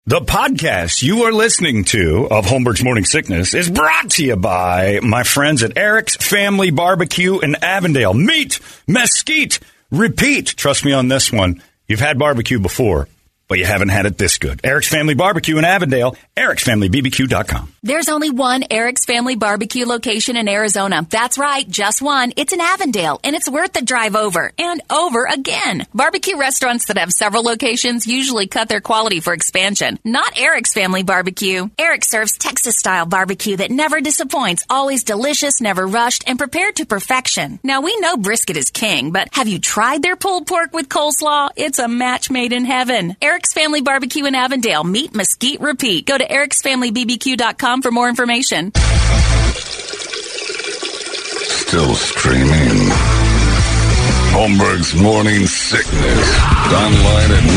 The podcast you are listening to of Holmberg's Morning Sickness is brought to you by my friends at Eric's Family Barbecue in Avondale. Meet, mesquite, repeat. Trust me on this one. You've had barbecue before, but you haven't had it this good. Eric's Family Barbecue in Avondale, ericsfamilybbq.com. There's only one Eric's Family Barbecue location in Arizona. That's right, just one. It's in Avondale, and it's worth the drive over and over again. Barbecue restaurants that have several locations usually cut their quality for expansion. Not Eric's Family Barbecue. Eric serves Texas-style barbecue that never disappoints, always delicious, never rushed, and prepared to perfection. Now, we know brisket is king, but have you tried their pulled pork with coleslaw? It's a match made in heaven. Eric's Family Barbecue in Avondale. Meet, mesquite, repeat. Go to ericsfamilybbq.com for more information. Still streaming. Holmberg's Morning Sickness. Online at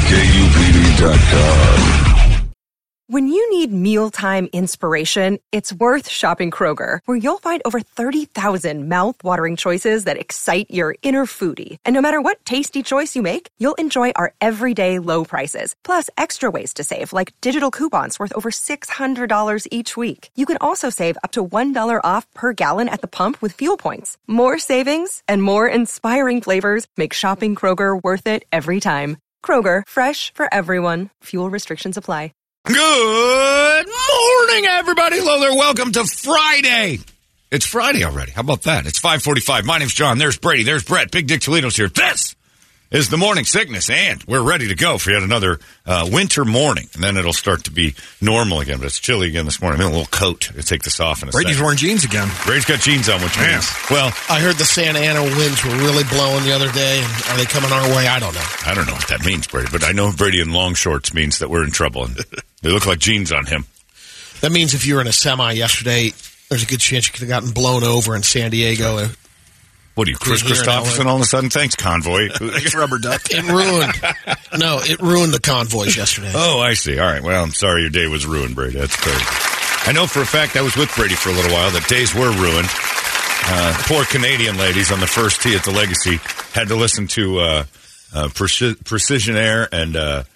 98kupd.com. When you need mealtime inspiration, it's worth shopping Kroger, where you'll find over 30,000 mouth-watering choices that excite your inner foodie. And no matter what tasty choice you make, you'll enjoy our everyday low prices, plus extra ways to save, like digital coupons worth over $600 each week. You can also save up to $1 off per gallon at the pump with fuel points. More savings and more inspiring flavors make shopping Kroger worth it every time. Kroger, fresh for everyone. Fuel restrictions apply. Good morning, everybody. Hello there. Welcome to Friday. It's Friday already. How about that? It's 5:45. My name's John. There's Brady. There's Brett. Big Dick Toledo's here. This is the Morning Sickness, and we're ready to go for yet another winter morning. And then it'll start to be normal again, but it's chilly again this morning. I'm in a little coat. I'll take this off in a second. Brady's wearing jeans again. Brady's got jeans on, which means, well, I heard the Santa Ana winds were really blowing the other day. And are they coming our way? I don't know. I don't know what that means, Brady, but I know Brady in long shorts means that we're in trouble, and they look like jeans on him. That means if you were in a semi yesterday, there's a good chance you could have gotten blown over in San Diego. What are you, Chris Christopherson all of a sudden? Thanks, convoy. Rubber duck. It ruined the convoys yesterday. Oh, I see. All right. Well, I'm sorry your day was ruined, Brady. That's crazy. I know for a fact I was with Brady for a little while that days were ruined. Poor Canadian ladies on the first tee at the Legacy had to listen to Precision Air and,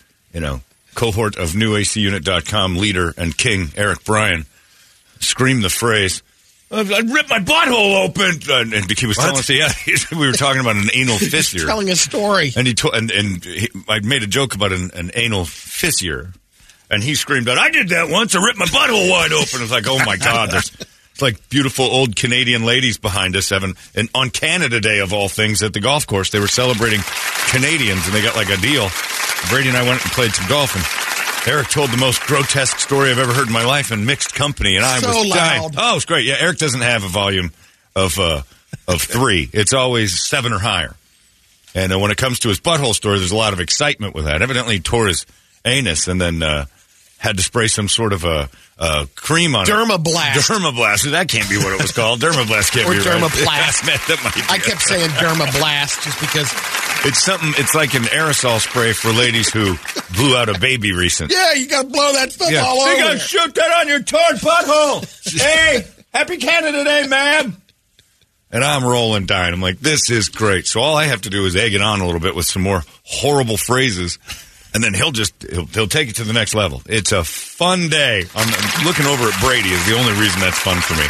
cohort of NewACUnit.com leader and king, Eric Bryan, scream the phrase, I ripped my butthole open. And he was telling us, we were talking about an anal fissure. He's telling a story. And I made a joke about an anal fissure. And he screamed out, I did that once. I ripped my butthole wide open. I was like, oh, my God. It's like beautiful old Canadian ladies behind us having, and on Canada Day of all things at the golf course, they were celebrating Canadians, and they got like a deal. Brady and I went and played some golf, and Eric told the most grotesque story I've ever heard in my life in mixed company, and I was dying. Oh, it's great. Yeah, Eric doesn't have a volume of 3. It's always 7 or higher. And when it comes to his butthole story, there's a lot of excitement with that. Evidently, he tore his anus and then had to spray some sort of a cream on Dermablast. it. Dermablast. That can't be what it was called. Dermablast can't or be Dermaplast. Right. That might be I kept saying Dermablast just because... It's like an aerosol spray for ladies who blew out a baby recently. Yeah, you got to blow that stuff all over. You got to shoot that on your torn butthole. Hey, happy Canada Day, ma'am. And I'm rolling dying. I'm like, this is great. So all I have to do is egg it on a little bit with some more horrible phrases, and then he'll take it to the next level. It's a fun day. I'm looking over at Brady is the only reason that's fun for me.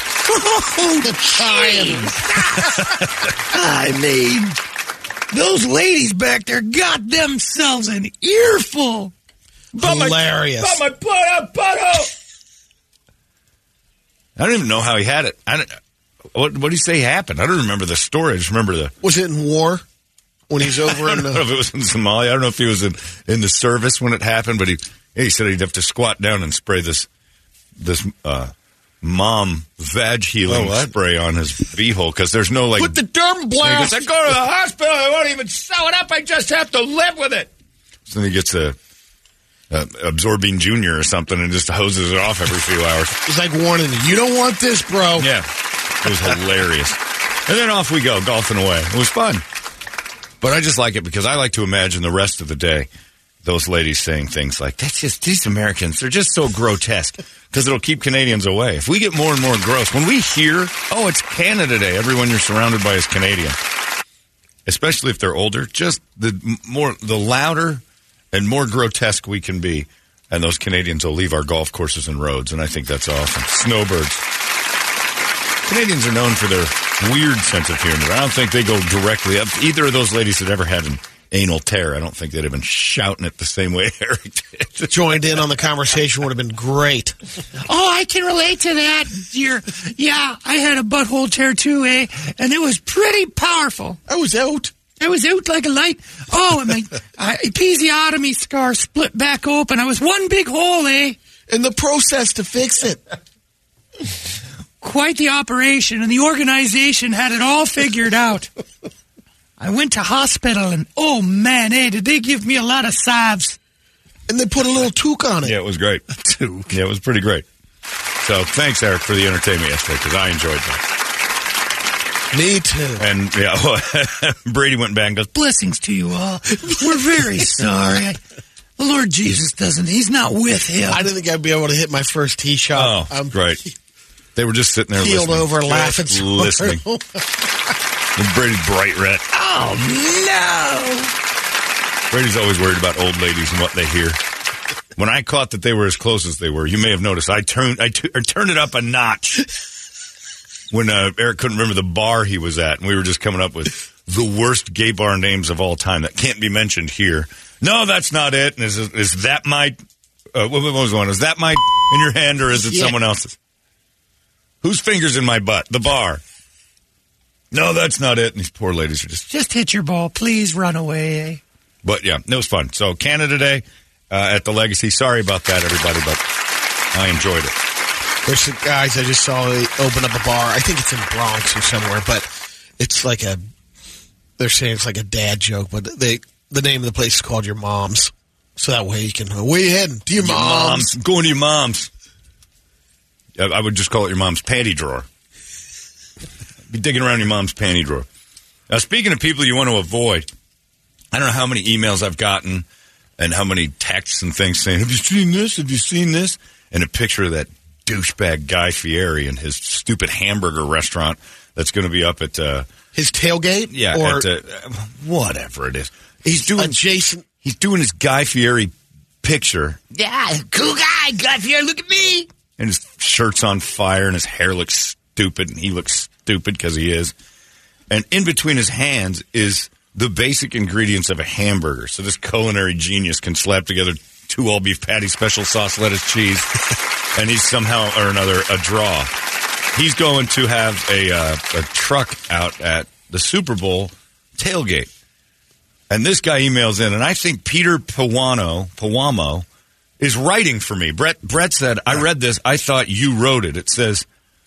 I mean... Those ladies back there got themselves an earful. Hilarious. About my butthole. I don't even know how he had it. What did he say happened? I don't remember the story. I just remember the... Was it in war? When he's over in I don't know if it was in Somalia. I don't know if he was in the service when it happened, but he said he'd have to squat down and spray this mom vag healing spray on his beehole because there's no Put the Dermablast. I go to the hospital. I won't even sew it up. I just have to live with it. So then he gets a Absorbing Junior or something and just hoses it off every few hours. It's like warning you don't want this, bro. Yeah, it was hilarious. And then off we go, golfing away. It was fun. But I just like it because I like to imagine the rest of the day those ladies saying things like, that's just, these Americans, they're just so grotesque, because it'll keep Canadians away. If we get more and more gross, when we hear, oh, it's Canada Day, everyone you're surrounded by is Canadian, especially if they're older, just the louder and more grotesque we can be, And those Canadians will leave our golf courses and roads, and I think that's awesome. Snowbirds. Canadians are known for their weird sense of humor. I don't think they go directly up. Either of those ladies had ever had an anal tear. I don't think they'd have been shouting it the same way Eric did. Joined in on the conversation would have been great. Oh, I can relate to that, dear. Yeah, I had a butthole tear too, and it was pretty powerful. I was out like a light. Oh, and my episiotomy scar split back open. I was one big hole, In the process to fix it. Quite the operation, and the organization had it all figured out. I went to hospital, and oh man, did they give me a lot of salves. And they put a little toque on it. Yeah, it was great. Yeah, it was pretty great. So thanks, Eric, for the entertainment yesterday, because I enjoyed that. Me too. And yeah, Brady went back and goes, blessings to you all. We're very sorry. The Lord Jesus he's not with him. I didn't think I'd be able to hit my first tee shot. Oh, great. They were just sitting there keeled listening. over, laughing. Listening. Brady's bright red. Oh, no. Brady's always worried about old ladies and what they hear. When I caught that they were as close as they were, you may have noticed, I turned it up a notch when Eric couldn't remember the bar he was at, and we were just coming up with the worst gay bar names of all time that can't be mentioned here. No, that's not it. And is that my... what was the one? Is that my in your hand, or is it someone else's? Whose finger's in my butt? The bar. No, that's not it. And these poor ladies are just hit your ball. Please run away. But, yeah, it was fun. So, Canada Day at the Legacy. Sorry about that, everybody, but I enjoyed it. There's some guys I just saw open up a bar. I think it's in Bronx or somewhere, but it's like they're saying it's like a dad joke, but the name of the place is called Your Mom's. So that way you can, where you heading? To your mom's. Going to your mom's. I would just call it your mom's panty drawer. Be digging around your mom's panty drawer. Now, speaking of people you want to avoid, I don't know how many emails I've gotten and how many texts and things saying, have you seen this? Have you seen this? And a picture of that douchebag Guy Fieri and his stupid hamburger restaurant that's going to be up at... his tailgate? Yeah, or at whatever it is. He's doing adjacent. He's doing his Guy Fieri picture. Yeah, cool guy, Guy Fieri, look at me. And his shirt's on fire and his hair looks stupid and he looks stupid because he is. And in between his hands is the basic ingredients of a hamburger. So this culinary genius can slap together 2 all-beef patties, special sauce, lettuce, cheese, and he's somehow or another a draw. He's going to have a truck out at the Super Bowl tailgate. And this guy emails in, and I think Peter Pawamo is writing for me. Brett said, I read this. I thought you wrote it. It says,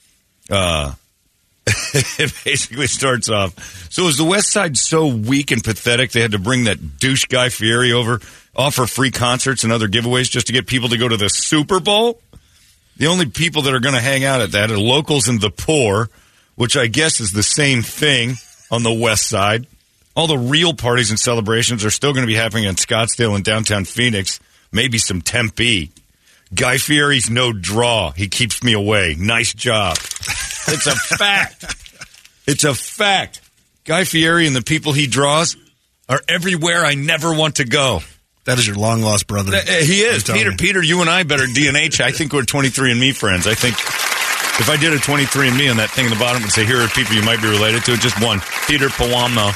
it basically starts off, so is the West Side so weak and pathetic they had to bring that douche Guy Fieri over, offer free concerts and other giveaways just to get people to go to the Super Bowl? The only people that are going to hang out at that are locals and the poor, which I guess is the same thing on the West Side. All the real parties and celebrations are still going to be happening in Scottsdale and downtown Phoenix, maybe some Tempe. Guy Fieri's no draw. He keeps me away. Nice job. It's a fact. It's a fact. Guy Fieri and the people he draws are everywhere I never want to go. That is your long-lost brother. He is. Peter, you and I better DNH. I think we're 23andMe friends. I think if I did a 23andMe on that thing in the bottom and say, here are people you might be related to, just one. Peter Pawamo.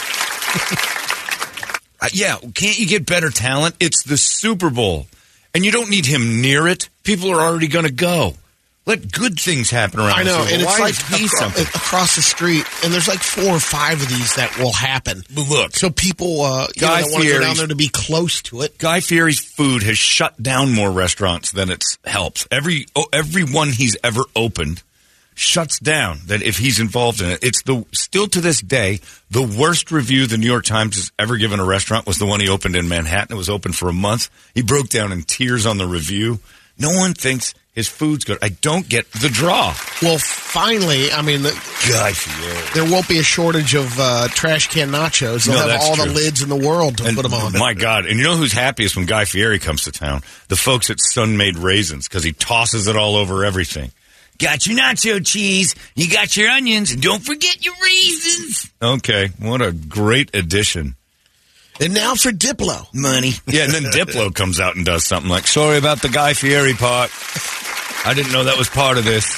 Yeah, can't you get better talent? It's the Super Bowl. And you don't need him near it. People are already going to go. Let good things happen around. I know, and it's like something across the street, and there's like 4 or 5 of these that will happen. But look, so people want to go down there to be close to it. Guy Fieri's food has shut down more restaurants than it helps. Every one he's ever opened shuts down that if he's involved in it. It's still to this day, the worst review the New York Times has ever given a restaurant was the one he opened in Manhattan. It was open for a month. He broke down in tears on the review. No one thinks his food's good. I don't get the draw. Well, finally, I mean, Guy Fieri. There won't be a shortage of trash can nachos. They'll have all the lids in the world to put them on. My God. And you know who's happiest when Guy Fieri comes to town? The folks at Sun-Made Raisins, because he tosses it all over everything. Got your nacho cheese, you got your onions, and don't forget your raisins. Okay, what a great addition. And now for Diplo. Money. Yeah, and then Diplo comes out and does something like, sorry about the Guy Fieri part. I didn't know that was part of this.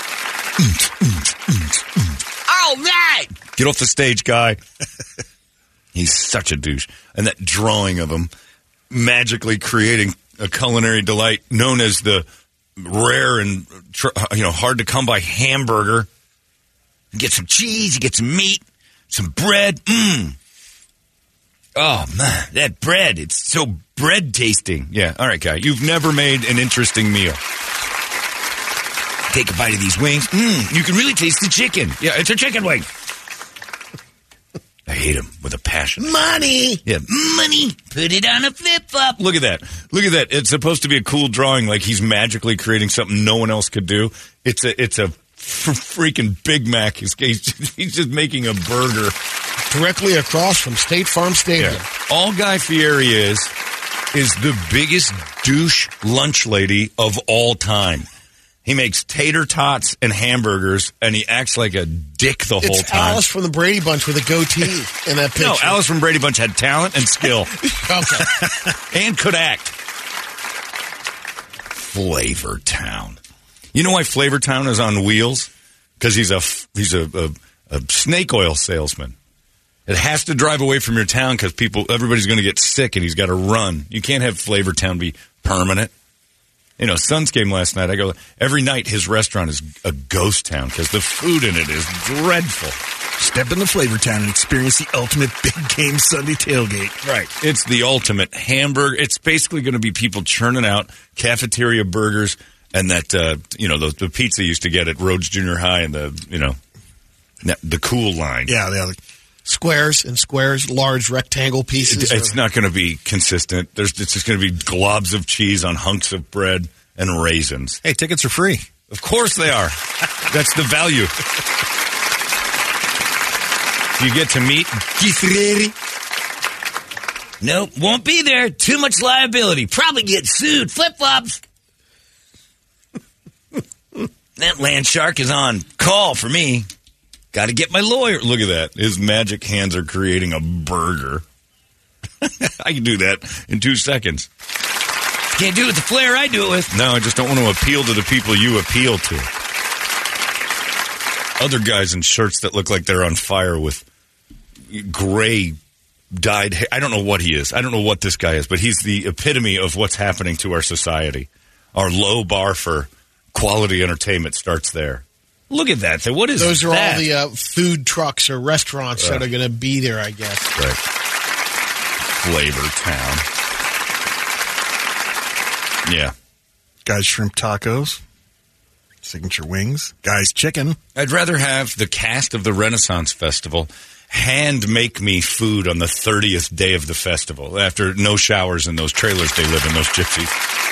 All right. Get off the stage, Guy. He's such a douche. And that drawing of him magically creating a culinary delight known as the rare and hard to come by hamburger. You get some cheese, you get some meat, some bread. Oh, man, that bread. It's so bread tasting. Yeah, all right, Guy. You've never made an interesting meal. Take a bite of these wings. You can really taste the chicken. Yeah, it's a chicken wing. I hate him with a passion. Money. Yeah, money. Put it on a flip-flop. Look at that. Look at that. It's supposed to be a cool drawing, like he's magically creating something no one else could do. It's a freaking Big Mac. He's just making a burger. Directly across from State Farm Stadium. Yeah. All Guy Fieri is the biggest douche lunch lady of all time. He makes tater tots and hamburgers, and he acts like a dick the whole time. It's Alice from the Brady Bunch with a goatee in that picture. No, Alice from Brady Bunch had talent and skill. Okay. And could act. Flavor Town. You know why Flavor Town is on wheels? Because he's a snake oil salesman. It has to drive away from your town because everybody's going to get sick and he's got to run. You can't have Flavor Town be permanent. You know, Suns game last night, I go, every night his restaurant is a ghost town because the food in it is dreadful. Step into Flavor Town and experience the ultimate big game Sunday tailgate. Right. It's the ultimate hamburger. It's basically going to be people churning out cafeteria burgers and that, the pizza you used to get at Rhodes Junior High and the cool line. Yeah, the other. Squares, large rectangle pieces. It's not going to be consistent. It's just going to be globs of cheese on hunks of bread and raisins. Hey, tickets are free. Of course they are. That's the value. You get to meet Guy Fieri. Nope, won't be there. Too much liability. Probably get sued. Flip-flops. That land shark is on call for me. Got to get my lawyer. Look at that. His magic hands are creating a burger. I can do that in 2 seconds. Can't do it with the flair I do it with. No, I just don't want to appeal to the people you appeal to. Other guys in shirts that look like they're on fire with gray dyed hair. I don't know what he is. I don't know what this guy is, but he's the epitome of what's happening to our society. Our low bar for quality entertainment starts there. Look at that. What is Those are that? all the food trucks or restaurants that are going to be there, I guess. Right. Flavor Town. Yeah. Guys shrimp tacos. Signature wings. Guys chicken. I'd rather have the cast of the Renaissance Festival hand make me food on the 30th day of the festival after no showers in those trailers they live in, those gypsies.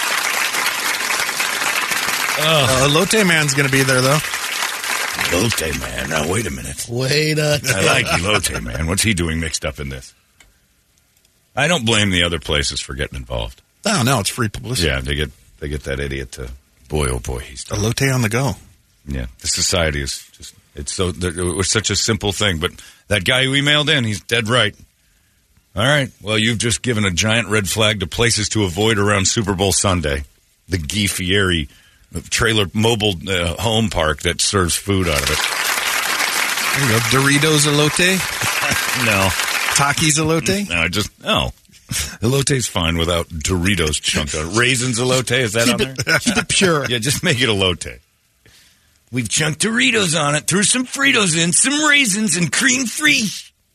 Elote Man's going to be there, though. Elote Man. Now, wait a minute. I like Elote Man. What's he doing mixed up in this? I don't blame the other places for getting involved. No, it's free publicity. Yeah, they get that idiot to, boy, oh boy, he's done. Elote on the go. Yeah, the society is just, it was such a simple thing, but that guy who emailed in, he's dead right. All right, well, you've just given a giant red flag to places to avoid around Super Bowl Sunday. The Guy Fieri trailer mobile home park that serves food out of it. There you go. Doritos Elote? No. Takis Elote? No. Elote's fine without Doritos chunk. Raisins Elote, is that on there? Keep it pure. Yeah, just make it Elote. We've chunked Doritos on it, threw some Fritos in, some raisins, and cream-free.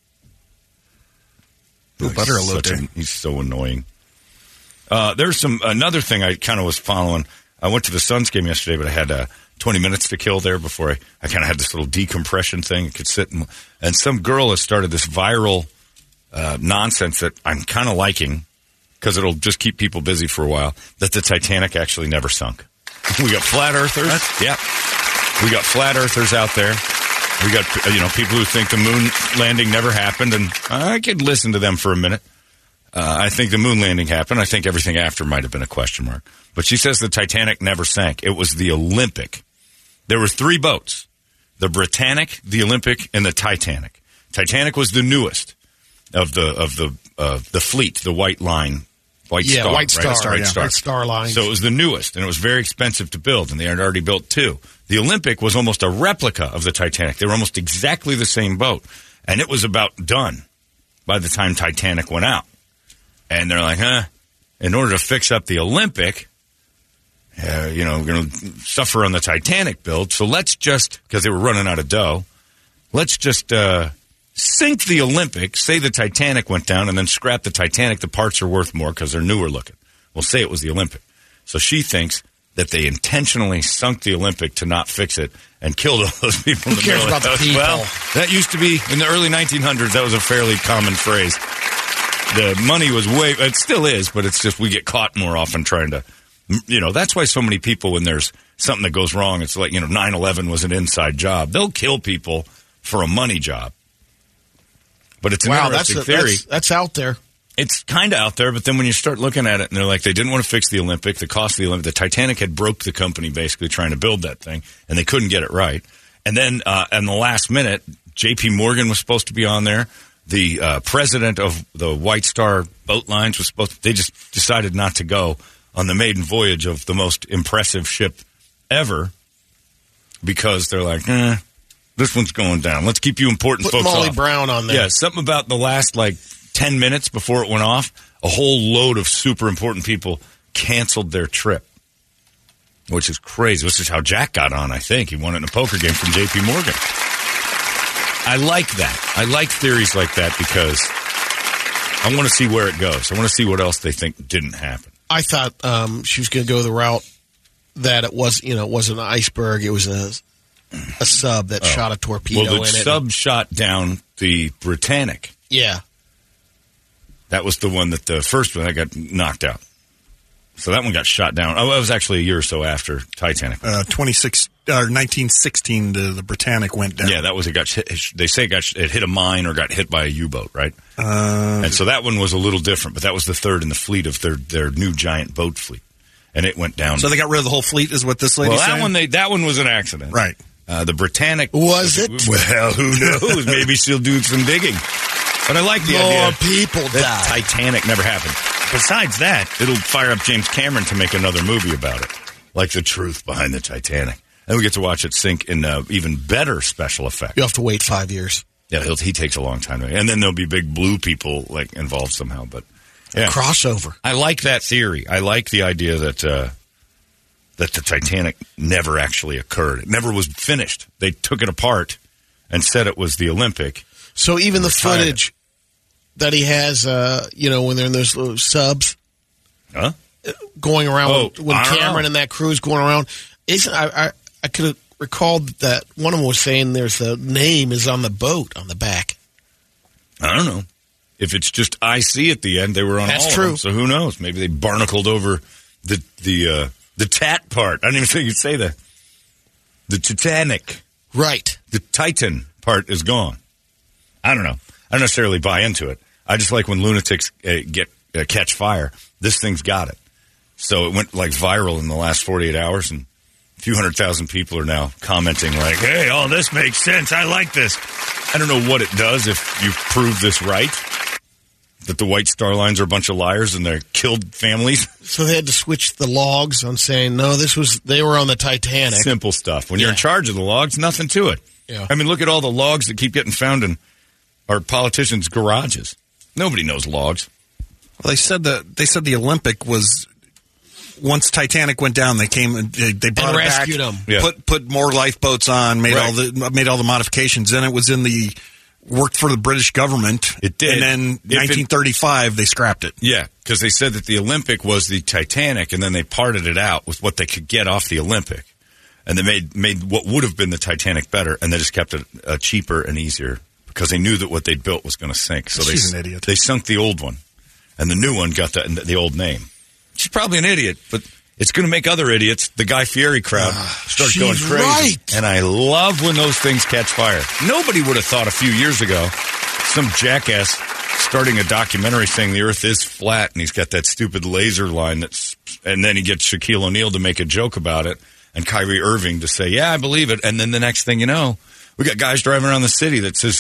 Ooh, butter Elote. He's so annoying. There's another thing I kind of was following. I went to the Suns game yesterday, but I had 20 minutes to kill there before I kind of had this little decompression thing. I could sit and some girl has started this viral nonsense that I'm kind of liking because it'll just keep people busy for a while, that the Titanic actually never sunk. We got flat earthers. Yeah. We got flat earthers out there. We got, people who think the moon landing never happened, and I could listen to them for a minute. I think the moon landing happened. I think everything after might have been a question mark. But she says the Titanic never sank. It was the Olympic. There were 3 boats. The Britannic, the Olympic, and the Titanic. Titanic was the newest of the the fleet, the White Line. White Star. White Star. White Star. White Star Line. So it was the newest, and it was very expensive to build, and they had already built 2. The Olympic was almost a replica of the Titanic. They were almost exactly the same boat, and it was about done by the time Titanic went out. And they're like, in order to fix up the Olympic, we're going to suffer on the Titanic build, so let's just, because they were running out of dough, let's just sink the Olympic, say the Titanic went down, and then scrap the Titanic. The parts are worth more because they're newer looking. We'll say it was the Olympic. So she thinks that they intentionally sunk the Olympic to not fix it and killed all those people. Who cares about the people? Well, that used to be, in the early 1900s, that was a fairly common phrase. The money was it still is, but it's just we get caught more often trying to, that's why so many people, when there's something that goes wrong, it's like, 9/11 was an inside job. They'll kill people for a money job. But it's an interesting theory. That's out there. It's kind of out there, but then when you start looking at it, and they're like, they didn't want to fix the Olympic, the cost of the Olympic. The Titanic had broke the company basically trying to build that thing, and they couldn't get it right. And then in the last minute, J.P. Morgan was supposed to be on there. The president of the White Star Boat Lines was supposed to, they just decided not to go on the maiden voyage of the most impressive ship ever because they're like, this one's going down. Let's keep you important Put folks Molly off. Brown on there. Yeah, something about the last 10 minutes before it went off, a whole load of super important people canceled their trip, which is crazy. This is how Jack got on, I think. He won it in a poker game from J.P. Morgan. I like that. I like theories like that because I want to see where it goes. I want to see what else they think didn't happen. I thought she was going to go the route that it was, it wasn't an iceberg. It was a sub that shot a torpedo in it. Well, the sub shot down the Britannic. Yeah. That was the one that the first one that got knocked out. So that one got shot down. Oh, it was actually a year or so after Titanic. 1916, the Britannic went down. Yeah, that was it. Got hit, they say it hit a mine or got hit by a U-boat, right? And so that one was a little different, but that was the third in the fleet of their new giant boat fleet, and it went down. So they got rid of the whole fleet, is what this lady's saying? That one was an accident, right? The Britannic was it? Well, who knows? Maybe she'll do some digging. But I like the idea. More people that died. Titanic never happened. Besides that, it'll fire up James Cameron to make another movie about it, like The Truth Behind the Titanic. And we get to watch it sink in even better special effects. You have to wait 5 years. Yeah, he takes a long time. And then there'll be big blue people involved somehow. But yeah, crossover. I like that theory. I like the idea that the Titanic never actually occurred. It never was finished. They took it apart and said it was the Olympic. So even the footage that he has, when they're in those little subs going around when Cameron and that crew's going around, I could have recalled that one of them was saying there's the name is on the boat on the back. I don't know. If it's just IC at the end, they were on That's all true. of them. So who knows? Maybe they barnacled over the tat part. I don't even think you'd say that. The Titanic. Right. The Titan part is gone. I don't know. I don't necessarily buy into it. I just like when lunatics catch fire. This thing's got it. So it went viral in the last 48 hours, and a few 100,000 people are now commenting hey, all this makes sense. I like this. I don't know what it does if you prove this right, that the White Star Lines are a bunch of liars and they're killed families. So they had to switch the logs on saying, no, they were on the Titanic. Simple stuff. When you're in charge of the logs, nothing to it. Yeah. I mean, look at all the logs that keep getting found in our politicians' garages. Nobody knows logs. Well, they said the Olympic was, once Titanic went down, they came and they brought it back, rescued them. Yeah. put more lifeboats on, made all the modifications. Then it was worked for the British government. It did. And then 1935 they scrapped it. Yeah, because they said that the Olympic was the Titanic, and then they parted it out with what they could get off the Olympic, and they made what would have been the Titanic better, and they just kept it cheaper and easier because they knew that what they'd built was going to sink. So She's an idiot. They sunk the old one, and the new one got the old name. She's probably an idiot, but it's going to make other idiots, the Guy Fieri crowd, start going crazy. Right. And I love when those things catch fire. Nobody would have thought a few years ago some jackass starting a documentary saying the Earth is flat, and he's got that stupid laser line and then he gets Shaquille O'Neal to make a joke about it, and Kyrie Irving to say, yeah, I believe it. And then the next thing you know, we got guys driving around the city that says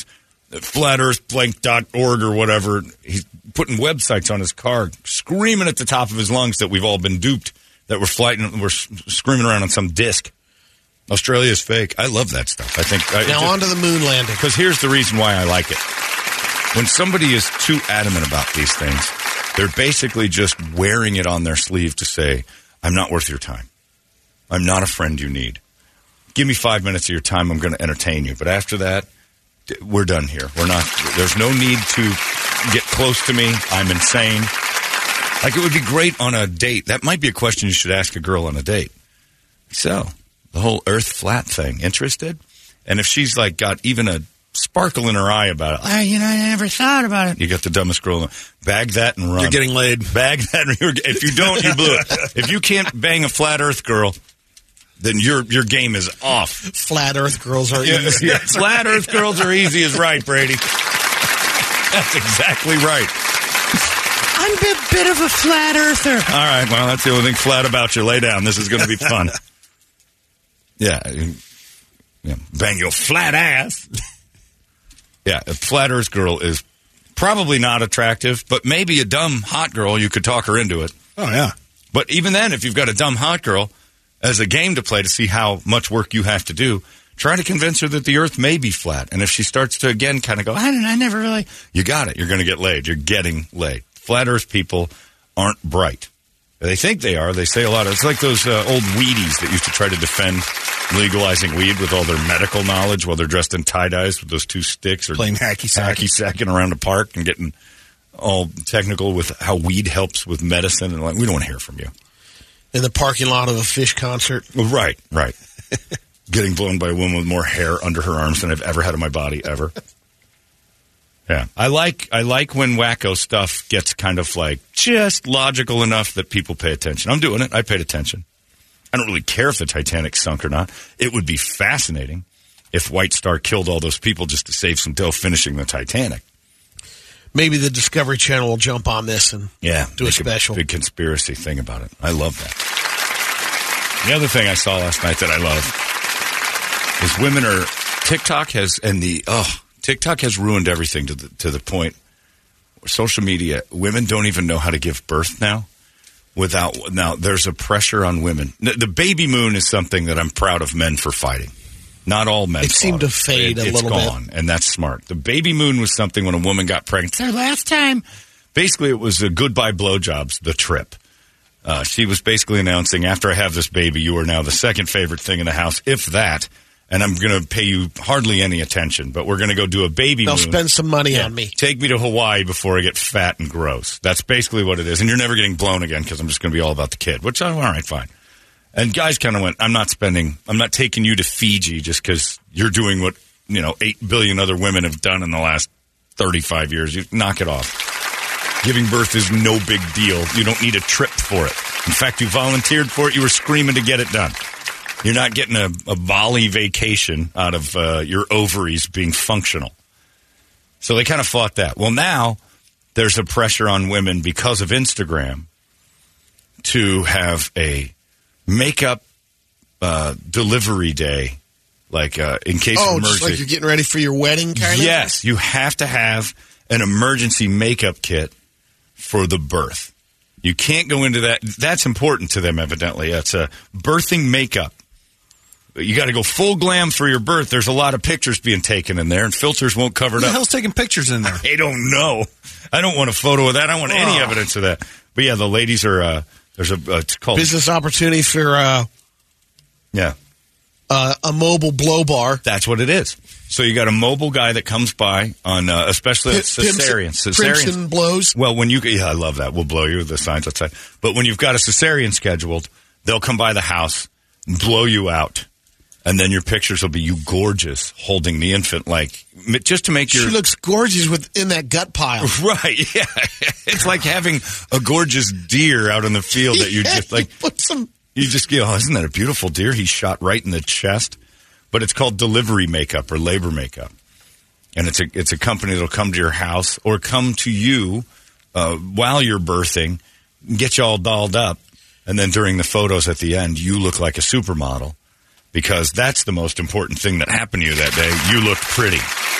FlatEarthBlank.org or whatever. He's putting websites on his car, screaming at the top of his lungs that we've all been duped, that we're screaming around on some disc. Australia is fake. I love that stuff. I think now on to the moon landing. Because here's the reason why I like it. When somebody is too adamant about these things, they're basically just wearing it on their sleeve to say, I'm not worth your time. I'm not a friend you need. Give me 5 minutes of your time. I'm going to entertain you. But after that, we're done here. There's no need to get close to me. I'm insane. Like, it would be great on a date. That might be a question you should ask a girl on a date. So, the whole Earth flat thing, interested? And if she's like got even a sparkle in her eye about it, I never thought about it. You got the dumbest girl. Bag that and run. You're getting laid. Bag that. If you don't, you blew it. If you can't bang a flat Earth girl, then your game is off. Flat Earth girls are easy. Yeah, flat Earth girls are easy is right, Brady. That's exactly right. I'm a bit of a flat earther. All right, well, that's the only thing flat about you. Lay down. This is going to be fun. Yeah. Bang your flat ass. Yeah, a flat Earth girl is probably not attractive, but maybe a dumb, hot girl, you could talk her into it. Oh, yeah. But even then, if you've got a dumb, hot girl, as a game to play to see how much work you have to do, try to convince her that the Earth may be flat. And if she starts to, again, kind of go, I never really... You got it. You're going to get laid. You're getting laid. Flat Earth people aren't bright. They think they are. They say a lot of... It's like those old weedies that used to try to defend legalizing weed with all their medical knowledge while they're dressed in tie-dyes with those two sticks. Or playing hacky-sacking around a park and getting all technical with how weed helps with medicine. And like, we don't want to hear from you. In the parking lot of a Fish concert. Right. Getting blown by a woman with more hair under her arms than I've ever had on my body, ever. Yeah. I like when wacko stuff gets kind of like just logical enough that people pay attention. I'm doing it. I paid attention. I don't really care if the Titanic sunk or not. It would be fascinating if White Star killed all those people just to save some dough finishing the Titanic. Maybe the Discovery Channel will jump on this and do a special. Big conspiracy thing about it. I love that. The other thing I saw last night that I love is women are... TikTok has ruined everything to the point where social media, women don't even know how to give birth now. Now, there's a pressure on women. The baby moon is something that I'm proud of men for fighting. Not all men. It seemed to fade a little bit. It's gone, and that's smart. The baby moon was something when a woman got pregnant. It's our last time. Basically, it was a goodbye blowjobs, the trip. She was basically announcing, after I have this baby, you are now the second favorite thing in the house, if that, and I'm going to pay you hardly any attention, but we're going to go do a baby moon. They'll spend some money on me. Take me to Hawaii before I get fat and gross. That's basically what it is. And you're never getting blown again because I'm just going to be all about the kid, which, all right, fine. And guys kind of went, I'm not taking you to Fiji just because you're doing what, 8 billion other women have done in the last 35 years. You knock it off. Giving birth is no big deal. You don't need a trip for it. In fact, you volunteered for it. You were screaming to get it done. You're not getting a Bali vacation out of your ovaries being functional. So they kind of fought that. Well, now there's a pressure on women because of Instagram to have a makeup delivery day, like in case of emergency. Just like you're getting ready for your wedding kind of? Yes, you have to have an emergency makeup kit for the birth. You can't go into that. That's important to them, evidently. It's a birthing makeup. You got to go full glam for your birth. There's a lot of pictures being taken in there, and filters won't cover it up. Who the hell's taking pictures in there? I don't know. I don't want a photo of that. I don't want any evidence of that. But yeah, the ladies are. There's it's called business opportunity for. A mobile blow bar. That's what it is. So you got a mobile guy that comes by on, especially cesareans. Crimson blows. Well, I love that. We'll blow you with the signs outside. But when you've got a cesarean scheduled, they'll come by the house, blow you out, and then your pictures will be you gorgeous holding the infant, like just to make your. She looks gorgeous in that gut pile. Right? Yeah, it's like having a gorgeous deer out in the field that you just like. Put some. You just go, isn't that a beautiful deer? He shot right in the chest. But it's called delivery makeup or labor makeup. And it's a company that'll come to your house or come to you while you're birthing, get you all dolled up, and then during the photos at the end, you look like a supermodel because that's the most important thing that happened to you that day. You looked pretty.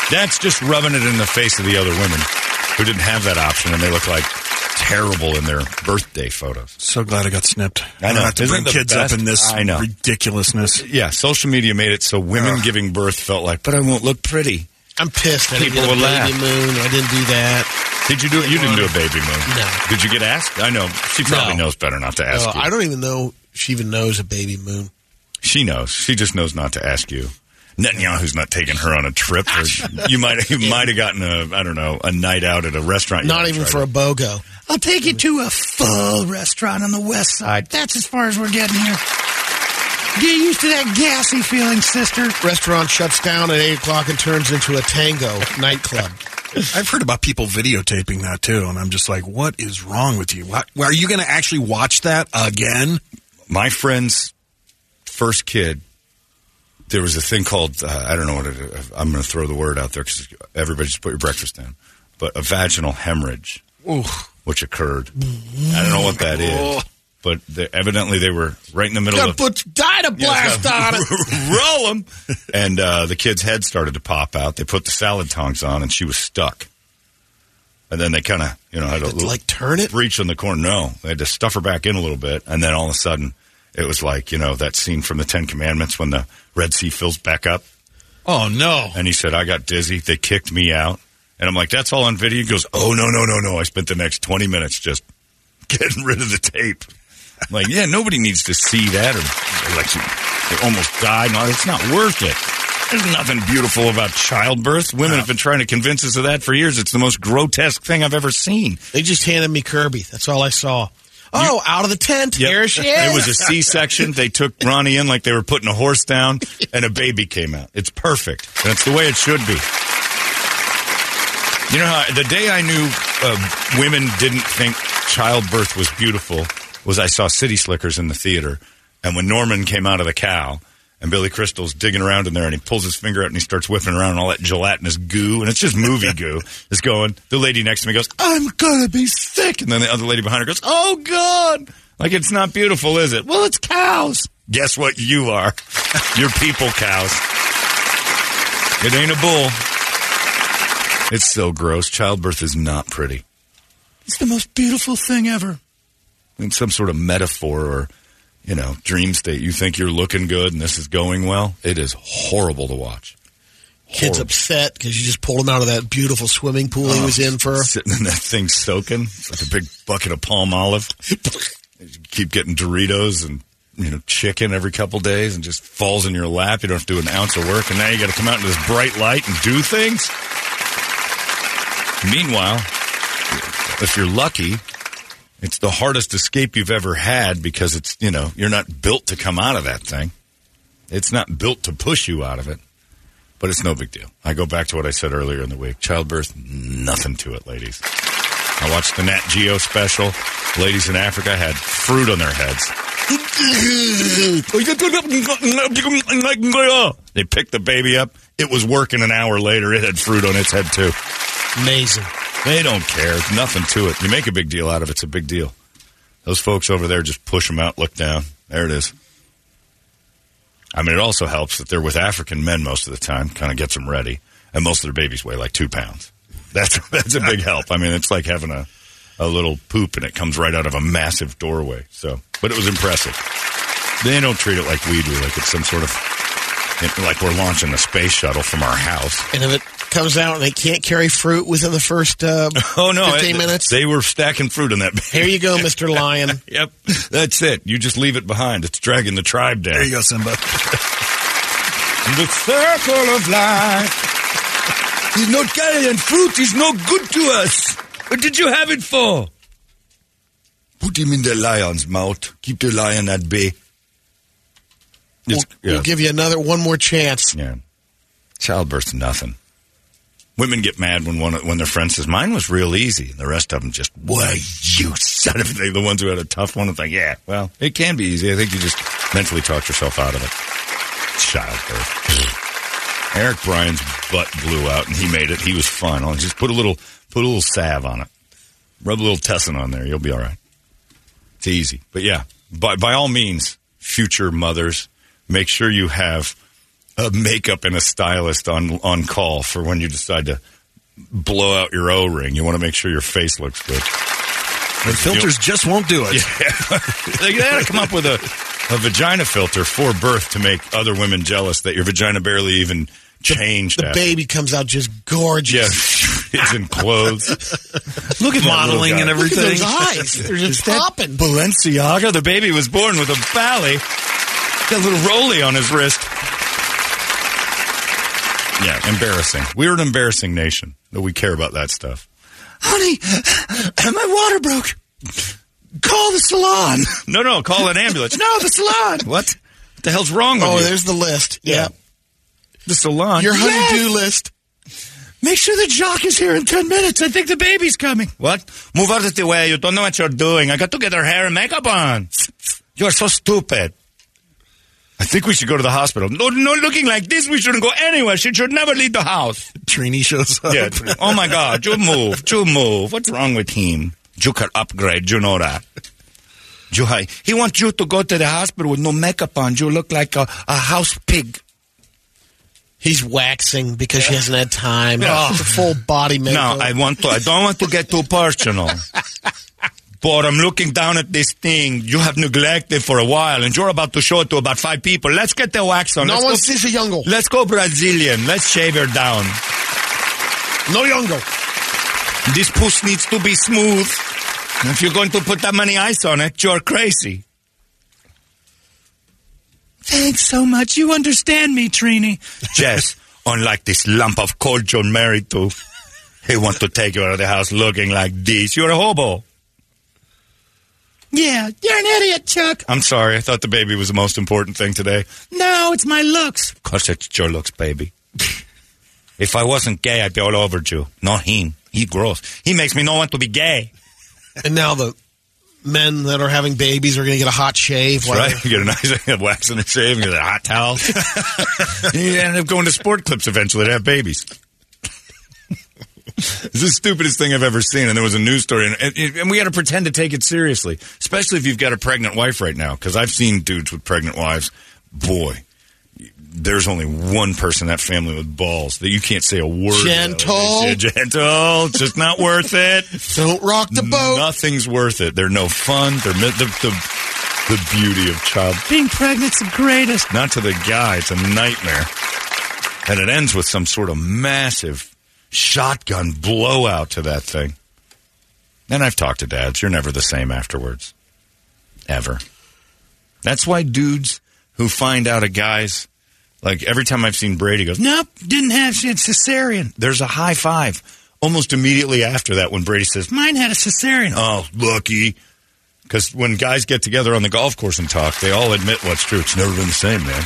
That's just rubbing it in the face of the other women who didn't have that option, and they look like terrible in their birthday photos. So glad I got snipped. I know. don't have to bring kids up in this ridiculousness. Yeah, social media made it so women giving birth felt like, but I won't look pretty. I'm pissed. I didn't People get a will laugh. baby moon. I didn't do that. Did you do it? You didn't do a baby moon. No. Did you get asked? I know. She probably No. knows better not to ask you. I don't even know she even knows a baby moon. She knows. She just knows not to ask you. Netanyahu's not taking her on a trip. Or you might have gotten a night out at a restaurant. Not even for a BOGO. I'll take you to a full restaurant on the west side. That's as far as we're getting here. Get used to that gassy feeling, sister. Restaurant shuts down at 8 o'clock and turns into a tango nightclub. I've heard about people videotaping that, too, and I'm just like, what is wrong with you? Are you going to actually watch that again? My friend's first kid, there was a thing called, I don't know what it is. I'm going to throw the word out there because everybody just put your breakfast down. But a vaginal hemorrhage, which occurred. I don't know what that is. But evidently they were right in the middle of... Put Dynablast on it. Roll them! And the kid's head started to pop out. They put the salad tongs on, and she was stuck. And then they kind of, had a little... turn it? Breach on the corner. No. They had to stuff her back in a little bit. And then all of a sudden, it was like, that scene from the Ten Commandments when the Red Sea fills back up. Oh, no. And he said, I got dizzy. They kicked me out. And I'm like, that's all on video? He goes, oh, no. I spent the next 20 minutes just getting rid of the tape. I'm like, yeah, nobody needs to see that. Or like they almost died. No, it's not worth it. There's nothing beautiful about childbirth. Women have been trying to convince us of that for years. It's the most grotesque thing I've ever seen. They just handed me Kirby. That's all I saw. Oh, out of the tent. Yep. Here she is. It was a C-section. They took Ronnie in like they were putting a horse down, and a baby came out. It's perfect. That's the way it should be. You know how the day I knew women didn't think childbirth was beautiful was I saw City Slickers in the theater, and when Norman came out of the cow, and Billy Crystal's digging around in there, and he pulls his finger out and he starts whipping around, and all that gelatinous goo, and it's just movie goo, is going. The lady next to me goes, I'm gonna be sick, and then the other lady behind her goes, oh God, like it's not beautiful, is it? Well, it's cows. Guess what you are? You're people cows. It ain't a bull. It's so gross. Childbirth is not pretty. It's the most beautiful thing ever. In some sort of metaphor or, dream state. You think you're looking good and this is going well. It is horrible to watch. Kid's upset because you just pulled him out of that beautiful swimming pool he was in for. Sitting in that thing soaking. It's like a big bucket of palm olive. You keep getting Doritos and, chicken every couple days and just falls in your lap. You don't have to do an ounce of work. And now you got to come out into this bright light and do things. Meanwhile, if you're lucky, it's the hardest escape you've ever had because it's, you're not built to come out of that thing. It's not built to push you out of it, but it's no big deal. I go back to what I said earlier in the week. Childbirth, nothing to it, ladies. I watched the Nat Geo special. Ladies in Africa had fruit on their heads. They picked the baby up. It was working an hour later. It had fruit on its head, too. Amazing. They don't care. There's nothing to it. You make a big deal out of it, it's a big deal. Those folks over there just push them out, look down. There it is. I mean, it also helps that they're with African men most of the time, kind of gets them ready, and most of their babies weigh like 2 pounds. That's a big help. I mean, it's like having a little poop, and it comes right out of a massive doorway. But it was impressive. They don't treat it like we do, like it's some sort of, like we're launching a space shuttle from our house. And if it comes out and they can't carry fruit within the first 15 minutes? They were stacking fruit in that bag. Here you go, Mr. Lion. Yep, that's it. You just leave it behind. It's dragging the tribe down. There you go, Simba. The circle of life. He's not carrying fruit. He's no good to us. What did you have it for? Put him in the lion's mouth. Keep the lion at bay. We'll give you one more chance. Yeah. Childbirth's nothing. Women get mad when their friend says, mine was real easy. And the rest of them just, why, you son of a... The ones who had a tough one, it's like, yeah, well, it can be easy. I think you just mentally talked yourself out of it. Childbirth. Eric Bryan's butt blew out, and he made it. He was fun. I'll just put a little salve on it. Rub a little Tessin on there. You'll be all right. It's easy. But, yeah, by all means, future mothers, make sure you have a makeup and a stylist on call for when you decide to blow out your O-ring. You want to make sure your face looks good. The filters just won't do it. Yeah. They had to come up with a vagina filter for birth to make other women jealous that your vagina barely even changed. The baby comes out just gorgeous. Yeah, it's in clothes. Look at modeling and everything. Look at those eyes. They're just popping. Balenciaga? The baby was born with a ballet. Got a little rolly on his wrist. Yeah, embarrassing. We're an embarrassing nation that we care about that stuff. Honey, my water broke. Call the salon. No, call an ambulance. No, the salon. What the hell's wrong with you? Oh, there's the list. Yeah. The salon. Your honey-do list. Make sure the jock is here in 10 minutes. I think the baby's coming. What? Move out of the way. You don't know what you're doing. I got to get her hair and makeup on. You're so stupid. I think we should go to the hospital. No, looking like this, we shouldn't go anywhere. She should never leave the house. Trini shows up. Yeah. Oh, my God. You move. What's wrong with him? You can upgrade. You know that. He wants you to go to the hospital with no makeup on. You look like a house pig. He's waxing because she hasn't had time. Yeah. It's a full body makeup. No, I don't want to get too personal. But I'm looking down at this thing you have neglected for a while, and you're about to show it to about 5 people. Let's get the wax on. No one sees a yungle. Let's go Brazilian. Let's shave her down. No yungle. This puss needs to be smooth. If you're going to put that many ice on it, you're crazy. Thanks so much. You understand me, Trini. Jess, unlike this lump of coal you're married to, he wants to take you out of the house looking like this. You're a hobo. Yeah, you're an idiot, Chuck. I'm sorry. I thought the baby was the most important thing today. No, it's my looks. Of course, it's your looks, baby. If I wasn't gay, I'd be all over you. Not him. He's gross. He makes me not want to be gay. And now the men that are having babies are going to get a hot shave. That's right. You get a nice wax and a shave and get a hot towel. You end up going to sport clips eventually to have babies. It's the stupidest thing I've ever seen, and there was a news story, and we got to pretend to take it seriously, especially if you've got a pregnant wife right now, because I've seen dudes with pregnant wives. Boy, there's only one person in that family with balls that you can't say a word. Gentle. Gentle. It's just not worth it. Don't rock the boat. Nothing's worth it. They're no fun. They're the beauty of child. Being pregnant's the greatest. Not to the guy. It's a nightmare. And it ends with some sort of massive shotgun blowout to that thing. And I've talked to dads. You're never the same afterwards. Ever. That's why dudes who find out a guy's, like every time I've seen Brady goes, nope, didn't have cesarean. There's a high five almost immediately after that when Brady says, mine had a cesarean. Oh, lucky. Because when guys get together on the golf course and talk, they all admit what's true. It's never been the same, man.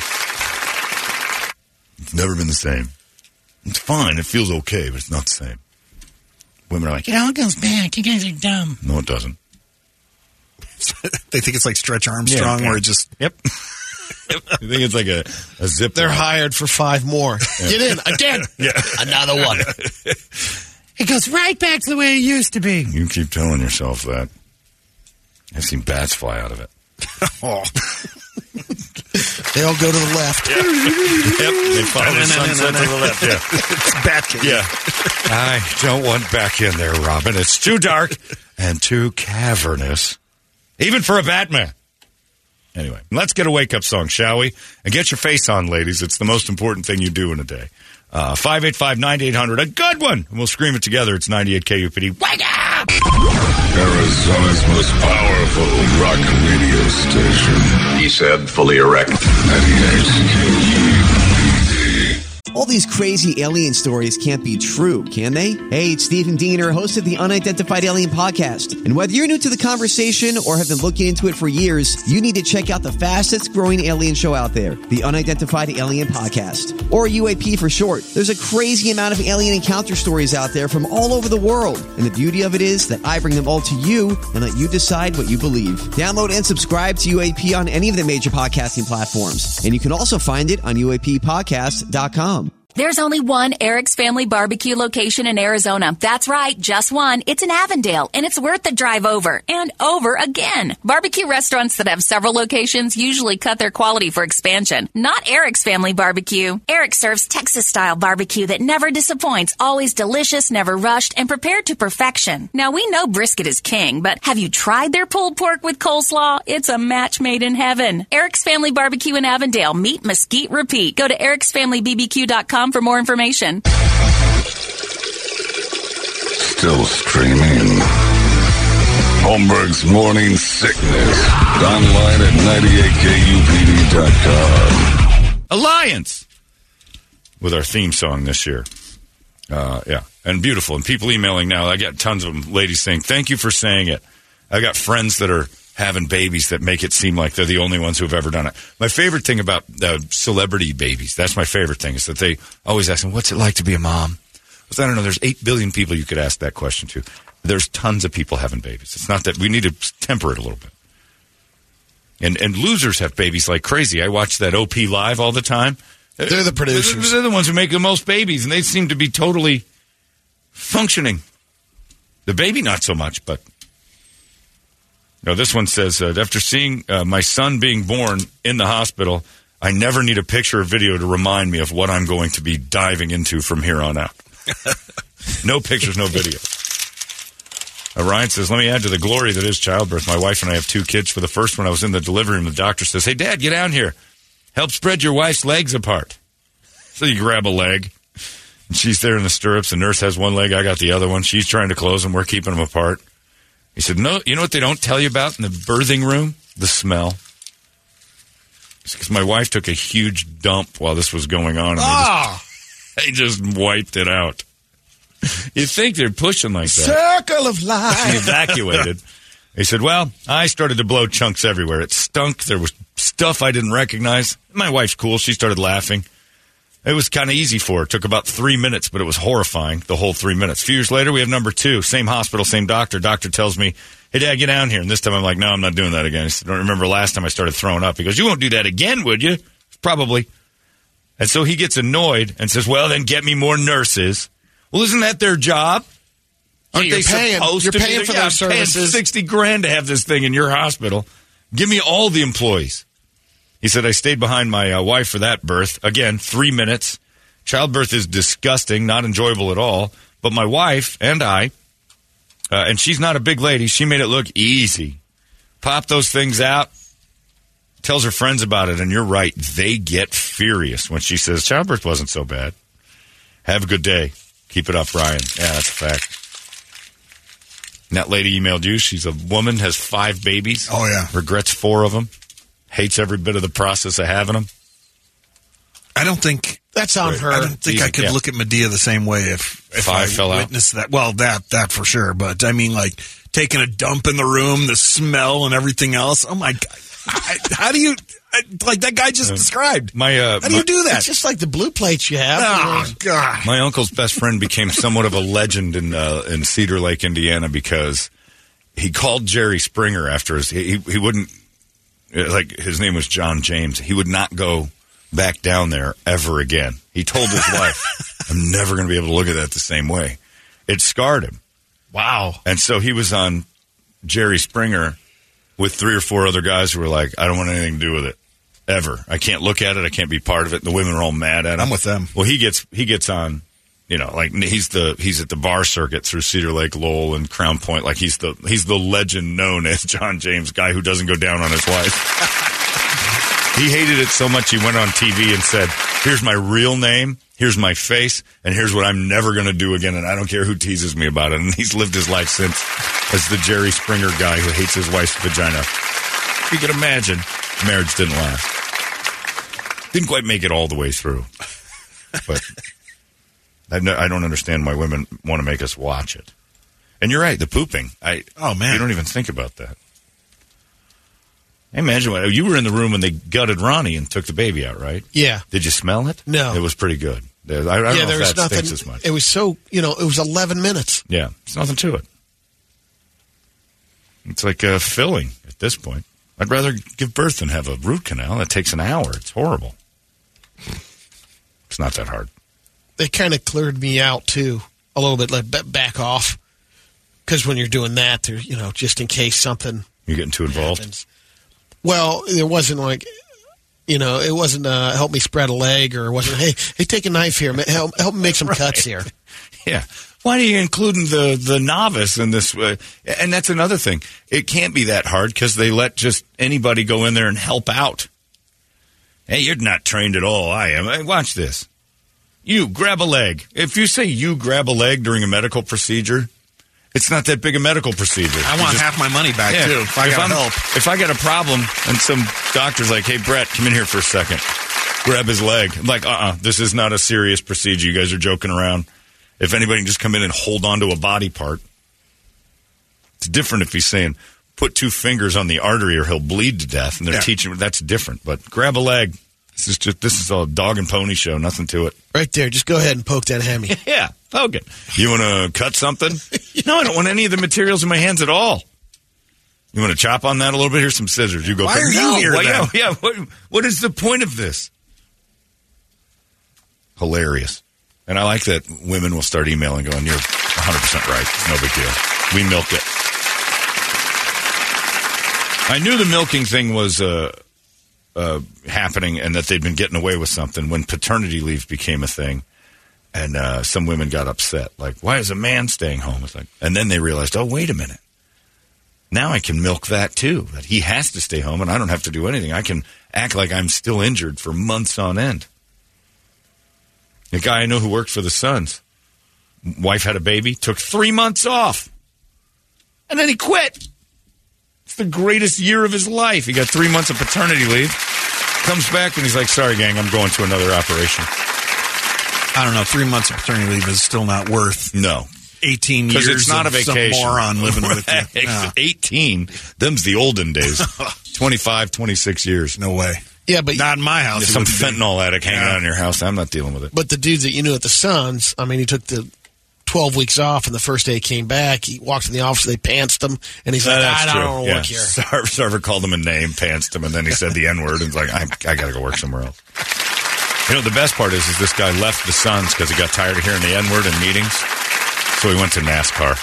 It's never been the same. It's fine. It feels okay, but it's not the same. Women are like, it all goes back. You guys are dumb. No, it doesn't. They think it's like Stretch Armstrong, where it just... Yep. You think it's like a zip. They're hired for 5 more. Yeah. Get in. Again. Yeah. Another one. It goes right back to the way it used to be. You keep telling yourself that. I've seen bats fly out of it. Oh. They all go to the left. Yeah. Yep. They follow the sunset to the left. Yeah. It's Batkin. Yeah. I don't want back in there, Robin. It's too dark and too cavernous. Even for a Batman. Anyway, let's get a wake-up song, shall we? And get your face on, ladies. It's the most important thing you do in a day. 585-9800, a good one. And we'll scream it together. It's 98 KUPD. Wake up! Arizona's most powerful rock radio station. He said, fully erect. 98 KUPD. All these crazy alien stories can't be true, can they? Hey, it's Stephen Diener, host of the Unidentified Alien Podcast. And whether you're new to the conversation or have been looking into it for years, you need to check out the fastest growing alien show out there, the Unidentified Alien Podcast, or UAP for short. There's a crazy amount of alien encounter stories out there from all over the world. And the beauty of it is that I bring them all to you and let you decide what you believe. Download and subscribe to UAP on any of the major podcasting platforms. And you can also find it on UAPpodcast.com. There's only one Eric's Family Barbecue location in Arizona. That's right, just one. It's in Avondale, and it's worth the drive over and over again. Barbecue restaurants that have several locations usually cut their quality for expansion. Not Eric's Family Barbecue. Eric serves Texas-style barbecue that never disappoints, always delicious, never rushed, and prepared to perfection. Now, we know brisket is king, but have you tried their pulled pork with coleslaw? It's a match made in heaven. Eric's Family Barbecue in Avondale. Meet, mesquite, repeat. Go to ericsfamilybbq.com for more information. Still streaming. Holmberg's Morning Sickness. Online at 98kupd.com. Alliance with our theme song this year. Yeah, and beautiful. And people emailing now. I got tons of them, ladies saying, thank you for saying it. I got friends that are having babies that make it seem like they're the only ones who have ever done it. My favorite thing about celebrity babies, that's my favorite thing, is that they always ask them, what's it like to be a mom? Because I don't know, there's 8 billion people you could ask that question to. There's tons of people having babies. It's not that we need to temper it a little bit. And losers have babies like crazy. I watch that OP Live all the time. They're the producers. They're the ones who make the most babies, and they seem to be totally functioning. The baby, not so much, but... No, this one says, after seeing my son being born in the hospital, I never need a picture or video to remind me of what I'm going to be diving into from here on out. No pictures, no video. Ryan says, let me add to the glory that is childbirth. My wife and I have 2 kids. For the first one, I was in the delivery room. The doctor says, hey, Dad, get down here. Help spread your wife's legs apart. So you grab a leg. And she's there in the stirrups. The nurse has one leg. I got the other one. She's trying to close them. We're keeping them apart. He said, no, you know what they don't tell you about in the birthing room? The smell. Because my wife took a huge dump while this was going on. And they just wiped it out. You'd think they're pushing like that. Circle of life. He evacuated. He said, well, I started to blow chunks everywhere. It stunk. There was stuff I didn't recognize. My wife's cool. She started laughing. It was kind of easy for her. It took about 3 minutes, but it was horrifying, the whole 3 minutes. A few years later, we have number 2. Same hospital, same doctor. Doctor tells me, hey, Dad, get down here. And this time I'm like, no, I'm not doing that again. I said, don't remember last time I started throwing up. He goes, you won't do that again, would you? Probably. And so he gets annoyed and says, well, then get me more nurses. Well, isn't that their job? Aren't they supposed to be paying for their services? Paying $60,000 to have this thing in your hospital. Give me all the employees. He said, I stayed behind my wife for that birth. Again, 3 minutes. Childbirth is disgusting, not enjoyable at all. But my wife and I, and she's not a big lady, she made it look easy. Pop those things out. Tells her friends about it, and you're right. They get furious when she says, childbirth wasn't so bad. Have a good day. Keep it up, Ryan. Yeah, that's a fact. And that lady emailed you. She's a woman, has 5 babies. Oh, yeah. Regrets 4 of them. Hates every bit of the process of having them. I don't think that's on her. I don't think I could look at Medea the same way if 5 I fell witnessed that. Well, that for sure. But I mean, like taking a dump in the room, the smell and everything else. Oh my God! How do you like that guy just described? How do you do that? It's just like the blue plates you have. Oh God! My uncle's best friend became somewhat of a legend in Cedar Lake, Indiana, because he called Jerry Springer after he wouldn't. Like, his name was John James. He would not go back down there ever again. He told his wife, I'm never going to be able to look at that the same way. It scarred him. Wow. And so he was on Jerry Springer with 3 or 4 other guys who were like, I don't want anything to do with it. Ever. I can't look at it. I can't be part of it. The women are all mad at him. I'm with them. Well, he gets on, you know, like he's at the bar circuit through Cedar Lake, Lowell, and Crown Point. Like he's the legend known as John James, guy who doesn't go down on his wife. He hated it so much he went on TV and said, here's my real name, here's my face, and here's what I'm never going to do again, and I don't care who teases me about it. And he's lived his life since as the Jerry Springer guy who hates his wife's vagina. You can imagine, marriage didn't last. Didn't quite make it all the way through. But I don't understand why women want to make us watch it. And you're right, the pooping. Oh, man. You don't even think about that. Imagine what you were in the room when they gutted Ronnie and took the baby out, right? Yeah. Did you smell it? No. It was pretty good. I don't know if that stinks as much. It was so, it was 11 minutes. Yeah, there's nothing to it. It's like filling at this point. I'd rather give birth than have a root canal. That takes an hour. It's horrible. It's not that hard. they kind of cleared me out too a little bit, like back off, because when you're doing that, there, just in case something you're getting too involved. Happens. Well, it wasn't like, it wasn't help me spread a leg, or it wasn't hey take a knife here, help me make some cuts here. Yeah. Why are you including the novice in this? And that's another thing. It can't be that hard because they let just anybody go in there and help out. Hey, you're not trained at all. I am. Hey, watch this. You grab a leg. If you say you grab a leg during a medical procedure, it's not that big a medical procedure. I want half my money back, too, if I got help. If I got a problem and some doctor's like, hey, Brett, come in here for a second. Grab his leg. I'm like, this is not a serious procedure. You guys are joking around. If anybody can just come in and hold on to a body part. It's different if he's saying, put 2 fingers on the artery or he'll bleed to death. And they're teaching, that's different. But grab a leg. This is a dog and pony show. Nothing to it. Right there. Just go ahead and poke that hammy. Yeah, poke it. You want to cut something? No, I don't want any of the materials in my hands at all. You want to chop on that a little bit? Here's some scissors. You go. Why are you here then? Yeah. What is the point of this? Hilarious. And I like that women will start emailing going, you're 100% right. It's no big deal. We milk it. I knew the milking thing was happening and that they'd been getting away with something when paternity leave became a thing. And some women got upset. Like, why is a man staying home? It's like, and then they realized, oh, wait a minute. Now I can milk that too. That he has to stay home and I don't have to do anything. I can act like I'm still injured for months on end. The guy I know who worked for the Suns, wife had a baby, took 3 months off. And then he quit. It's the greatest year of his life. He got 3 months of paternity leave. Comes back and he's like, sorry, gang, I'm going to another operation. I don't know. 3 months of paternity leave is still not worth 18 years. It's not a vacation. Some moron living with you. No. 18. Them's the olden days. 25, 26 years. No way. Yeah, but not in my house. There's some fentanyl addict hanging out in your house. I'm not dealing with it. But the dudes that you knew at the Suns, I mean, he took the 12 weeks off, and the first day he came back, he walked in the office, they pantsed him, and he's like, I don't want to work here. Sarver called him a name, pantsed him, and then he said the N-word, and he's like, I got to go work somewhere else. The best part is this guy left the Suns because he got tired of hearing the N-word in meetings, so he went to NASCAR.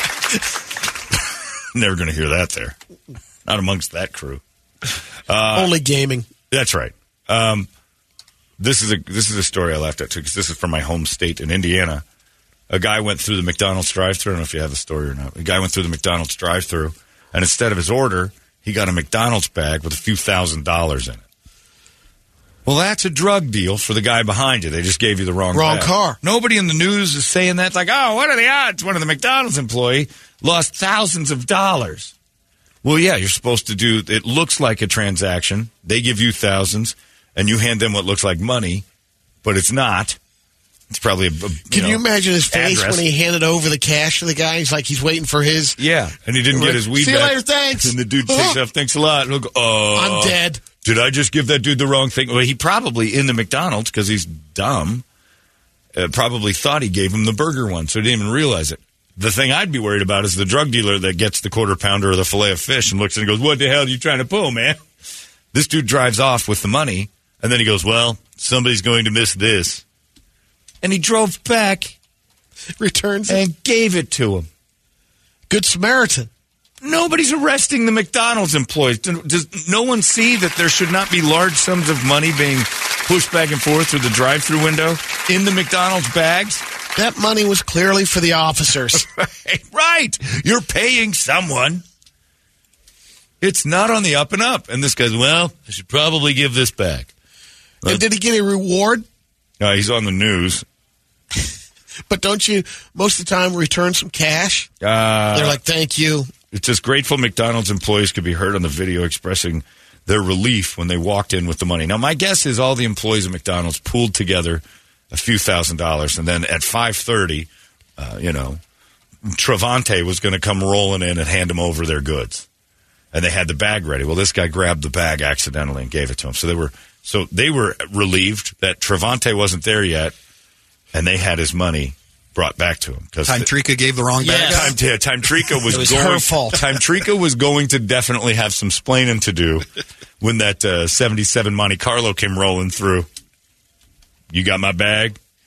Never going to hear that there. Not amongst that crew. Only gaming. That's right. This is a story I laughed at too, because this is from my home state in Indiana. A guy went through the McDonald's drive-thru. I don't know if you have the story or not. A guy went through the McDonald's drive-thru, and instead of his order, he got a McDonald's bag with a few $1,000s in it. Well, that's a drug deal for the guy behind you. They just gave you the wrong bag. car. Nobody in the news is saying that. It's like, oh, what are the odds? One of the McDonald's employee lost thousands of dollars. Well, yeah, you're supposed to do, it looks like a transaction. They give you thousands, and you hand them what looks like money, but it's not. It's probably Can you imagine his face address. when he handed over the cash to the guy? He's like, he's waiting for his. Yeah, and he didn't get his weed See back. you later, thanks. And the dude takes off, thanks a lot. And he'll go, I'm dead. Did I just give that dude the wrong thing? Well, he probably, in the McDonald's, because he's dumb, probably thought he gave him the burger one, so he didn't even realize it. The thing I'd be worried about is the drug dealer that gets the quarter pounder or the filet of fish and looks and goes, what the hell are you trying to pull, man? This dude drives off with the money, and then he goes, well, somebody's going to miss this. And he drove back, returns and gave it to him. Good Samaritan. Nobody's arresting the McDonald's employees. Does no one see that there should not be large sums of money being pushed back and forth through the drive-thru window in the McDonald's bags? That money was clearly for the officers. Right. You're paying someone. It's not on the up and up. And this guy's, well, I should probably give this back. And did he get a reward? He's on the news. But don't you, most of the time, return some cash? They're like, thank you. It's just grateful McDonald's employees could be heard on the video expressing their relief when they walked in with the money. Now, my guess is all the employees of McDonald's pooled together a few $1,000s, and then at 5:30, Travante was going to come rolling in and hand them over their goods. And they had the bag ready. Well, this guy grabbed the bag accidentally and gave it to him. So they were relieved that Travante wasn't there yet, and they had his money brought back to him. Time Trika gave the wrong bag. Time Trika was her fault. Time Trika was going to definitely have some splaining to do when that 77 Monte Carlo came rolling through. You got my bag?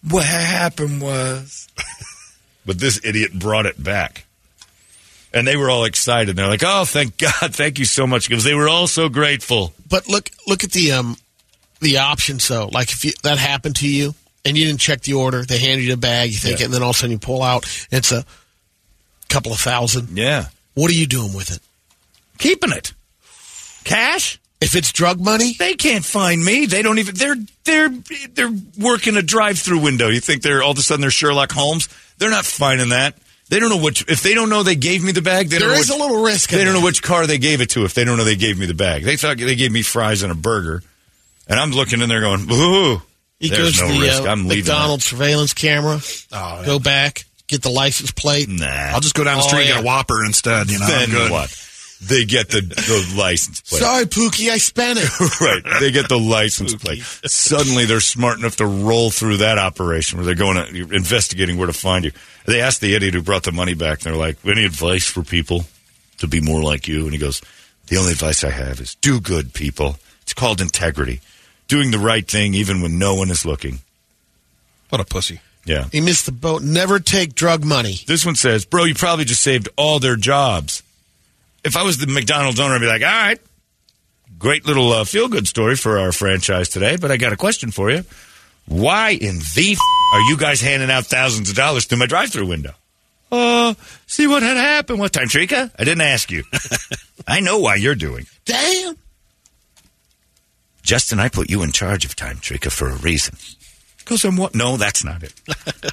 what happened was... But this idiot brought it back. And they were all excited. They're like, oh, thank God, thank you so much, because they were all so grateful. But look at the options, though. Like, if that happened to you, and you didn't check the order, they handed you a bag, you think it, and then all of a sudden you pull out, and it's a couple of $1,000. Yeah. What are you doing with it? Keeping it. Cash? If it's drug money? They can't find me. They don't even... They're working a drive-through window. You think they're all of a sudden they're Sherlock Holmes? They're not finding that. They don't know which... If they don't know they gave me the bag... There is a little risk in They don't that. know which car they gave it to if they don't know they gave me the bag. They thought they gave me fries and a burger. And I'm looking in there going, ooh, He there's goes no to risk. the I'm leaving McDonald's surveillance camera, Oh, go back, get the license plate. Nah. I'll just go down the street and get a Whopper instead. You know, Then I'm good. what? They get the license plate. Sorry, Pookie, I spent it. Right. They get the license plate. Suddenly they're smart enough to roll through that operation where they're going to investigating where to find you. They asked the idiot who brought the money back, and they're like, any advice for people to be more like you? And he goes, the only advice I have is do good, people. It's called integrity. Doing the right thing even when no one is looking. What a pussy. Yeah. He missed the boat. Never take drug money. This one says, bro, you probably just saved all their jobs. If I was the McDonald's owner, I'd be like, all right, great little feel-good story for our franchise today, but I got a question for you. Why in the are you guys handing out thousands of dollars through my drive-thru window? See what had happened. What time, Trika? I didn't ask you. I know why you're doing. Damn. Justin, I put you in charge of Time Trika for a reason. Because I'm what? No, that's not it.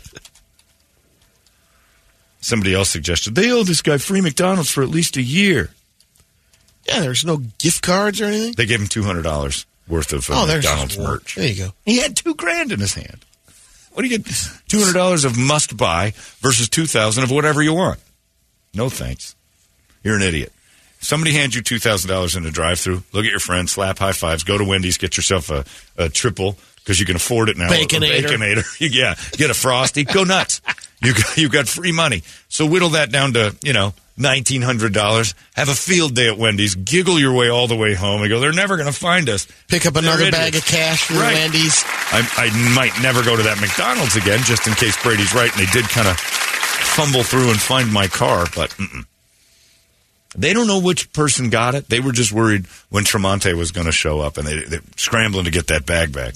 Somebody else suggested, they owe this guy free McDonald's for at least a year. Yeah, there's no gift cards or anything. They gave him $200 worth of there's McDonald's one. merch. There you go. He had $2,000 in his hand. What do you get? $200 of must buy versus $2,000 of whatever you want. No thanks. You're an idiot. If somebody hands you $2,000 in a drive-thru, look at your friend, slap high fives, go to Wendy's, get yourself a triple because you can afford it now. Baconator. A Baconator. Yeah, get a Frosty. Go nuts. You got free money. So whittle that down to, $1,900. Have a field day at Wendy's. Giggle your way all the way home and go, they're never going to find us. Pick up another bag of cash from Wendy's. I might never go to that McDonald's again, just in case Brady's right, and they did kind of fumble through and find my car, but they don't know which person got it. They were just worried when Tremonte was going to show up, and they're scrambling to get that bag back.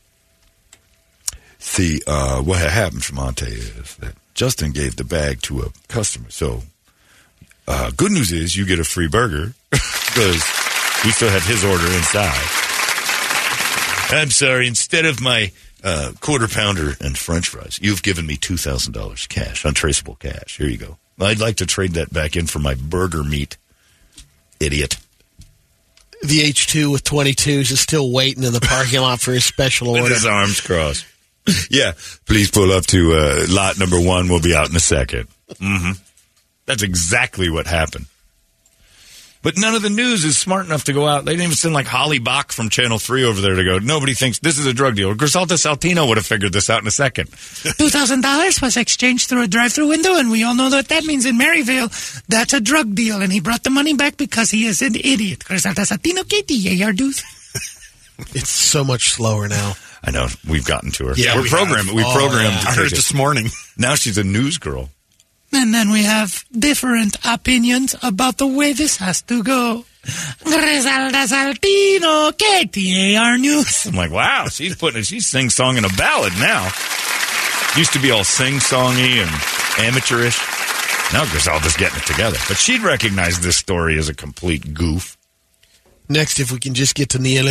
See, what happened, Tremonte, is that Justin gave the bag to a customer. So, good news is you get a free burger because we still have his order inside. I'm sorry, instead of my quarter pounder and French fries, you've given me $2,000 cash, untraceable cash. Here you go. I'd like to trade that back in for my burger meat. Idiot. The H2 with 22s is still waiting in the parking lot for his special order. With his arms crossed. Yeah, please pull up to lot number 1. We'll be out in a second. Mm-hmm. That's exactly what happened. But none of the news is smart enough to go out. They didn't even send like Holly Bach from Channel 3 over there to go, nobody thinks this is a drug deal. Griselda Saltino would have figured this out in a second. $2,000 was exchanged through a drive-thru window, and we all know what that means in Maryville. That's a drug deal, and he brought the money back because he is an idiot. Griselda Saltino, KTAR. It's so much slower now. I know. We've gotten to her. Yeah, we programmed. We programmed. I heard it this morning. Now she's a news girl. And then we have different opinions about the way this has to go. Griselda Saltino, KTAR News. I'm like, wow, she's sing-songing a ballad now. Used to be all sing-songy and amateurish. Now Griselda's getting it together. But she'd recognize this story as a complete goof. Next, if we can just get to Leon.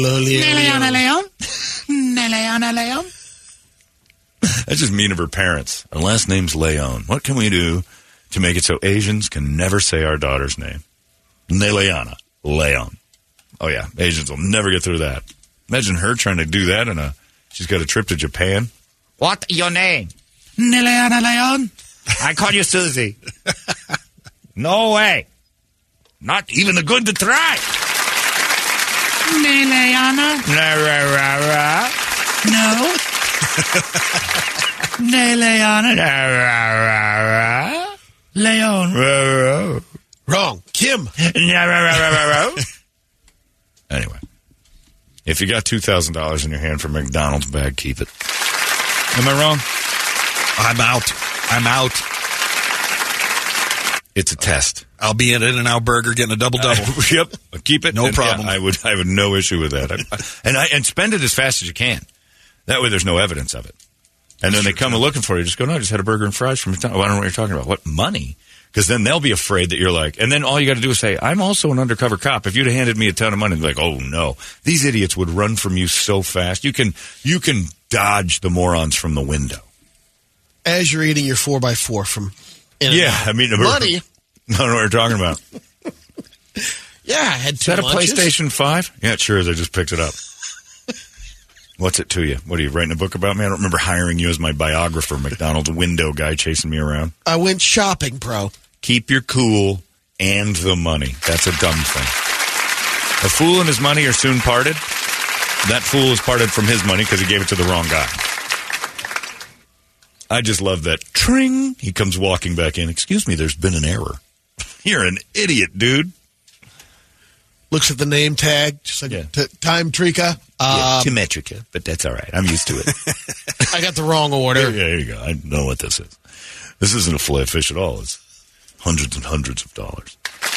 That's just mean of her parents. Her last name's Leon. What can we do to make it so Asians can never say our daughter's name? Neleana. Leon. Oh, yeah. Asians will never get through that. Imagine her trying to do that she's got a trip to Japan. What your name? Neleana Leon. I call you Susie. No way. Not even a good to try. Neleana. No. Neleana. Leon. Wrong. Kim. Anyway, if you got $2,000 in your hand for a McDonald's bag, keep it. Am I wrong? I'm out. It's a test. I'll be at In-N-Out Burger getting a double-double. Yep. Keep it. No problem. Yeah, I would no issue with that. And spend it as fast as you can. That way there's no evidence of it. And then they come looking for you. Just go, no, I just had a burger and fries from McDonald's. I don't know what you're talking about. What, money? Because then they'll be afraid that you're like, and then all you got to do is say, I'm also an undercover cop. If you'd have handed me a ton of money, they'd be like, oh no. These idiots would run from you so fast. You can dodge the morons from the window. As you're eating your 4x4 from In-N-Out. Yeah, I mean, money. I don't know what you're talking about. Yeah, I had Is two that a lunches. PlayStation 5? Yeah, it sure is. I just picked it up. What's it to you? What are you writing a book about me? I don't remember hiring you as my biographer, McDonald's window guy chasing me around. I went shopping, bro. Keep your cool and the money. That's a dumb thing. A fool and his money are soon parted. That fool is parted from his money because he gave it to the wrong guy. I just love that. Tring! He comes walking back in. Excuse me, there's been an error. You're an idiot, dude. Looks at the name tag, just like Time Trika. Symmetrica, but that's all right. I'm used to it. I got the wrong order. Yeah, there you go. I know what this is. This isn't a fillet of fish at all. It's hundreds and hundreds of dollars.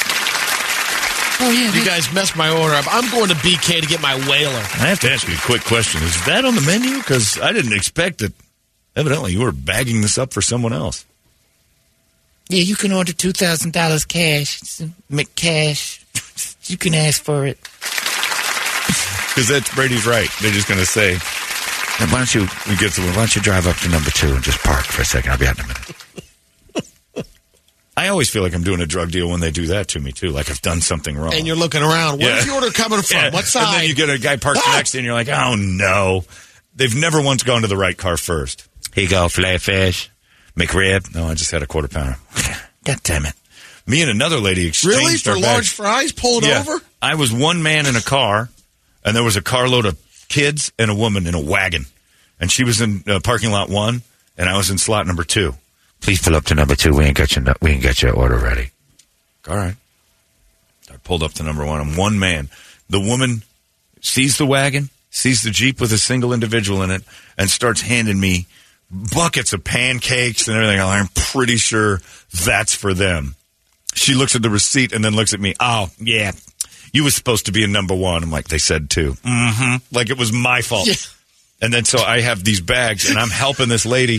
Oh, yeah. You guys messed my order up. I'm going to BK to get my whaler. I have to ask you a quick question. Is that on the menu? Because I didn't expect it. Evidently, you were bagging this up for someone else. Yeah, you can order $2,000 cash. It's McCash. You can ask for it. Because that's Brady's right. They're just going to say, why don't you drive up to number 2 and just park for a second? I'll be out in a minute. I always feel like I'm doing a drug deal when they do that to me, too. Like I've done something wrong. And you're looking around. Where's the order coming from? Yeah. What side? And then you get a guy parked next to you and you're like, oh, no. They've never once gone to the right car first. Here you go, filet of fish, McRib. No, I just had a quarter pounder. God damn it. Me and another lady exchanged really? For our bags. large fries pulled over? I was one man in a car, and there was a carload of kids and a woman in a wagon. And she was in parking lot 1, and I was in slot number 2. Please pull up to number 2. We ain't got your order ready. All right. I pulled up to number 1. I'm one man. The woman sees the wagon, sees the Jeep with a single individual in it, and starts handing me buckets of pancakes and everything. I'm pretty sure that's for them. She looks at the receipt and then looks at me. Oh, yeah. You was supposed to be in number 1. I'm like, they said 2. Mm-hmm. Like it was my fault. Yeah. And then so I have these bags and I'm helping this lady.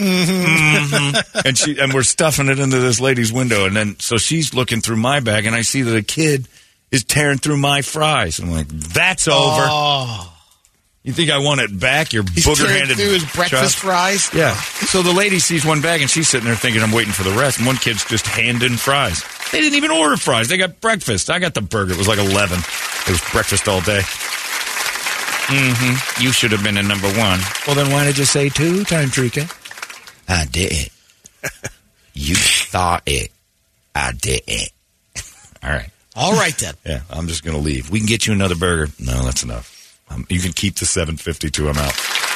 Mm-hmm. And we're stuffing it into this lady's window. And then so she's looking through my bag and I see that a kid is tearing through my fries. I'm like, that's over. Oh. You think I want it back? Your booger-handed through his breakfast fries? Yeah. So the lady sees one bag, and she's sitting there thinking I'm waiting for the rest, and one kid's just handing fries. They didn't even order fries. They got breakfast. I got the burger. It was like 11. It was breakfast all day. Mm-hmm. You should have been in number 1. Well, then why did you say 2, Time Trika? I did it. You thought it. I did it. All right. All right, then. Yeah, I'm just going to leave. We can get you another burger. No, that's enough. You can keep the $7.52. I'm out.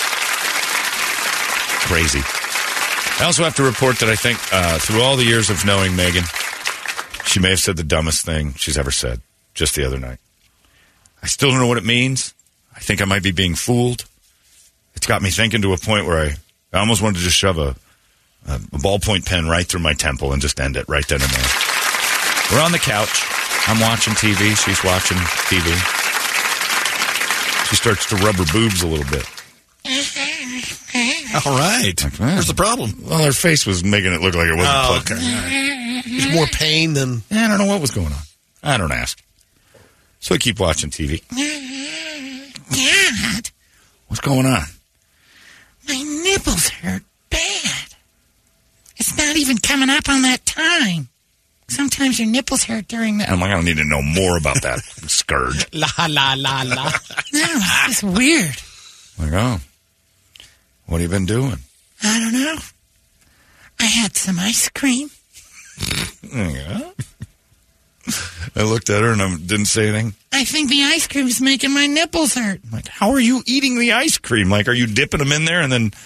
Crazy. I also have to report that I think through all the years of knowing Megan, she may have said the dumbest thing she's ever said just the other night. I still don't know what it means. I think I might be being fooled. It's got me thinking to a point where I almost wanted to just shove a ballpoint pen right through my temple and just end it right then and there. We're on the couch. I'm watching TV. She's watching TV. She starts to rub her boobs a little bit. All right. Where's the problem? Well, her face was making it look like it wasn't pleasant. Okay. There's more pain than... I don't know what was going on. I don't ask. So I keep watching TV. Dad, What's going on? my nipples hurt bad. It's not even coming up on that time. Sometimes your nipples hurt during the... I'm like, I don't need to know more about that scourge. La, la, la, la. No, it's just weird. Like, oh, what have you been doing? I don't know. I had some ice cream. Yeah. I looked at her and I didn't say anything. I think the ice cream is making my nipples hurt. I'm like, how are you eating the ice cream? Like, are you dipping them in there and then...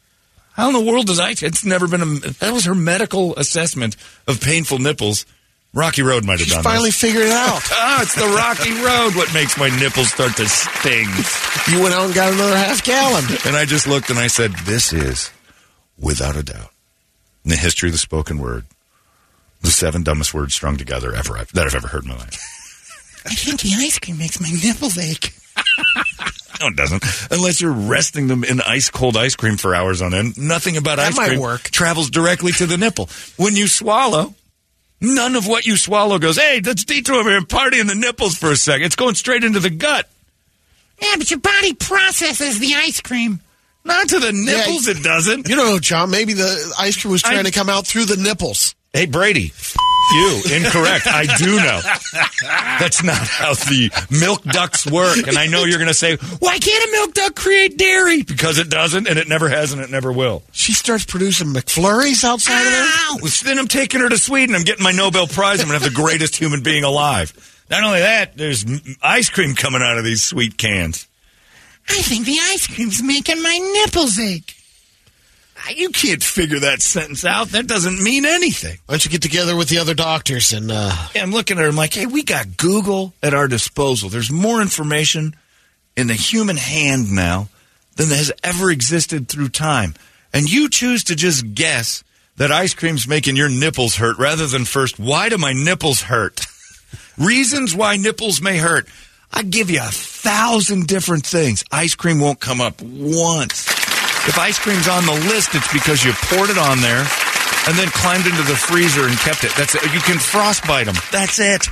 How in the world does ice... It's never been that was her medical assessment of painful nipples Rocky Road might have She's done finally this. figured it out. It's the Rocky Road what makes my nipples start to sting. You went out and got another half gallon. And I just looked and I said, this is, without a doubt, in the history of the spoken word, the 7 dumbest words strung together that I've ever heard in my life. I think the ice cream makes my nipples ache. No, it doesn't. Unless you're resting them in ice-cold ice cream for hours on end. Nothing about That ice might cream work. travels directly to the nipple. When you swallow, none of what you swallow goes, hey, let's detour over here and party in the nipples for a second. It's going straight into the gut. Yeah, but your body processes the ice cream. Not to the nipples, it doesn't. You know, John, maybe the ice cream was trying to come out through the nipples. Hey, Brady, you. Incorrect. I do know. That's not how the milk ducts work. And I know you're going to say, why can't a milk duct create dairy? Because it doesn't, and it never has, and it never will. She starts producing McFlurries outside of there? Well, then I'm taking her to Sweden. I'm getting my Nobel Prize. I'm going to have the greatest human being alive. Not only that, there's ice cream coming out of these sweet cans. I think the ice cream's making my nipples ache. You can't figure that sentence out. That doesn't mean anything. Why don't you get together with the other doctors and... Yeah, I'm looking at her. I'm like, hey, we got Google at our disposal. There's more information in the human hand now than has ever existed through time. And you choose to just guess that ice cream's making your nipples hurt rather than first, why do my nipples hurt? Reasons why nipples may hurt. I give you 1,000 different things. Ice cream won't come up once. If ice cream's on the list, it's because you poured it on there and then climbed into the freezer and kept it. That's it. You can frostbite them. That's it.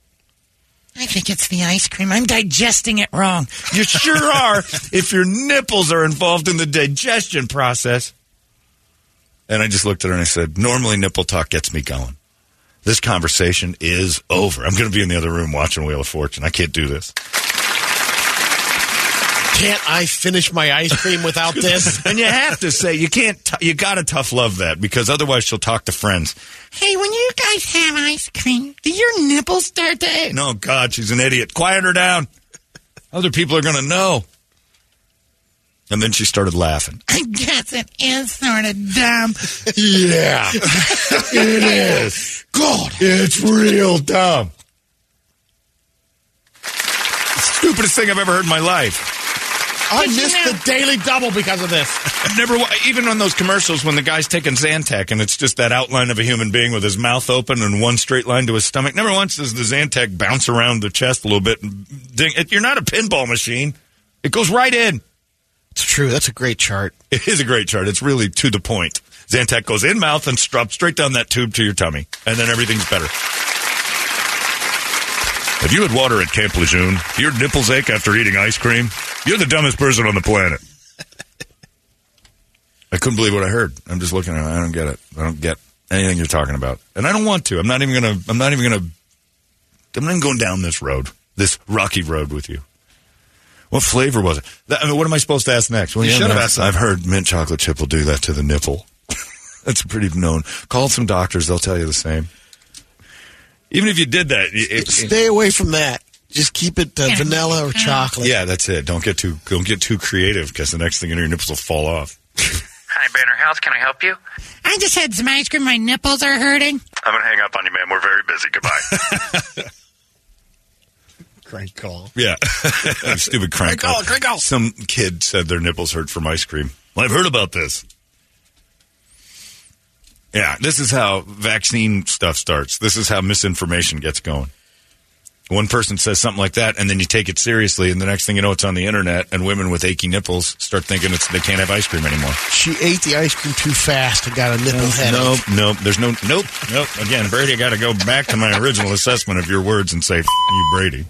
I think it's the ice cream. I'm digesting it wrong. You sure are if your nipples are involved in the digestion process. And I just looked at her and I said, normally nipple talk gets me going. This conversation is over. I'm going to be in the other room watching Wheel of Fortune. I can't do this. Can't I finish my ice cream without this? And you have to say, you can't, you got to tough love that because otherwise she'll talk to friends. Hey, when you guys have ice cream, do your nipples start to ache? No, God, she's an idiot. Quiet her down. Other people are going to know. And then she started laughing. I guess it is sort of dumb. Yeah, it is. God, it's real dumb. Stupidest thing I've ever heard in my life. I missed the Daily Double because of this. I've never, even on those commercials when the guy's taking Zantac and it's just that outline of a human being with his mouth open and one straight line to his stomach. Never once does the Zantac bounce around the chest a little bit. And ding. You're not a pinball machine. It goes right in. It's true. That's a great chart. It is a great chart. It's really to the point. Zantac goes in mouth and drops straight down that tube to your tummy. And then everything's better. If you had water at Camp Lejeune, your nipples ache after eating ice cream, you're the dumbest person on the planet. I couldn't believe what I heard. I'm just looking at it. I don't get it. I don't get anything you're talking about. And I don't want to. I'm not even going down this road, this rocky road with you. What flavor was it? What am I supposed to ask next? Well, you should have asked. I've heard mint chocolate chip will do that to the nipple. That's pretty known. Call some doctors. They'll tell you the same. Even if you did that, stay away from that. Just keep it vanilla or chocolate. Yeah, that's it. Don't get too creative because the next thing you know, your nipples will fall off. Hi, Banner House. Can I help you? I just had some ice cream. My nipples are hurting. I'm going to hang up on you, man. We're very busy. Goodbye. Crank call. Yeah. Stupid crank call. Crank call. Some kid said their nipples hurt from ice cream. Well, I've heard about this. Yeah, this is how vaccine stuff starts. This is how misinformation gets going. One person says something like that, and then you take it seriously, and the next thing you know, it's on the internet, and women with achy nipples start thinking they can't have ice cream anymore. She ate the ice cream too fast and got a nipple headache. Nope. There's nope. Again, Brady, I got to go back to my original assessment of your words and say, F you, Brady.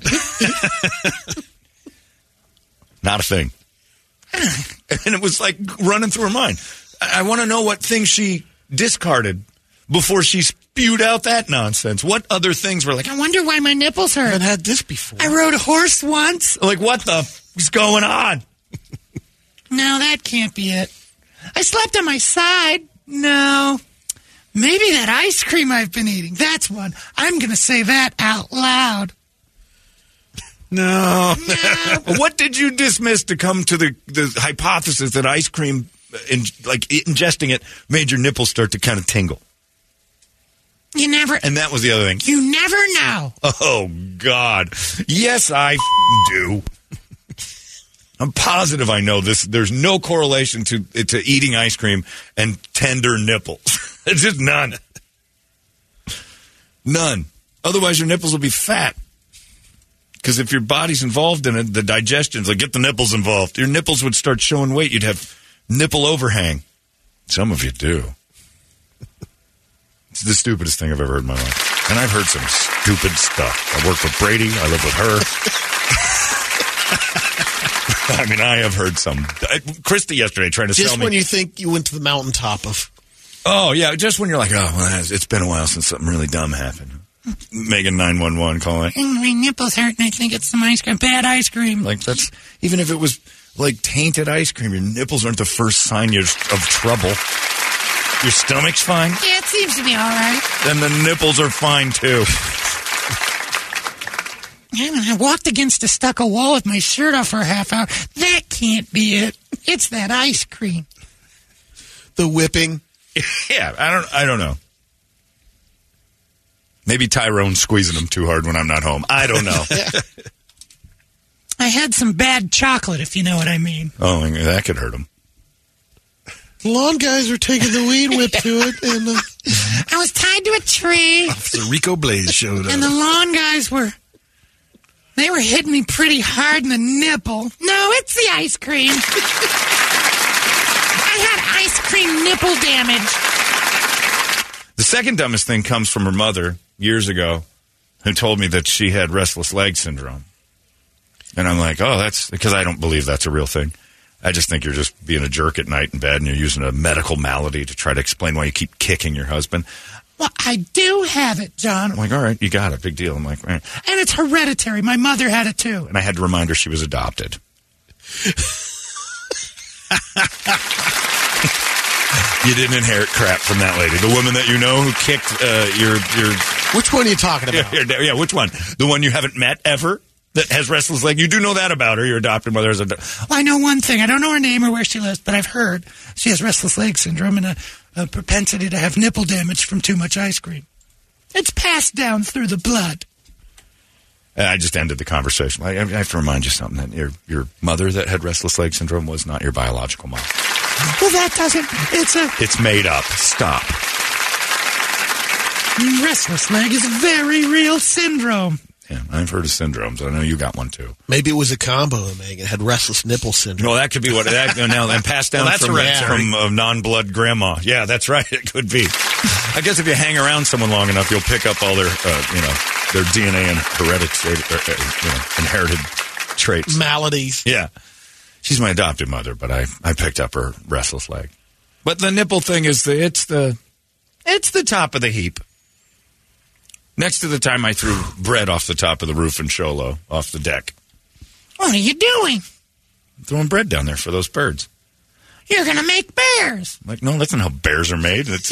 Not a thing. And it was like running through her mind. I want to know what things she discarded before she spewed out that nonsense. What other things were like, I wonder why my nipples hurt. I haven't had this before. I rode a horse once. Like, what the f is going on? No, that can't be it. I slept on my side. No. Maybe that ice cream I've been eating. That's one. I'm going to say that out loud. No. What did you dismiss to come to the hypothesis that ice cream, ingesting it, made your nipples start to kind of tingle? You never... And that was the other thing. You never know. Oh, God. Yes, I do. I'm positive I know this. There's no correlation to eating ice cream and tender nipples. It's just none. None. Otherwise, your nipples will be fat. Because if your body's involved in it, the digestion's like, get the nipples involved. Your nipples would start showing weight. You'd have nipple overhang. Some of you do. It's the stupidest thing I've ever heard in my life. And I've heard some stupid stuff. I work with Brady. I live with her. I mean, I have heard some. Christy yesterday trying to sell me. Just when you think you went to the mountaintop of... Oh, yeah, just when you're like, oh, well, it's been a while since something really dumb happened. Megan 911 calling. My nipples hurt and I think it's some ice cream. Bad ice cream. Like, that's... Even if it was, like, tainted ice cream, your nipples aren't the first sign of trouble. Your stomach's fine? Yeah, it seems to be all right. Then the nipples are fine, too. I walked against a stucco wall with my shirt off for a half hour. That can't be it. It's that ice cream. The whipping. Yeah, I don't know. Maybe Tyrone's squeezing them too hard when I'm not home. I don't know. I had some bad chocolate, if you know what I mean. Oh, that could hurt him. The lawn guys were taking the weed whip to it. And I was tied to a tree. Officer Rico Blaze showed up. And the lawn guys were hitting me pretty hard in the nipple. No, it's the ice cream. I had ice cream nipple damage. The second dumbest thing comes from her mother years ago, who told me that she had restless leg syndrome. And I'm like, oh, that's because I don't believe that's a real thing. I just think you're just being a jerk at night in bed and you're using a medical malady to try to explain why you keep kicking your husband. Well, I do have it, John. I'm like, all right, you got it. Big deal. I'm like, eh. And it's hereditary. My mother had it too. And I had to remind her she was adopted. You didn't inherit crap from that lady. The woman that you know who kicked your... Which one are you talking about? Yeah, which one? The one you haven't met ever? That has restless leg. You do know that about her. Your adopted mother is Well, I know one thing. I don't know her name or where she lives, but I've heard she has restless leg syndrome and a propensity to have nipple damage from too much ice cream. It's passed down through the blood. I just ended the conversation. I have to remind you something. That your mother that had restless leg syndrome was not your biological mom. Well, that doesn't... It's made up. Stop. Restless leg is a very real syndrome. Yeah, I've heard of syndromes. I know you got one, too. Maybe it was a combo, Megan. Had restless nipple syndrome. No, that could be what... and passed down from non-blood grandma. Yeah, that's right. It could be. I guess if you hang around someone long enough, you'll pick up all their, their DNA and inherited traits. Maladies. Yeah. She's my adopted mother, but I picked up her restless leg. But the nipple thing is it's the top of the heap. Next to the time I threw bread off the top of the roof in Sholo, off the deck. What are you doing? Throwing bread down there for those birds. You're going to make bears. I'm like, no, that's not how bears are made. It's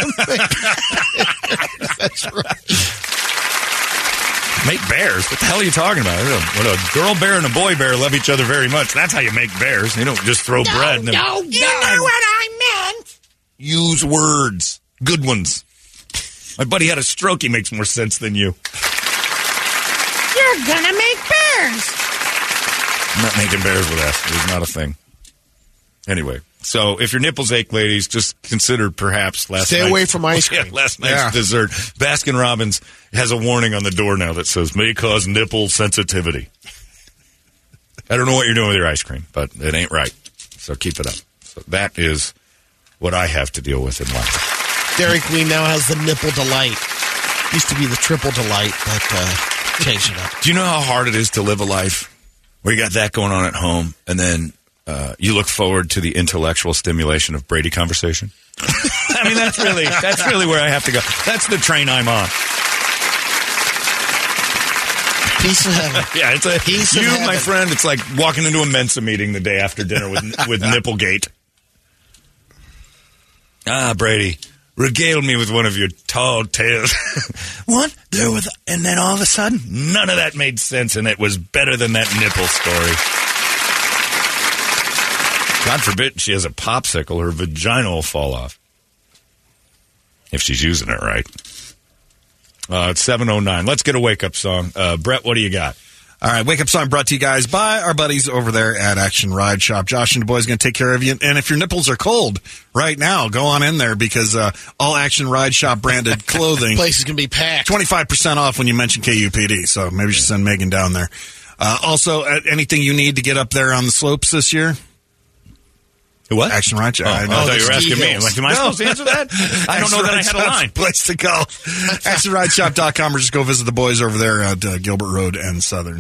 That's right. Make bears? What the hell are you talking about? When a girl bear and a boy bear love each other very much, that's how you make bears. You don't just throw bread. No, you know what I meant. Use words. Good ones. My buddy had a stroke. He makes more sense than you. You're gonna make bears. I'm not making bears with us. It's not a thing. Anyway, so if your nipples ache, ladies, just consider perhaps Stay away from ice cream. Yeah, last night's dessert. Baskin-Robbins has a warning on the door now that says, may cause nipple sensitivity. I don't know what you're doing with your ice cream, but it ain't right. So keep it up. So that is what I have to deal with in life. Dairy Queen now has the nipple delight. Used to be the triple delight, but changed it up. Do you know how hard it is to live a life where you got that going on at home, and then you look forward to the intellectual stimulation of Brady conversation? I mean, that's really where I have to go. That's the train I'm on. Peace of heaven. Yeah, it's a Peace of heaven. my friend. It's like walking into a Mensa meeting the day after dinner with Nipplegate. Ah, Brady, regale me with one of your tall tales. What? And then all of a sudden, none of that made sense, and it was better than that nipple story. God forbid she has a popsicle, her vagina will fall off. If she's using it right. It's 7:09. Let's get a wake-up song. Brett, what do you got? All right, wake up song brought to you guys by our buddies over there at Action Ride Shop. Josh and the boys going to take care of you. And if your nipples are cold right now, go on in there because all Action Ride Shop branded clothing. Place is going to be packed. 25% off when you mention KUPD. So maybe you should send Megan down there. Also, anything you need to get up there on the slopes this year? What? Action Ride Shop. I thought you were asking me. I'm like, am I supposed to answer that? I don't know that I had a line. Place to go. ActionRideShop.com or just go visit the boys over there at Gilbert Road and Southern.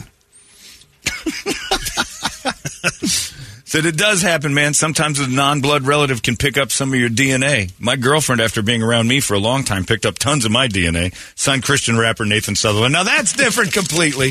So it does happen, man. Sometimes a non-blood relative can pick up some of your DNA. My girlfriend, after being around me for a long time, picked up tons of my DNA. Son Christian rapper Nathan Sutherland. Now that's different completely.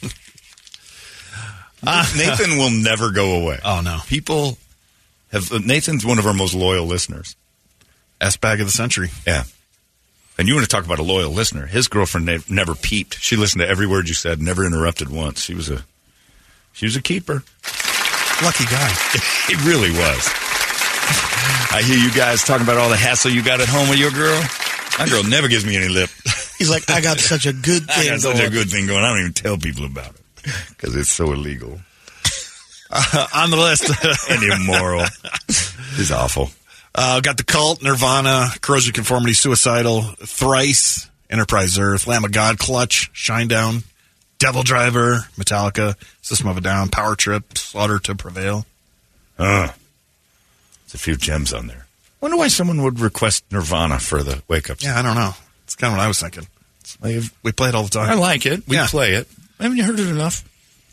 Nathan will never go away. Oh, no. People... Nathan's one of our most loyal listeners. S-Bag of the Century. Yeah. And you want to talk about a loyal listener. His girlfriend never peeped. She listened to every word you said, never interrupted once. She was a keeper. Lucky guy. He really was. I hear you guys talking about all the hassle you got at home with your girl. My girl never gives me any lip. He's like, I got such a good thing I got going. such a good thing going. I don't even tell people about it because it's so illegal. On the list. And immoral. It's awful. Got the Cult, Nirvana, Corrosion of Conformity, Suicidal, Thrice, Enterprise Earth, Lamb of God, Clutch, Shinedown, Devil Driver, Metallica, System of a Down, Power Trip, Slaughter to Prevail. There's a few gems on there. Wonder why someone would request Nirvana for the wake-up. Yeah, I don't know. It's kind of what I was thinking. We play it all the time. I like it. We play it. Haven't you heard it enough?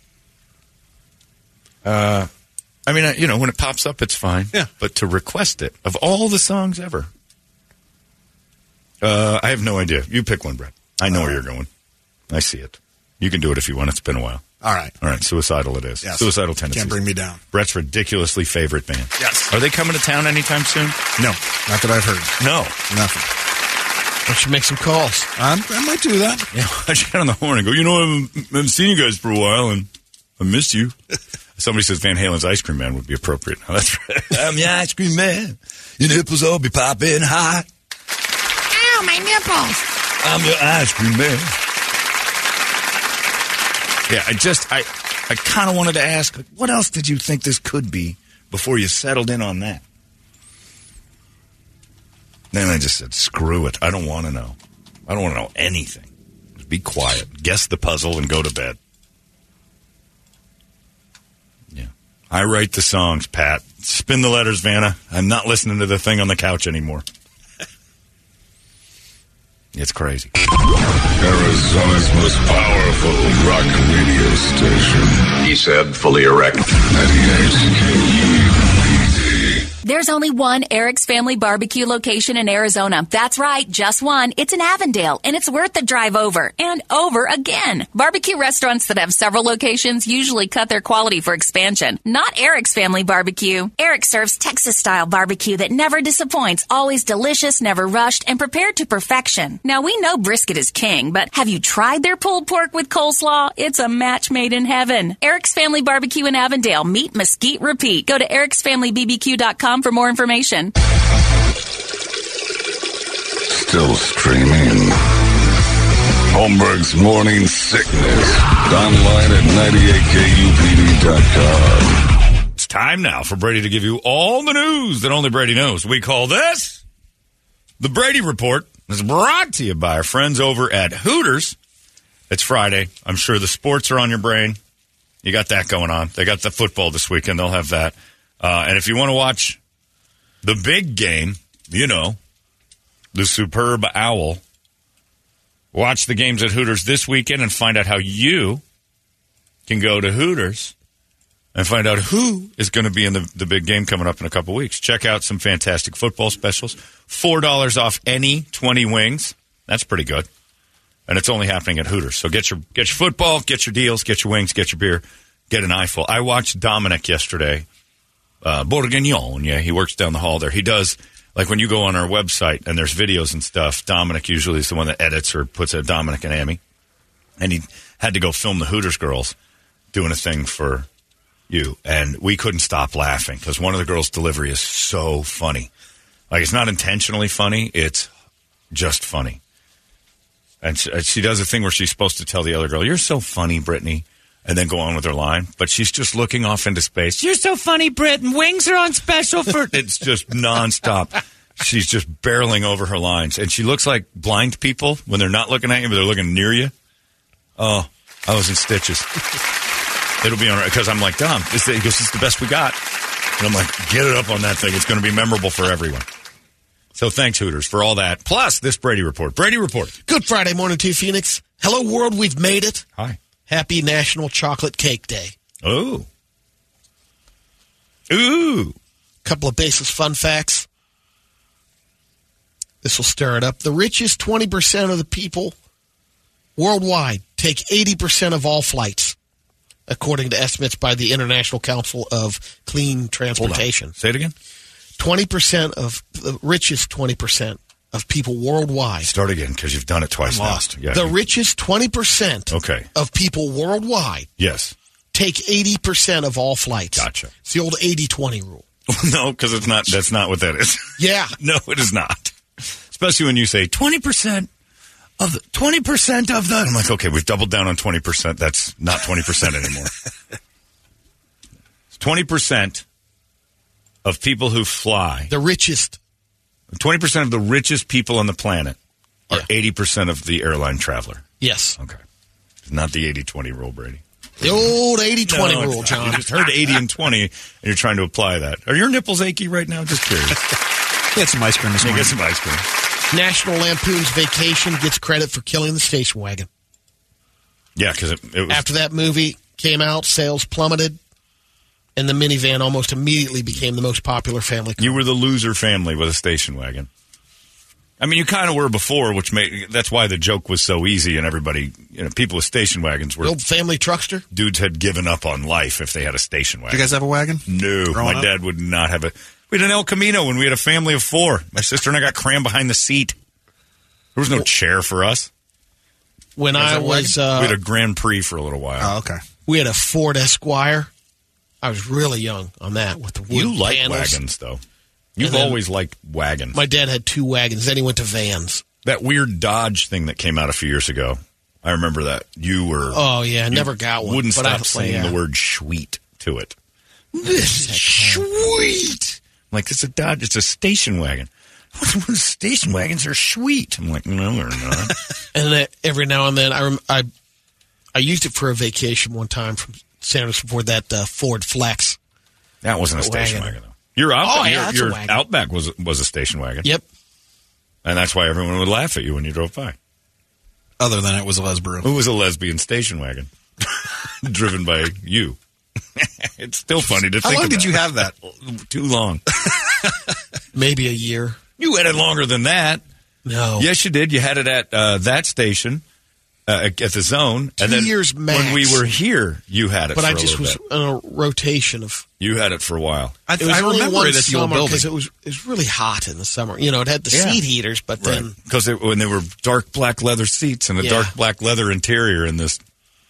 I mean, when it pops up, it's fine. Yeah. But to request it, of all the songs ever, I have no idea. You pick one, Brett. I know where you're going. I see it. You can do it if you want. It's been a while. All right. Suicidal it is. Yes. Suicidal Tendencies. Can't bring me down. Brett's ridiculously favorite band. Yes. Are they coming to town anytime soon? No. Not that I've heard. No. Nothing. I should make some calls. I might do that. Yeah, I should get on the horn and go, I haven't seen you guys for a while, and I missed you. Somebody says Van Halen's Ice Cream Man would be appropriate. No, that's right. I'm your ice cream man. Your nipples all be popping hot. Ow, my nipples. I'm your ice cream man. Yeah, I kind of wanted to ask, what else did you think this could be before you settled in on that? Then I just said, screw it. I don't want to know. I don't want to know anything. Just be quiet. Guess the puzzle and go to bed. Yeah. I write the songs, Pat. Spin the letters, Vanna. I'm not listening to the thing on the couch anymore. It's crazy. Arizona's most powerful rock radio station. He said, fully erect. 98 KUPD. There's only one Eric's Family Barbecue location in Arizona. That's right, just one. It's in Avondale, and it's worth the drive over and over again. Barbecue restaurants that have several locations usually cut their quality for expansion. Not Eric's Family Barbecue. Eric serves Texas-style barbecue that never disappoints, always delicious, never rushed, and prepared to perfection. Now, we know brisket is king, but have you tried their pulled pork with coleslaw? It's a match made in heaven. Eric's Family Barbecue in Avondale. Meet, mesquite, repeat. Go to ericsfamilybbq.com for more information. Still streaming. Holmberg's Morning Sickness. Online at 98kupd.com. It's time now for Brady to give you all the news that only Brady knows. We call this the Brady Report. It's brought to you by our friends over at Hooters. It's Friday. I'm sure the sports are on your brain. You got that going on. They got the football this weekend. They'll have that. And if you want to watch the big game, the Superb Owl, watch the games at Hooters this weekend and find out how you can go to Hooters and find out who is going to be in the big game coming up in a couple weeks. Check out some fantastic football specials. $4 off any 20 wings. That's pretty good. And it's only happening at Hooters. So get your football, get your deals, get your wings, get your beer, get an eyeful. I watched Dominic yesterday. Bourguignon, he works down the hall there. He does, like when you go on our website and there's videos and stuff, Dominic usually is the one that edits or puts a Dominic and Amy. And he had to go film the Hooters girls doing a thing for you. And we couldn't stop laughing because one of the girls' delivery is so funny. Like, it's not intentionally funny. It's just funny. And she does a thing where she's supposed to tell the other girl, "You're so funny, Brittany," and then go on with her line. But she's just looking off into space. "You're so funny, Britt, and wings are on special for..." It's just nonstop. She's just barreling over her lines. And she looks like blind people when they're not looking at you, but they're looking near you. Oh, I was in stitches. It'll be all right. Because I'm like, Dom, this is the best we got. And I'm like, get it up on that thing. It's going to be memorable for everyone. So thanks, Hooters, for all that. Plus, this Brady Report. Brady Report. Good Friday morning to you, Phoenix. Hello, world. We've made it. Hi. Happy National Chocolate Cake Day. Oh. Ooh. Couple of basis fun facts. This will stir it up. The richest 20% of the people worldwide take 80% of all flights, according to estimates by the International Council of Clean Transportation. Say it again. 20% of the richest 20% of people worldwide. Start again, because you've done it twice now. Lost. Yeah. The richest 20% Okay. of people worldwide Yes. take 80% of all flights. Gotcha. It's the old 80-20 rule. No, because that's not what that is. Yeah. No, it is not. Especially when you say 20% of the 20% of the. I'm like, okay, we've doubled down on 20%. That's not 20% anymore. 20% of people who fly. The richest. 20% of the richest people on the planet are 80% of the airline traveler. Yes. Okay. Not the 80-20 rule, Brady. The old 80-20 No, rule, John. You just heard 80 and 20, and you're trying to apply that. Are your nipples achy right now? Just curious. Get some ice cream this morning. Get some ice cream. National Lampoon's Vacation gets credit for killing the station wagon. Yeah, because it was... After that movie came out, sales plummeted, and the minivan almost immediately became the most popular family car. You were the loser family with a station wagon. I mean, you kind of were before, that's why the joke was so easy, and everybody, people with station wagons were... The old family truckster? Dudes had given up on life if they had a station wagon. Do you guys have a wagon? No, my dad would not have a... We had an El Camino when we had a family of 4. My sister and I got crammed behind the seat. There was no chair for us. When I was... we had a Grand Prix for a little while. Oh, okay. We had a Ford Esquire. I was really young on that with the wood You like panels. wagons, though. You've always liked wagons. My dad had 2 wagons. Then he went to vans. That weird Dodge thing that came out a few years ago. I remember that. You were... Oh, yeah. Never got one. Wouldn't but stop saying the word sweet to it. This is sweet. Like, it's a Dodge. It's a station wagon. Station wagons are sweet. I'm like, no, they're not. And then every now and then, I used it for a vacation one time from San Francisco for that Ford Flex. That wasn't a station wagon, though. Your Outback, your Outback was a station wagon. Yep. And that's why everyone would laugh at you when you drove by. Other than it was a lesbian. It was a lesbian station wagon. Driven by you. It's still funny to think about. How long did you have that? Too long. Maybe a year. You had it longer than that. No. Yes, you did. You had it at that station. At the Zone. 2 and then years max. When we were here, you had it but for I a just little was bit. on a rotation of... You had it for a while. I It was only remember one it at the old summer building. because it was really hot in the summer. You know, it had the seat heaters, but then... Because when they were dark black leather seats and a dark black leather interior in this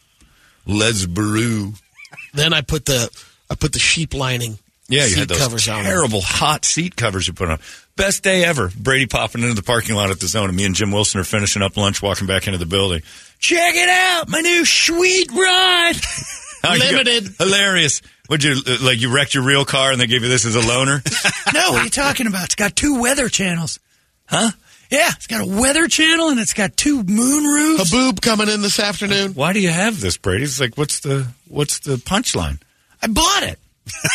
Les Baru. Then I put the sheep lining Yeah, you seat had those covers on. terrible hot seat covers you put on. Best day ever. Brady popping into the parking lot at the Zone, and me and Jim Wilson are finishing up lunch, walking back into the building. Check it out, my new sweet ride. Limited. Hilarious. Would you you wrecked your real car and they gave you this as a loaner? No, what are you talking about? It's got 2 weather channels. Huh? Yeah, it's got a weather channel and it's got 2 moon roofs. Haboob coming in this afternoon. Why do you have this, Brady? It's like, what's the punchline? I bought it.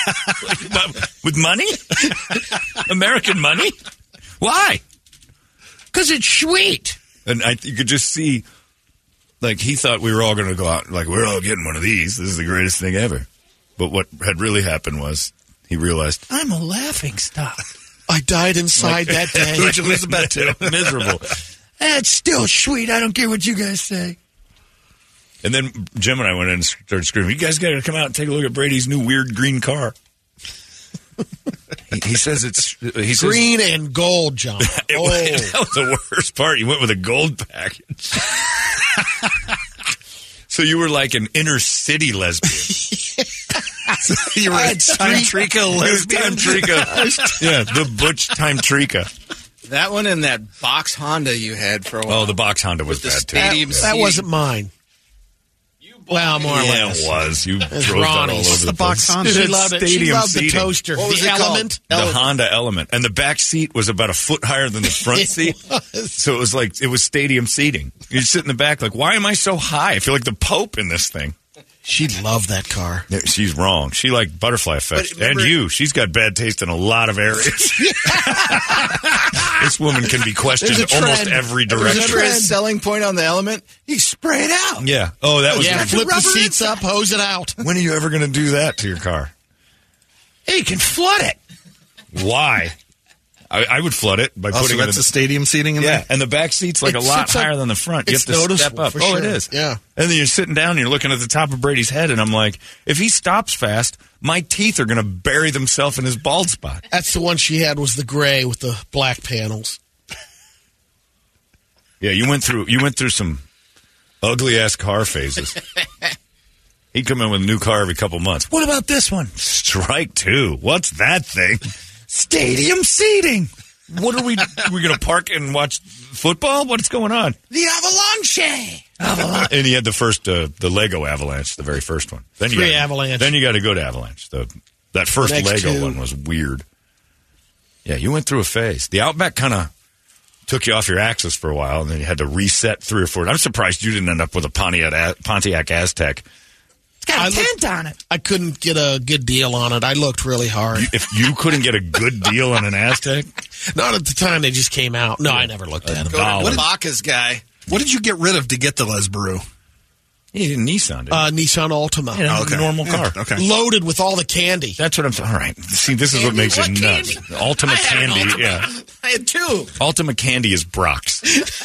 With money? American money? Why? Because it's sweet. And you could just see, he thought we were all going to go out, we're all getting one of these. This is the greatest thing ever. But what had really happened was he realized, I'm a laughing stock. I died inside that day. Who'd you lose the bet to? Miserable. It's still sweet. I don't care what you guys say. And then Jim and I went in and started screaming, you guys got to come out and take a look at Brady's new weird green car. He says it's green and gold, John. That was the worst part. You went with a gold package. So you were like an inner city lesbian. You were a Time Trica lesbian. Time Trica. Yeah, the Butch Time Trica. That one and that box Honda you had for a while. Oh, the box Honda was With the bad too. stadium That seating. wasn't mine. Well, more or Yeah, less. it was. You drove that all Ronnie's. over What's the the box place. Honda? She It's loved it. She stadium loved the seating. toaster. What was the it called? Element. The Honda Element, and the back seat was about a foot higher than the front It seat. was. So it was like it was stadium seating. You sit in the back, like, why am I so high? I feel like the Pope in this thing. She loved that car. Yeah, she's wrong. She liked butterfly effects, But remember- and you. She's got bad taste in a lot of areas. This woman can be questioned There's a almost trend. every There's a direction. Remember his selling point on the Element? He sprayed out. Yeah. Oh, that was. Yeah, the- flip the seats up, hose it out. When are you ever going to do that to your car? Hey, you can flood it. Why? I would flood it by Oh, so putting it in that's the stadium seating in Yeah, there? and the back seat's like It a lot sits up- higher than the front. You have it's to step noticeable, up. for Oh, it sure. is. Yeah. And then you're sitting down and you're looking at the top of Brady's head, and I'm like, if he stops fast, my teeth are going to bury themselves in his bald spot. That's the one she had was the gray with the black panels. Yeah, you went through some ugly ass car phases. He'd come in with a new car every couple months. What about this one? Strike two. What's that thing? Stadium seating. What are we going to park and watch football? What's going on? The Avalanche. And he had the first, the Lego Avalanche, the very first one. Then you Three gotta- Avalanche. Then you got to go to Avalanche. That first The next Lego two. one was weird. Yeah, you went through a phase. The Outback kind of took you off your axis for a while, and then you had to reset 3 or 4. I'm surprised you didn't end up with a Pontiac Aztec. It's got a I tent on it. I couldn't get a good deal on it. I looked really hard. If you couldn't get a good deal on an Aztec, Not at the time they just came out. No, I never looked at them. Go to the Baca's guy. What did you get rid of to get the Lesbaru? you didn't Nissan, did you? Nissan Altima. Yeah, Oh, okay. normal car. Yeah, okay. Loaded with all the candy. That's what I'm saying. All right. See, this is what makes it nuts. Ultima Candy, yeah. I had two. Ultima Candy is Brock's.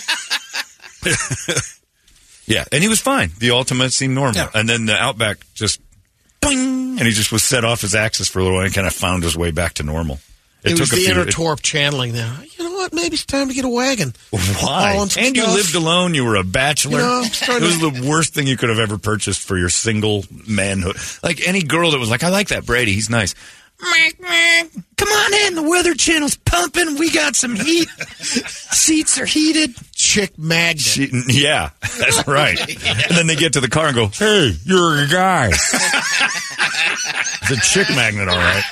Yeah, and he was fine. The Ultima seemed normal. Yeah. And then the Outback just, boing, and he just was set off his axis for a little while and kind of found his way back to normal. It was a the few- inner torp channeling there. You know what? Maybe it's time to get a wagon. Why? Hauling some And you stuff. lived alone. You were a bachelor. You know, I'm It starting was the worst thing you could have ever purchased for your single manhood. Like any girl that was like, I like that Brady. He's nice. Come on in. The Weather Channel's pumping. We got some heat. Seats are heated. Chick magnet. Yeah, that's right. And then they get to the car and go, hey, you're a guy. It's a chick magnet, all right.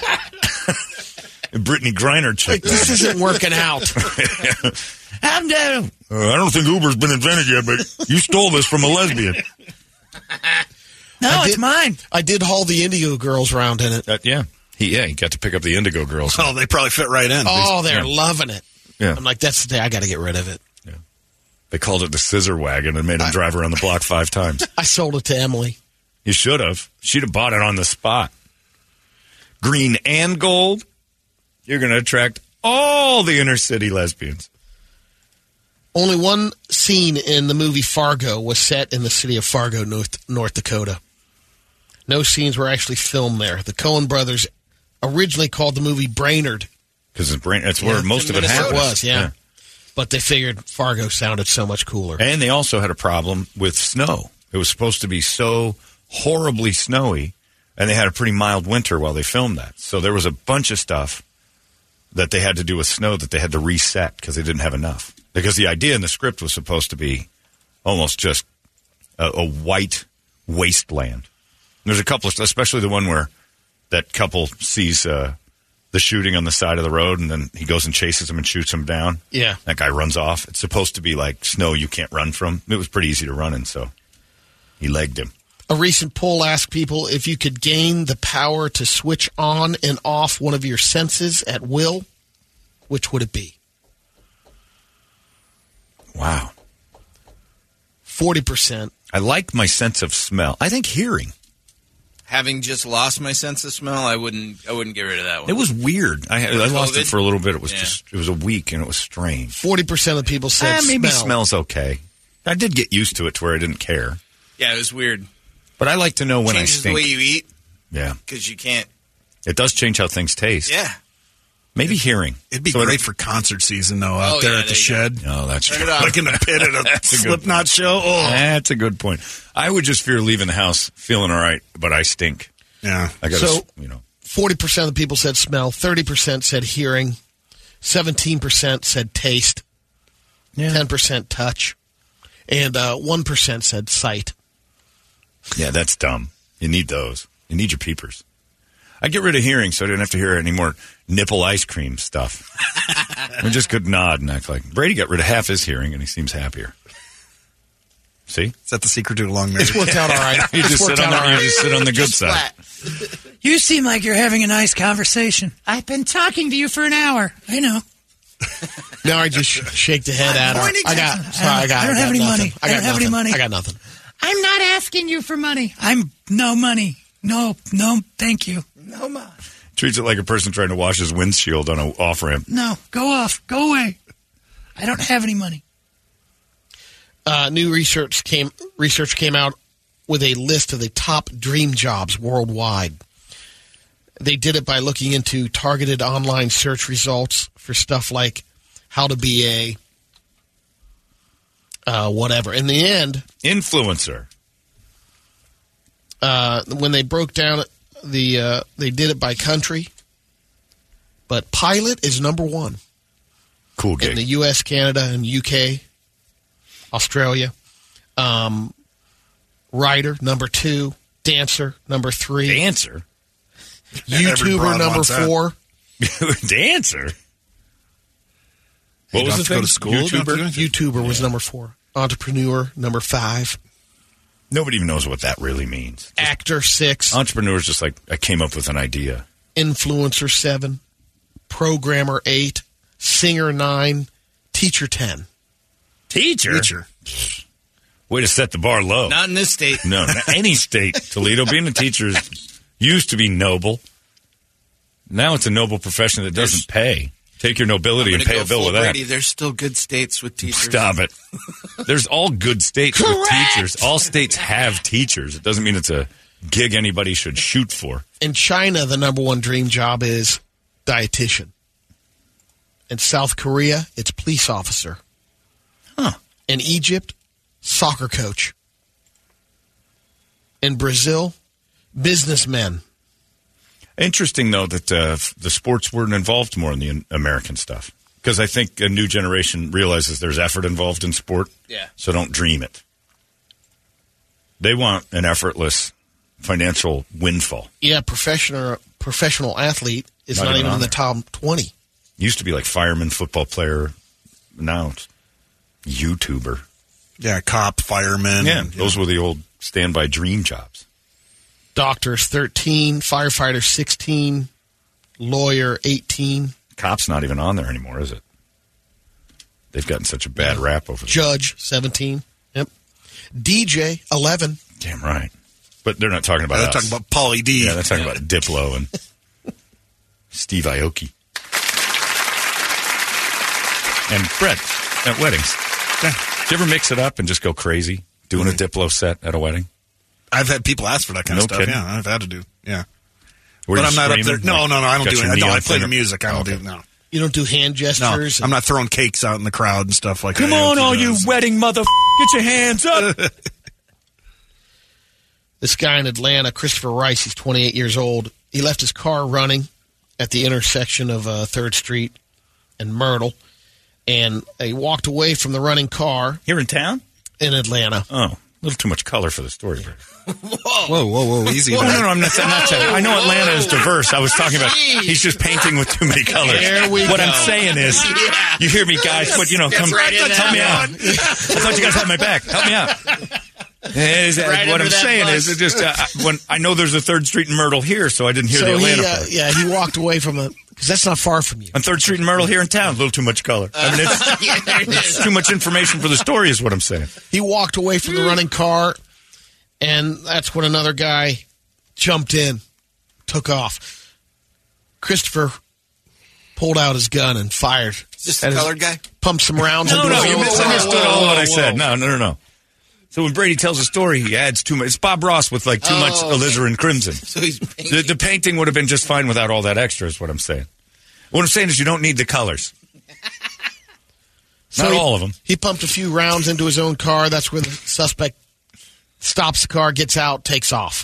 Brittany Griner chick. Like, this isn't working out. I'm down. I don't think Uber's been invented yet, but you stole this from a lesbian. No, it's mine. I did haul the Indigo girls around in it. Yeah. He got to pick up the Indigo girls. Oh, they probably fit right in. Oh, they're loving it. Yeah. I'm like, that's the day I got to get rid of it. They called it the scissor wagon and made him drive around the block 5 times. I sold it to Emily. You should have. She'd have bought it on the spot. Green and gold. You're going to attract all the inner city lesbians. Only one scene in the movie Fargo was set in the city of Fargo, North Dakota. No scenes were actually filmed there. The Coen brothers originally called the movie Brainerd. Because that's where most of it Minnesota happened. was, yeah. But they figured Fargo sounded so much cooler. And they also had a problem with snow. It was supposed to be so horribly snowy, and they had a pretty mild winter while they filmed that. So there was a bunch of stuff that they had to do with snow that they had to reset because they didn't have enough. Because the idea in the script was supposed to be almost just a white wasteland. There's a couple, especially the one where that couple sees the shooting on the side of the road, and then he goes and chases him and shoots him down. Yeah. That guy runs off. It's supposed to be like snow you can't run from. It was pretty easy to run in, so he legged him. A recent poll asked people if you could gain the power to switch on and off one of your senses at will, which would it be? Wow. 40%. I like my sense of smell. I think hearing. Having just lost my sense of smell, I wouldn't get rid of that one. It was weird. I lost it COVID? for a little bit. It was Yeah. it was a week, and it was strange. 40% of the people said Maybe smell. smell's okay. I did get used to it to where I didn't care. Yeah, it was weird. But I like to know when Changes I stink. the way you eat Yeah. because you can't. It does change how things taste. Yeah. Maybe hearing. It'd be So great for concert season, though, out Oh, there yeah, at the there you shed. No, that's Turn it on. Like in the pit at a That's a good Slipknot show. Oh, That's a good point. I would just fear leaving the house feeling all right, but I stink. yeah. I got So- to, 40% of the people said smell. 30% said hearing. 17% said taste. 10% touch. And 1% said sight. Yeah, that's dumb. You need those. You need your peepers. I get rid of hearing so I didn't have to hear any more nipple ice cream stuff. I just could nod and act like Brady got rid of half his hearing and he seems happier. See? Is that the secret to a long marriage? It's worked out all right. You just sit on the good side. You seem like you're having a nice conversation. I've been talking to you for an hour. I know. Now I just shake the head at her. I don't have any money. I don't have any money. I got nothing. I'm not asking you for money. I'm no money. No, thank you. No money. Treats it like a person trying to wash his windshield on an off-ramp. No, go off. Go away. I don't have any money. New research came out with a list of the top dream jobs worldwide. They did it by looking into targeted online search results for stuff like how to be a whatever. In the end, influencer. When they broke down they did it by country, but pilot is number one. Cool gig. In the U.S., Canada, and UK, Australia. Writer, number 2. Dancer, number 3. Dancer? YouTuber, number 4. Dancer? What was the thing? Go to school? YouTuber was number 4. Entrepreneur, number 5. Nobody even knows what that really means. Actor, 6. Entrepreneur's just like, I came up with an idea. Influencer, 7. Programmer, 8. Singer, 9. Teacher, 10. Teacher? Way to set the bar low. Not in this state. No, not any state. Toledo, being a teacher used to be noble. Now it's a noble profession that doesn't pay. Take your nobility and pay a bill with that. Brady, there's still good states with teachers. Stop it. There's all good states with teachers. All states have teachers. It doesn't mean it's a gig anybody should shoot for. In China, the number 1 dream job is dietitian. In South Korea, it's police officer. Huh. In Egypt, soccer coach. In Brazil, businessmen. Interesting, though, that the sports weren't involved more in the American stuff. Because I think a new generation realizes there's effort involved in sport. Yeah. So don't dream it. They want an effortless financial windfall. Yeah, professional athlete is not even in the top 20. Used to be like fireman, football player. Now it's YouTuber. Yeah, cop, fireman. Yeah, those were the old standby dream jobs. Doctors, 13. Firefighter, 16. Lawyer, 18. Cop's not even on there anymore, is it? They've gotten such a bad rap over there. Judge, 17. Yep. DJ, 11. Damn right. But they're not talking about They're us. talking about Pauly D. Yeah, they're talking about Diplo and Steve Aoki. And Brett at weddings. Yeah. Do you ever mix it up and just go crazy doing a Diplo set at a wedding? I've had people ask for that kind of stuff. Kidding. Yeah, I've had to do. Yeah. Were But you I'm not up there. screaming? No, I don't Got do your it. No, I neon play the thing? music. I don't Okay. do no. You don't do hand No, gestures? I'm not throwing cakes out in the crowd and stuff like Come that. on, all you wedding mother... Get your hands up! This guy in Atlanta, Christopher Rice, he's 28 years old. He left his car running at the intersection of 3rd Street and Myrtle, and he walked away from the running car. Here in town? In Atlanta. Oh, a little too much color for the story. Whoa, easy. Well, no, I'm not saying. I know Atlanta is diverse. I was talking about he's just painting with too many colors. What I'm saying is, you hear me, guys, but come help me out. I thought you guys had my back. Help me out. What I'm saying is, just when I know there's a 3rd Street in Myrtle here, so I didn't hear the Atlanta part. He walked away from because that's not far from you. On 3rd Street in Myrtle here in town, a little too much color. I mean, it's too much information for the story is what I'm saying. He walked away from the running car, and that's when another guy jumped in, took off. Christopher pulled out his gun and fired. Is this the colored guy? Pumped some rounds into No, his you own misunderstood car. all what I said. No. So when Brady tells a story, he adds too much. It's Bob Ross with like too much alizarin crimson. So he's painting. The painting would have been just fine without all that extra, is what I'm saying. What I'm saying is you don't need the colors. Not all of them. He pumped a few rounds into his own car. That's when the suspect stops the car, gets out, takes off.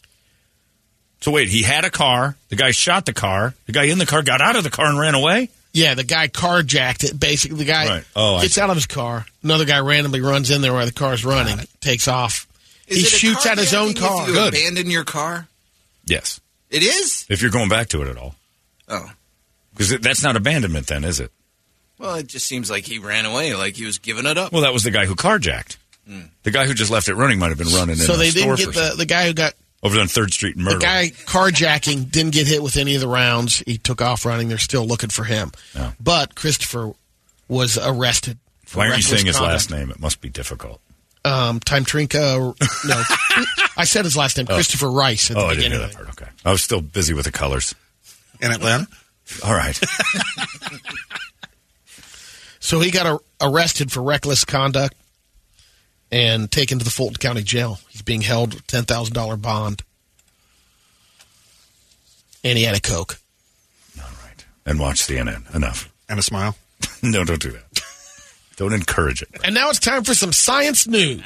So wait, he had a car. The guy shot the car. The guy in the car got out of the car and ran away? Yeah, the guy carjacked it. Basically, the guy gets out of his car. Another guy randomly runs in there while the car's running, takes off. He shoots at his own car. If you abandon your car? Yes. It is? If you're going back to it at all. Oh. Because that's not abandonment then, is it? Well, it just seems like he ran away, like he was giving it up. Well, that was the guy who carjacked. The guy who just left it running might have been running in So they store didn't get the guy who got... Over on 3rd Street in Myrtle. The guy carjacking didn't get hit with any of the rounds. He took off running. They're still looking for him. Oh. But Christopher was arrested. For Why aren't you saying his conduct. last name? It must be difficult. Time Trinka. No. I said his last name, Christopher Rice, at the I beginning. didn't hear that part. Okay. I was still busy with the colors. In Atlanta? All right. So he got arrested for reckless conduct and taken to the Fulton County Jail. He's being held with $10,000 bond. And he had a Coke. All right. And watch CNN. Enough. And a smile. No, don't do that. Don't encourage it. And now it's time for some science news.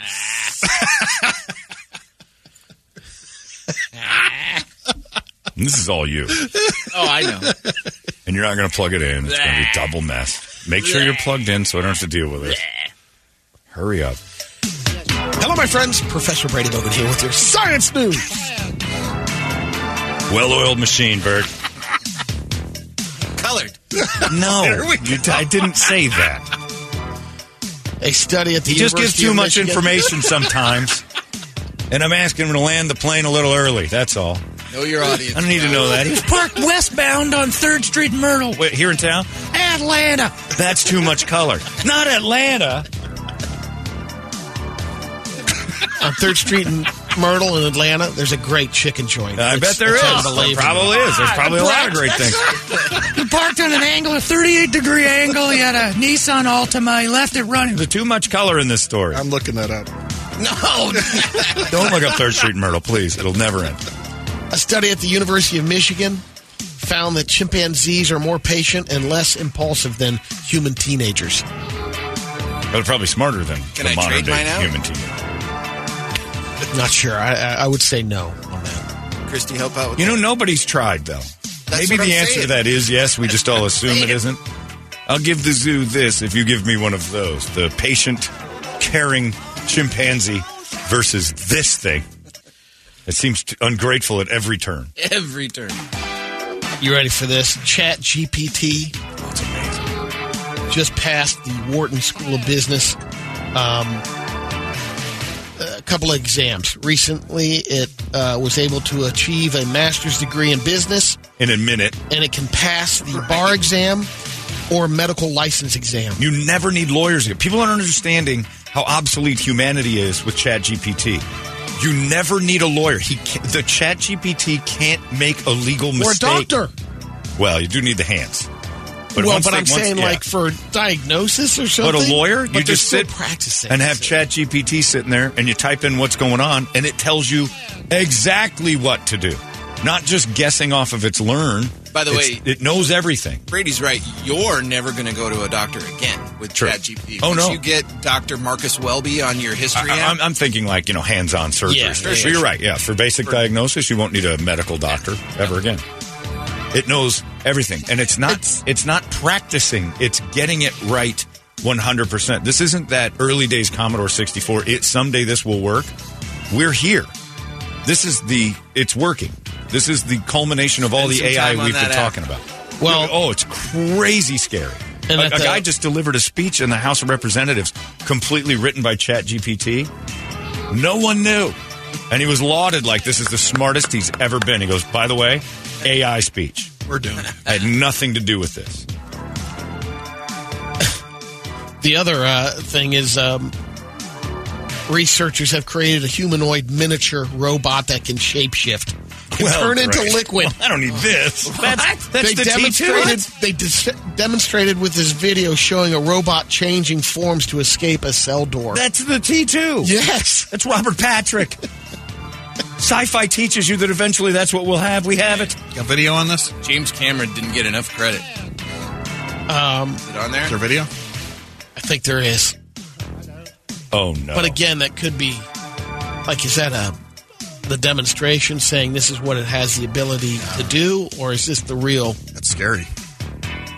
This is all you. Oh, I know. And you're not going to plug it in. It's going to be double mess. Make sure you're plugged in so I don't have to deal with it. Hurry up. Hello, my friends. Professor Brady Bogan here with your science news. Well-oiled machine, Bert. Colored. No, I didn't say that. A study at the He just gives University too of much Michigan. information sometimes. And I'm asking him to land the plane a little early. That's all. Know your audience. I don't need to know that. He's parked westbound on 3rd Street in Myrtle. Wait, here in town? Atlanta. That's too much color. Not Atlanta. On 3rd Street in Myrtle in Atlanta, there's a great chicken joint. I bet there is. There There probably is. There's probably a lot of great things. He parked on an angle, a 38-degree angle. He had a Nissan Altima. He left it running. There's too much color in this story. I'm looking that up. No. Don't look up 3rd Street in Myrtle, please. It'll never end. A study at the University of Michigan found that chimpanzees are more patient and less impulsive than human teenagers. They're probably smarter than Can the I modern trade mine day out? human teenager. Not sure. I would say no on that. Christy, help out with You know, that? nobody's tried, though. That's Maybe what the I'm answer saying. to that is yes. We just all assume Say it it. isn't. I'll give the zoo this if you give me one of those. The patient, caring chimpanzee versus this thing. It seems ungrateful at every turn. Every turn. You ready for this? ChatGPT That's amazing. just passed the Wharton School of Business. A couple of exams. Recently, it was able to achieve a master's degree in business, In a minute. and it can pass the bar exam or medical license exam. You never need lawyers again. People aren't understanding how obsolete humanity is with ChatGPT. You never need a lawyer. The ChatGPT can't make a legal Or a mistake. doctor. Well, you do need the hands. I'm saying like for diagnosis or something. But a lawyer, But you they're just still sit practicing and have ChatGPT sitting there, and you type in what's going on, and it tells you exactly what to do. Not just guessing off of its learn. By the way, it knows everything. Brady's right. You're never going to go to a doctor again with True. ChatGPT. Oh, Once no. you get Dr. Marcus Welby on your history app, I'm thinking like, hands-on surgery. Yeah, So yeah. you're right. Yeah, for basic diagnosis, you won't need a medical doctor ever again. It knows everything, and it's not practicing. It's getting it right 100%. This isn't that early days Commodore 64. Someday this will work. We're here. It's working. This is the culmination of all the Spend some AI time on we've been that app. talking about. Well- it's crazy scary. And A at the- guy just delivered a speech in the House of Representatives, completely written by ChatGPT. No one knew. And he was lauded like this is the smartest he's ever been. He goes, by the way, AI speech. We're doing it. I had nothing to do with this. The other thing is researchers have created a humanoid miniature robot that can shapeshift. Can turn into great. liquid. Well, I don't need this. That's They the demonstrated. T2. Demonstrated with this video showing a robot changing forms to escape a cell door. That's the T2. Yes, That's Robert Patrick. Sci-fi teaches you that eventually that's what we'll have. We have it. Got video on this? James Cameron didn't get enough credit. Is it on there? Is there video? I think there is. Oh, no. But again, that could be, like, is that the demonstration saying this is what it has the ability to do, or is this the real? That's scary.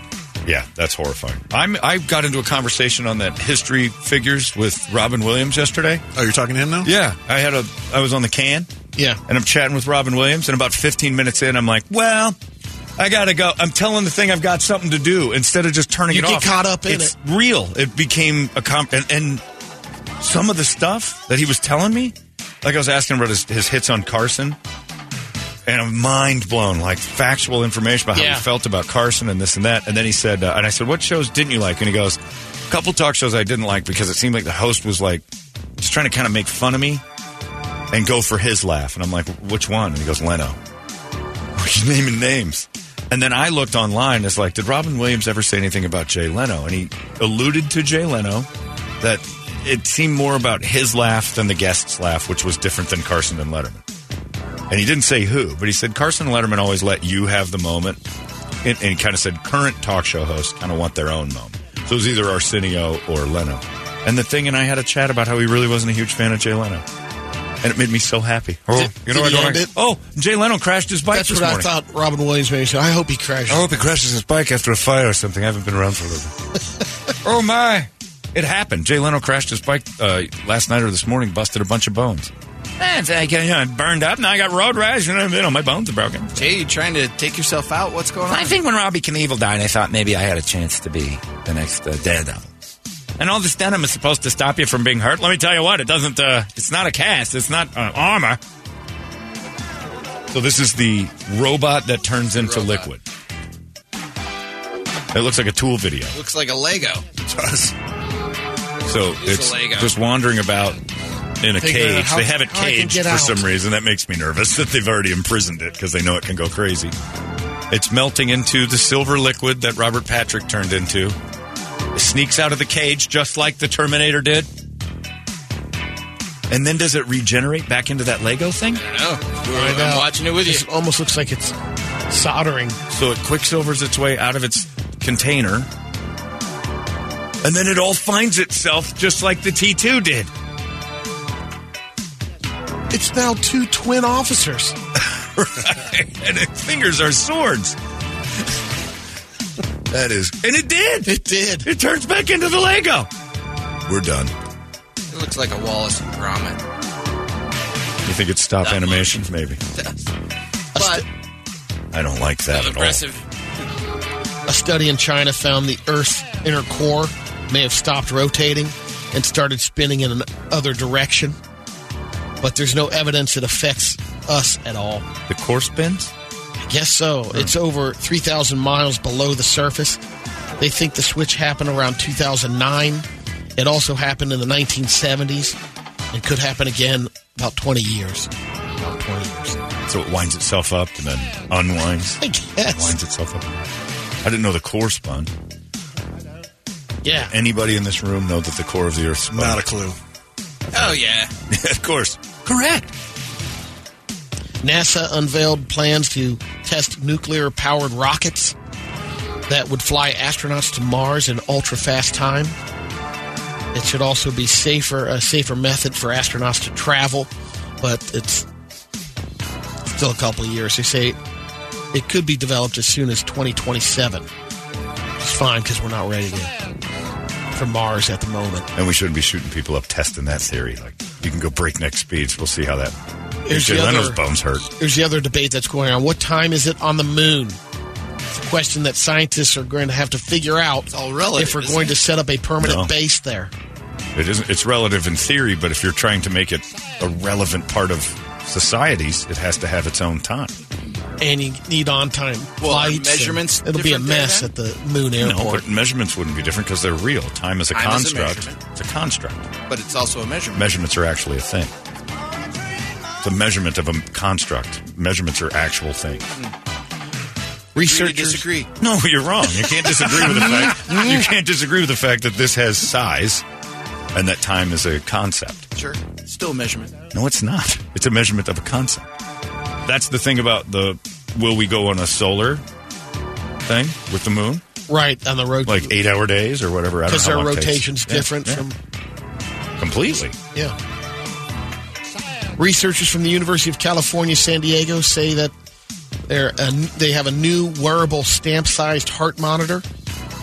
Yeah, that's horrifying. I got into a conversation on that history figures with Robin Williams yesterday. Oh, you're talking to him now? Yeah, I was on the can. Yeah. And I'm chatting with Robin Williams, and about 15 minutes in, I'm like, well, I gotta go. I'm telling the thing I've got something to do instead of just turning it off. You get caught up in it's real. It became and some of the stuff that he was telling me, like I was asking about his hits on Carson, and I'm mind blown, like factual information about how he felt about Carson and this and that. And then he said, and I said, what shows didn't you like? And he goes, a couple talk shows I didn't like because it seemed like the host was like just trying to kind of make fun of me and go for his laugh. And I'm like, which one? And he goes, Leno. He's naming names. And then I looked online. It's like, did Robin Williams ever say anything about Jay Leno? And he alluded to Jay Leno, that it seemed more about his laugh than the guest's laugh, which was different than Carson and Letterman. And he didn't say who, but he said Carson and Letterman always let you have the moment. And he kind of said current talk show hosts kind of want their own moment. So it was either Arsenio or Leno. And the thing, and I had a chat about how he really wasn't a huge fan of Jay Leno. And it made me so happy. Jay Leno crashed his bike this morning. That's what I thought Robin Williams maybe said. I hope he crashes. I hope he crashes his bike after a fire or something. I haven't been around for a little bit. Oh, my. It happened. Jay Leno crashed his bike last night or this morning, busted a bunch of bones. It burned up. Now I got road rash, and my bones are broken. Jay, you trying to take yourself out? What's going on? I think when Robbie Knievel died, I thought maybe I had a chance to be the next Daredevil. And all this denim is supposed to stop you from being hurt. Let me tell you what, it doesn't. It's not a cast. It's not armor. So this is the robot that turns into liquid. It looks like a Tool video. Looks like a Lego. It does. So it's just wandering about in a cage. They have it caged for some reason. That makes me nervous that they've already imprisoned it because they know it can go crazy. It's melting into the silver liquid that Robert Patrick turned into. It sneaks out of the cage just like the Terminator did. And then does it regenerate back into that Lego thing? I don't know. I'm watching it with you. It almost looks like it's soldering. So it quicksilvers its way out of its container. And then it all finds itself just like the T2 did. It's now two twin officers. Right. And its fingers are swords. That is. And it did. It did. It turns back into the Lego. We're done. It looks like a Wallace and Gromit. You think it's stop animation? Maybe. But I don't like that at all. A study in China found the Earth's inner core may have stopped rotating and started spinning in another direction. But there's no evidence it affects us at all. The core spins? I guess so. It's over 3,000 miles below the surface. They think the switch happened around 2009. It also happened in the 1970s. It could happen again about 20 years. About 20 years. So it winds itself up and then unwinds? I guess. Winds itself up. I didn't know the core spun. Yeah. Anybody in this room know that the core of the Earth spun? Not a clue. Oh, yeah. Of course. Correct. NASA unveiled plans to test nuclear-powered rockets that would fly astronauts to Mars in ultra-fast time. It should also be a safer method for astronauts to travel, but it's still a couple of years. They say it could be developed as soon as 2027. It's fine because we're not ready for Mars at the moment. And we shouldn't be shooting people up testing that theory. Like, you can go breakneck speeds. We'll see how that... Jay Leno's bones hurt. There's the other debate that's going on. What time is it on the moon? It's a question that scientists are going to have to figure out if we're going to set up a permanent base there. It isn't. It's relative in theory, but if you're trying to make it a relevant part of societies, it has to have its own time. And you need on-time flights. Measurements. It'll be a mess at the moon airport. No, but measurements wouldn't be different because they're real. Time is a construct. It's a construct. But it's also a measurement. Measurements are actually a thing. It's a measurement of a construct. Measurements are actual things. Researchers disagree. No, you're wrong. You can't disagree with the fact. You can't disagree with the fact that this has size and that time is a concept. Sure, it's still a measurement. No, it's not. It's a measurement of a concept. That's the thing about the will we go on a solar thing with the moon? Right, on the road. Like 8-hour days or whatever. Because their rotation's different from... Completely. Yeah. Researchers from the University of California, San Diego say that they have a new wearable stamp-sized heart monitor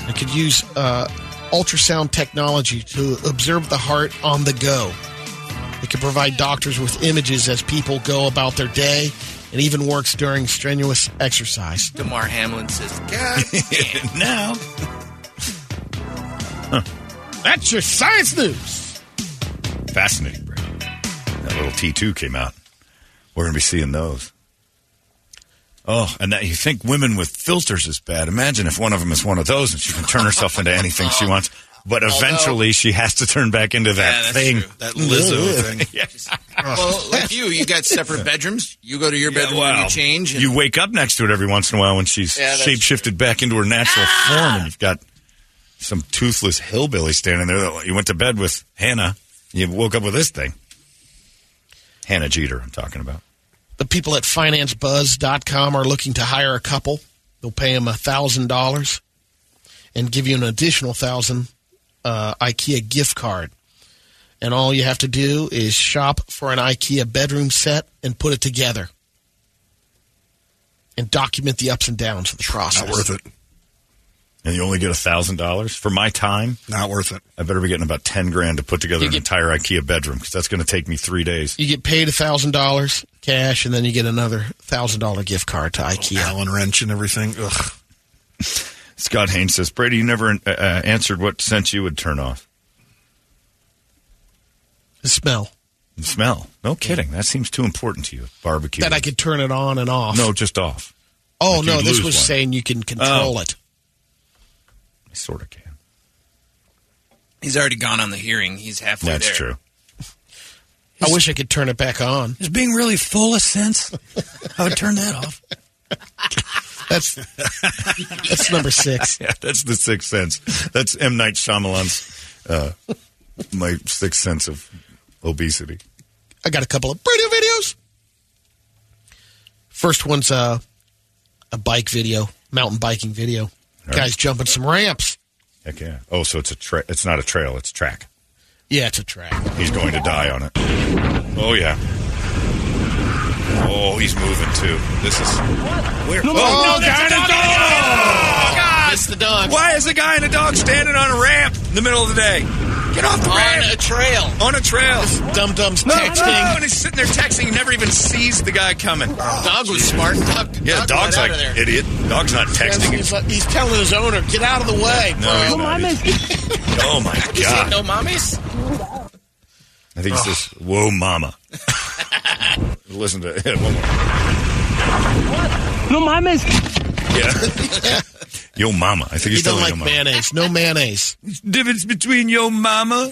It could use ultrasound technology to observe the heart on the go. It can provide doctors with images as people go about their day, and even works during strenuous exercise. DeMar Hamlin says, God damn. Now. That's your science news. Fascinating, Brady. That little T2 came out. We're going to be seeing those. Oh, and that you think women with filters is bad. Imagine if one of them is one of those and she can turn herself into anything she wants. But eventually she has to turn back into that thing. True. That Lizzo thing. Yes. Well, like you got separate bedrooms. You go to your bedroom and you change. And you wake up next to it every once in a while when she's shape-shifted back into her natural form, and you've got some toothless hillbilly standing there. You went to bed with Hannah. You woke up with this thing. Hannah Jeter, I'm talking about. The people at FinanceBuzz.com are looking to hire a couple. They'll pay them $1,000 and give you an additional $1,000 IKEA gift card. And all you have to do is shop for an IKEA bedroom set and put it together. And document the ups and downs of the process. Not worth it. And you only get $1,000 for my time? Not worth it. I better be getting about $10,000 to put together an entire IKEA bedroom, because that's going to take me 3 days. You get paid $1,000 cash, and then you get another $1,000 gift card to IKEA. Allen wrench and everything. Ugh. Scott Haynes says, Brady, you never answered what scent you would turn off. The smell. The smell. No kidding. That seems too important to you. Barbecue. That I could turn it on and off. No, just off. Oh, Like no, you'd this lose was one. saying you can control it. I sort of can. he's already gone on the hearing. He's halfway That's there. true. I wish I could turn it back on. Is being really full of sense? I would turn that off. That's number 6. Yeah, that's the Sixth Sense. That's M. Night Shyamalan's my Sixth Sense of obesity. I got a couple of radio videos. First one's a bike video, mountain biking video. All Guy's right. jumping some ramps. Heck yeah. Oh, so it's it's not a trail, it's track. Yeah, it's a track. He's going to die on it. Oh, yeah. Oh, he's moving, too. This is... Where? No, that's a dog! God, it's the dog. Why is the guy and a dog standing on a ramp in the middle of the day? Get off the ramp. On a trail. On a trail. Dum-dums No, texting. no, and he's sitting there texting. He never even sees the guy coming. Dog was smart. Yeah, dog's got like, out of there. idiot. Dog's not texting. He's telling his owner, get out of the way, No, he's bro. not. Oh, my You say God. no mommies? I think he says, whoa, mama. Listen to it. One more. No mames. Yeah. Yo, mama. I think He he's don't telling like yo, mama. mayonnaise. No mayonnaise. Difference between yo, mama.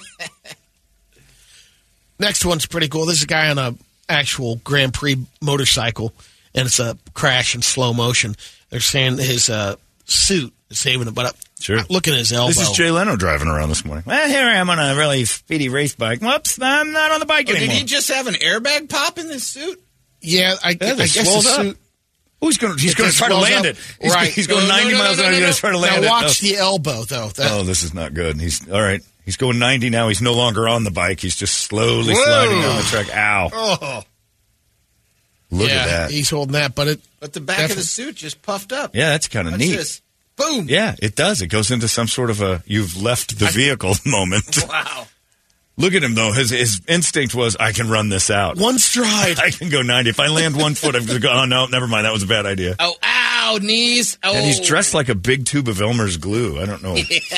Next one's pretty cool. This is a guy on a actual Grand Prix motorcycle, and it's a crash in slow motion. They're saying his suit is saving him, but Sure. look at his elbow. This is Jay Leno driving around this morning. Well, here I am on a really speedy race bike. Whoops, I'm not on the bike Oh, did anymore. he just have an airbag pop in this suit? Yeah, I they guess the swelled up. suit. Oh, he's going to try to swells land up. it. Right. He's going No, 90 miles an hour. He's going to try to land now it. watch the elbow, though. Oh, this is not good. He's all right. He's going 90 now. He's no longer on the bike. He's just slowly sliding down the track. Ow. Oh. Look Yeah, at that. he's holding that, but But the back of the suit just puffed up. Yeah, that's kind of What's neat. this? Boom. Yeah, it does. It goes into some sort of a you've left the vehicle moment. Wow. Look at him, though. His instinct was, I can run this out. one stride. I can go 90. If I land 1 foot, I'm going to go, oh, no, never mind. That was a bad idea. Oh, ow, knees. Oh. And he's dressed like a big tube of Elmer's glue. I don't know.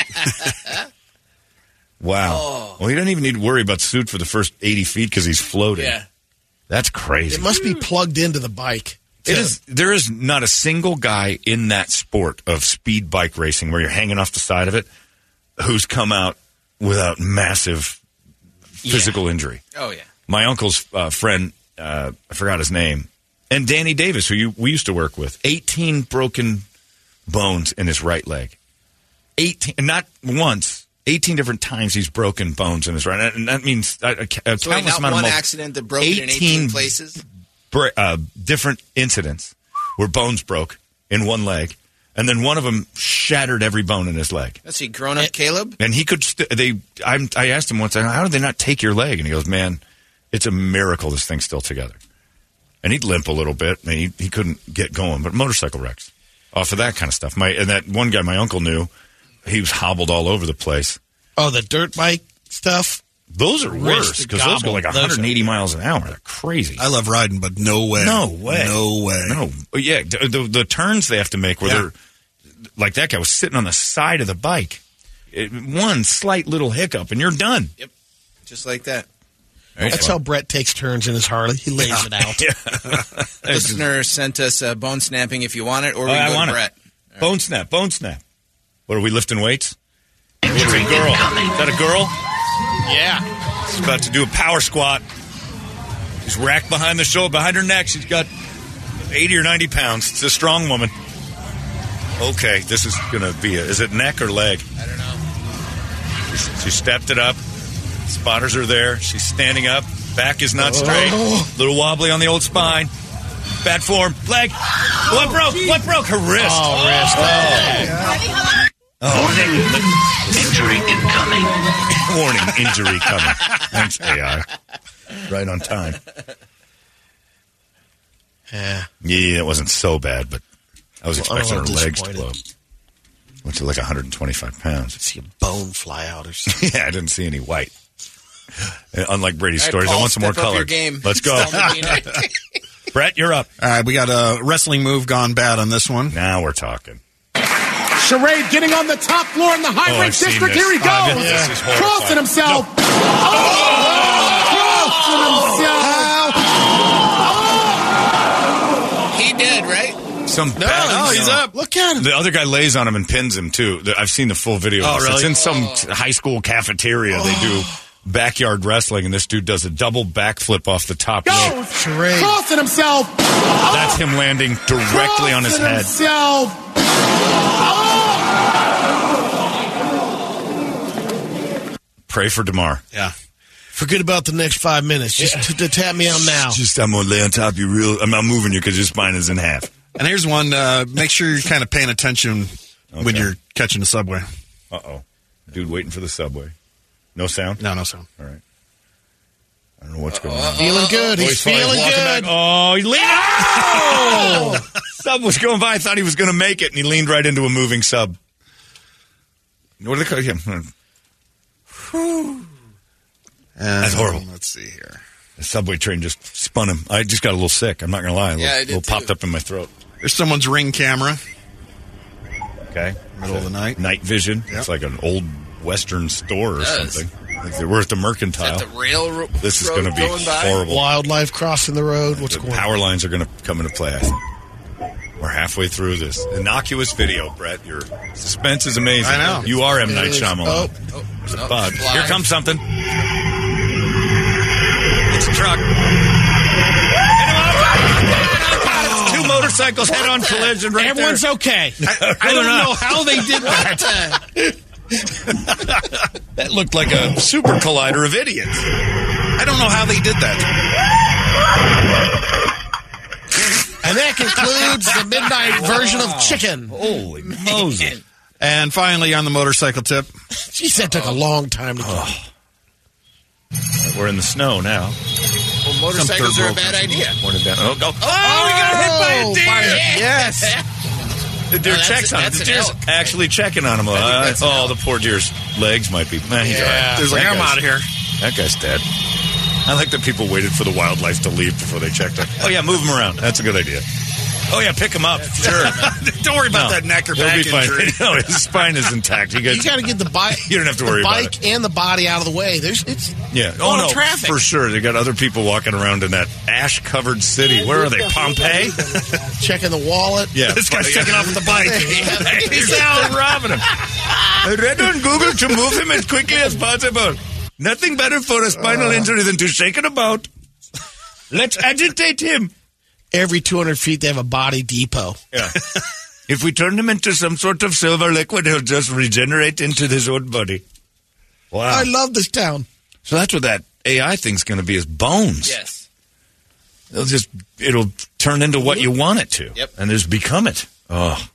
Wow. Oh. Well, he doesn't even need to worry about the suit for the first 80 feet because he's floating. Yeah. That's crazy. It must be plugged into the bike. It is. There is not a single guy in that sport of speed bike racing where you're hanging off the side of it who's come out without massive physical injury. Oh, yeah. My uncle's friend, I forgot his name, and Danny Davis, who we used to work with, 18 broken bones in his right leg. 18, not once, 18 different times he's broken bones in his right. And that means a So wait, countless not amount one of accident that broke it in 18 places? different incidents where bones broke in one leg, and then one of them shattered every bone in his leg. Let's see, grown-up Caleb? And he could. I asked him once, how did they not take your leg? And he goes, "Man, it's a miracle this thing's still together." And he'd limp a little bit, and he couldn't get going. But motorcycle wrecks. off of that kind of stuff. And that one guy my uncle knew, he was hobbled all over the place. Oh, the dirt bike stuff? Those are worse because those go like 180 miles an hour. They're crazy. I love riding, but no way. No way. No way. No. Yeah, the turns they have to make where they're like that guy was sitting on the side of the bike. One slight little hiccup and you're done. Yep. Just like that. That's how Brett takes turns in his Harley. He lays it out. Listener sent us bone snapping if you want it, or we can go to Brett. Right. Bone snap. What, are we lifting weights? It's a girl. Is that a girl? Yeah. She's about to do a power squat. She's racked behind the shoulder, behind her neck. She's got 80 or 90 pounds. It's a strong woman. Okay, this is going to be is it neck or leg? I don't know. She stepped it up. Spotters are there. She's standing up. Back is not straight. Little wobbly on the old spine. Bad form. Leg. What broke? What broke? Her wrist. Oh, wrist. Warning. Injury incoming. Warning. Injury coming. Thanks, AI. Right on time. Yeah, it wasn't so bad, but I was expecting her legs to blow. Went to like 125 pounds. See a bone fly out or something. Yeah, I didn't see any white. Unlike Brady's stories, Paul, I want some more color. Let's go. Brett, you're up. All right, we got a wrestling move gone bad on this one. Now we're talking. Charade getting on the top floor in the high rank district. Here he goes. Crossing himself. He did, right? He's up. Look at him. The other guy lays on him and pins him, too. I've seen the full video. Oh, really? It's in some high school cafeteria. They do backyard wrestling, and this dude does a double backflip off the top rope. Charade. Crossing himself. That's him landing directly on his head. Pray for DeMar. Yeah. Forget about the next 5 minutes. Just to tap me out now. I'm going to lay on top of you I'm not moving you because your spine is in half. And here's one. Make sure you're kind of paying attention when you're catching the subway. Uh-oh. Dude waiting for the subway. No sound? No sound. All right. I don't know what's going on. Feeling good. He's feeling good. Oh, he leaned. Oh! Sub was going by. I thought he was going to make it, and he leaned right into a moving sub. What do they call him? That's horrible. Let's see here. The subway train just spun him. I just got a little sick. I'm not going to lie. A little popped up in my throat. There's someone's Ring camera. Okay. Middle of the night. Night vision. Yep. It's like an old Western store or something. Like they were at the Mercantile. Is that the railroad? This is going to be horrible. Wildlife crossing the road. What's going on? Power lines are going to come into play, I think. We're halfway through this innocuous video, Brett. Your suspense is amazing. I know. You are M. Night Shyamalan. There's a bug. Here comes something. It's a truck. Two motorcycles head-on collision right Everyone's there. okay. I don't know how they did that. That looked like a super collider of idiots. I don't know how they did that. And that concludes the midnight version of Chicken. Holy Moses. And finally, on the motorcycle tip. Jeez, that took a long time to go. We're in the snow now. Well, motorcycles are a bad idea. Oh, we got hit by a deer. Yes. The deer checks on him. The deer's actually checking on him. The poor deer's legs might be. He's all right. There's like, I'm out of here. That guy's dead. I like that people waited for the wildlife to leave before they checked him. Oh, yeah, move him around. That's a good idea. Oh, yeah, pick him up. Sure. Don't worry about that neck or back injury. No, his spine is intact. You got to get the bike. You don't have to worry about it. The bike and the body out of the way. Traffic. For sure. They got other people walking around in that ash-covered city. Where are they? Pompeii? Checking the wallet. Yeah. This guy's checking off with the bike. He's out robbing him. I read on Google to move him as quickly as possible. Nothing better for a spinal injury than to shake it about. Let's agitate him. Every 200 feet, they have a body depot. Yeah. If we turn him into some sort of silver liquid, he'll just regenerate into his own body. Wow. I love this town. So that's what that AI thing's going to be, is bones. Yes. It'll turn into what you want it to. Yep. And just become it. Oh.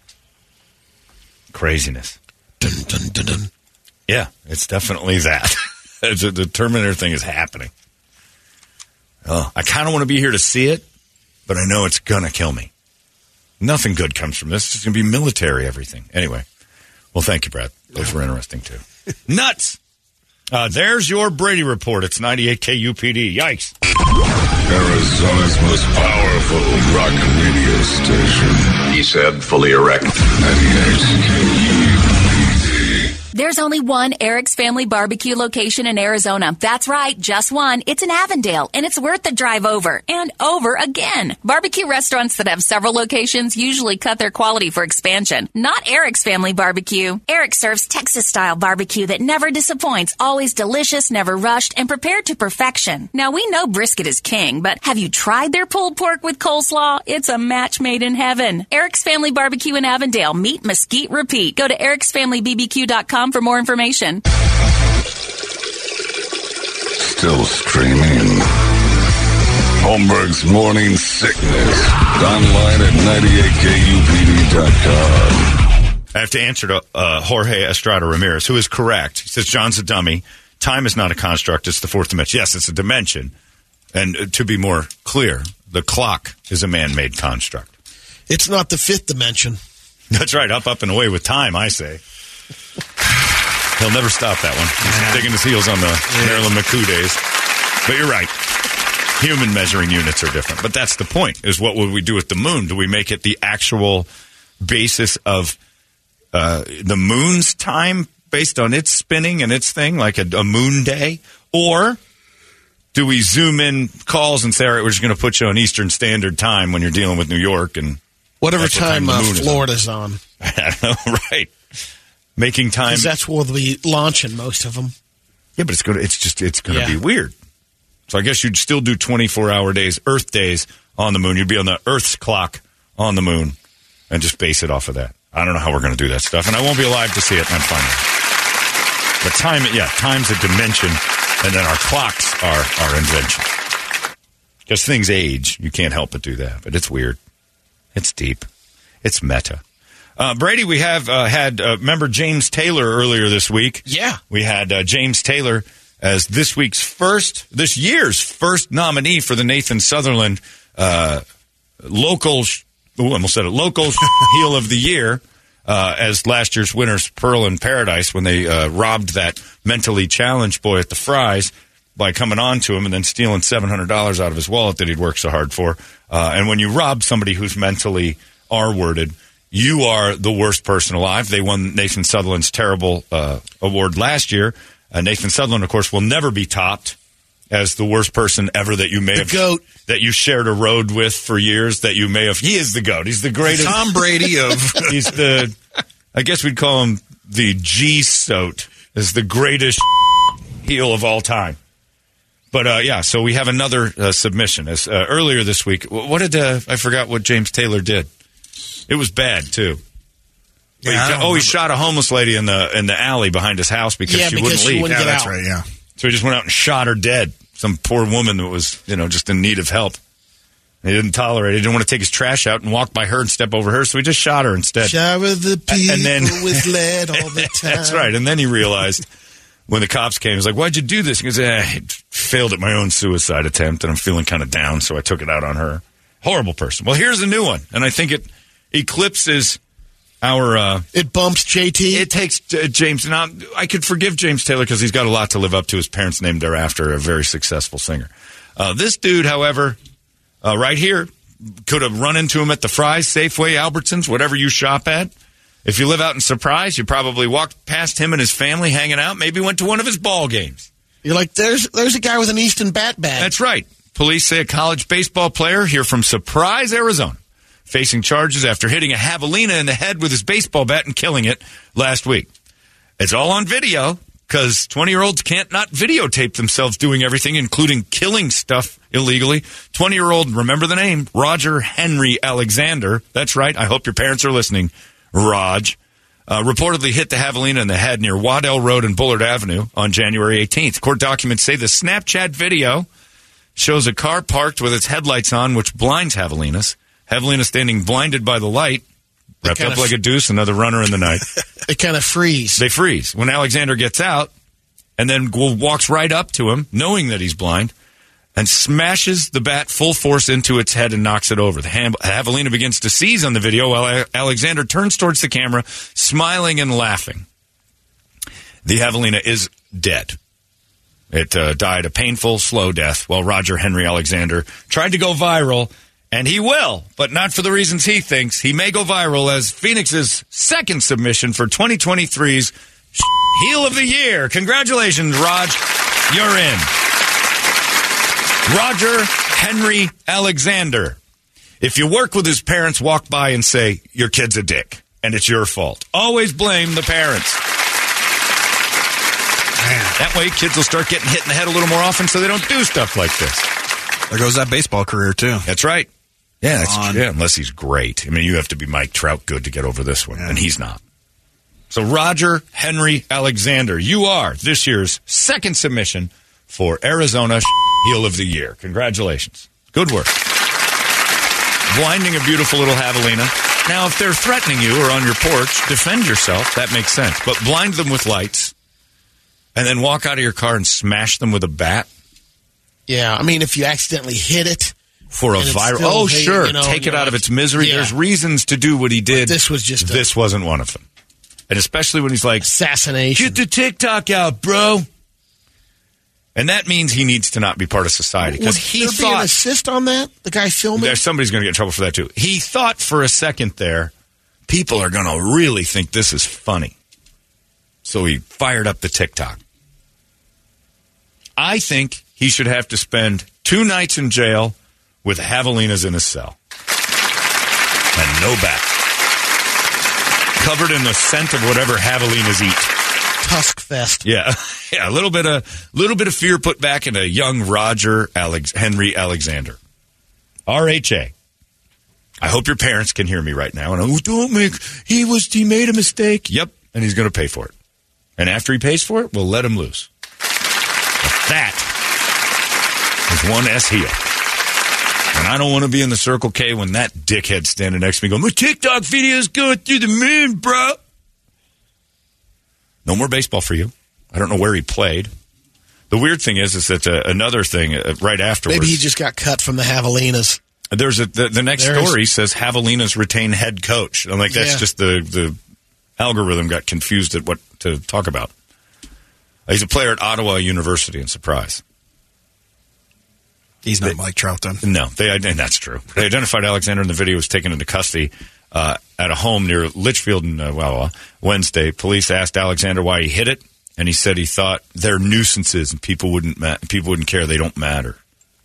Craziness. Dun, dun, dun, dun. Yeah, it's definitely that. The Terminator thing is happening. Oh, I kind of want to be here to see it, but I know it's going to kill me. Nothing good comes from this. It's going to be military everything. Anyway. Well, thank you, Brad. Those were interesting, too. Nuts! There's your Brady Report. It's 98 KUPD. Yikes. Arizona's most powerful rock radio station. He said, fully erect. 98 KUPD. There's only one Eric's Family Barbecue location in Arizona. That's right, just one. It's in Avondale, and it's worth the drive over and over again. Barbecue restaurants that have several locations usually cut their quality for expansion. Not Eric's Family Barbecue. Eric serves Texas-style barbecue that never disappoints, always delicious, never rushed, and prepared to perfection. Now, we know brisket is king, but have you tried their pulled pork with coleslaw? It's a match made in heaven. Eric's Family Barbecue in Avondale. Meet, mesquite, repeat. Go to ericsfamilybbq.com for more information. Still streaming. Holmberg's Morning Sickness. Online at 98kupd.com. I have to answer to Jorge Estrada Ramirez, who is correct. He says John's a dummy. Time is not a construct. It's the fourth dimension. Yes, it's a dimension. And to be more clear, the clock is a man-made construct. It's not the fifth dimension. That's right. Up and away with time, I say. He'll never stop that one. He's digging his heels on the Marilyn McCoo days. But you're right. Human measuring units are different. But that's the point, is what would we do with the moon? Do we make it the actual basis of the moon's time based on its spinning and its thing, like a moon day? Or do we zoom in calls and say, all right, we're just going to put you on Eastern Standard Time when you're dealing with New York and whatever time Florida's on. I don't know, right. Making time. Because that's where we'll be launching most of them. Yeah, but it's going to be weird. So I guess you'd still do 24-hour days, Earth days on the moon. You'd be on the Earth's clock on the moon and just base it off of that. I don't know how we're going to do that stuff, and I won't be alive to see it, and I'm fine with it. But time's a dimension, and then our clocks are our invention. Because things age. You can't help but do that, but it's weird. It's deep. It's meta. Brady, we have had remember James Taylor earlier this week. Yeah. We had James Taylor as this year's first nominee for the Nathan Sutherland local Heel of the Year, as last year's winners, Pearl in Paradise, when they robbed that mentally challenged boy at the Fry's by coming on to him and then stealing $700 out of his wallet that he'd worked so hard for. And when you rob somebody who's mentally R-worded, you are the worst person alive. They won Nathan Sutherland's terrible award last year. Nathan Sutherland, of course, will never be topped as the worst person ever that you may have GOAT. That you shared a road with for years. That you may have. He is the GOAT. He's the greatest. Tom Brady of. He's the. I guess we'd call him the G-Soat. Is the greatest heel of all time. But so we have another submission. As earlier this week, what did I forgot what James Taylor did? It was bad too. Yeah, he shot a homeless lady in the alley behind his house because she wouldn't leave. Get that's out. right. Yeah. So he just went out and shot her dead. Some poor woman that was just in need of help. And he didn't tolerate it. He didn't want to take his trash out and walk by her and step over her, so he just shot her instead. Shower the people with lead all the time. That's right. And then he realized when the cops came, he was like, "Why'd you do this?" He goes, I failed at my own suicide attempt, and I'm feeling kind of down, so I took it out on her. Horrible person. Well, here's a new one, and I think it eclipses our... it bumps JT? It takes James... Now, I could forgive James Taylor because he's got a lot to live up to. His parents named her after a very successful singer. This dude, however, right here, could have run into him at the Fry's, Safeway, Albertsons, whatever you shop at. If you live out in Surprise, you probably walked past him and his family hanging out, maybe went to one of his ball games. You're like, there's a guy with an Easton bat bag. That's right. Police say a college baseball player here from Surprise, Arizona, facing charges after hitting a javelina in the head with his baseball bat and killing it last week. It's all on video because 20-year-olds can't not videotape themselves doing everything, including killing stuff illegally. 20-year-old, remember the name, Roger Henry Alexander. That's right. I hope your parents are listening, Raj. Reportedly hit the javelina in the head near Waddell Road and Bullard Avenue on January 18th. Court documents say the Snapchat video shows a car parked with its headlights on, which blinds javelinas. Javelina standing blinded by the light, wrapped up like a deuce, another runner in the night. They kind of freeze. They freeze. When Alexander gets out and then walks right up to him, knowing that he's blind, and smashes the bat full force into its head and knocks it over. The javelina begins to seize on the video while Alexander turns towards the camera, smiling and laughing. The javelina is dead. It died a painful, slow death while Roger Henry Alexander tried to go viral, and he will, but not for the reasons he thinks. He may go viral as Phoenix's second submission for 2023's Heel of the Year. Congratulations, Raj. You're in. Roger Henry Alexander. If you work with his parents, walk by and say, your kid's a dick, and it's your fault. Always blame the parents. That way, kids will start getting hit in the head a little more often so they don't do stuff like this. There goes that baseball career, too. That's right. Yeah, unless he's great. I mean, you have to be Mike Trout good to get over this one, and he's not. So, Roger Henry Alexander, you are this year's second submission for Arizona Heel of the Year. Congratulations. Good work. Blinding a beautiful little javelina. Now, if they're threatening you or on your porch, defend yourself. That makes sense. But blind them with lights and then walk out of your car and smash them with a bat. Yeah, I mean, if you accidentally hit it. For a viral. Oh, sure. Take it out of its misery. Yeah. There's reasons to do what he did. But this wasn't one of them. And especially when he's like, assassination. Get the TikTok out, bro. And that means he needs to not be part of society. Because he thought, be an assist on that? The guy filming? Somebody's going to get in trouble for that, too. He thought for a second there, people are going to really think this is funny. So he fired up the TikTok. I think he should have to spend 2 nights in jail with javelinas in his cell. And no bat. Covered in the scent of whatever javelinas eat. Tusk fest. Yeah. Yeah, a little bit of fear put back into young Roger Henry Alexander. RHA. I hope your parents can hear me right now. And he made a mistake. Yep, and he's going to pay for it. And after he pays for it, we'll let him loose. But that is one S heel. And I don't want to be in the Circle K when that dickhead's standing next to me going, my TikTok video's going through the moon, bro. No more baseball for you. I don't know where he played. The weird thing is that another thing right afterwards. Maybe he just got cut from the javelinas. There's the next story says javelinas retain head coach. I'm like, that's just the algorithm got confused at what to talk about. He's a player at Ottawa University in Surprise. He's not Mike Trout, then. No, and that's true. They identified Alexander in the video was taken into custody at a home near Litchfield in Wednesday. Police asked Alexander why he hit it, and he said he thought they're nuisances and people wouldn't care. They don't matter.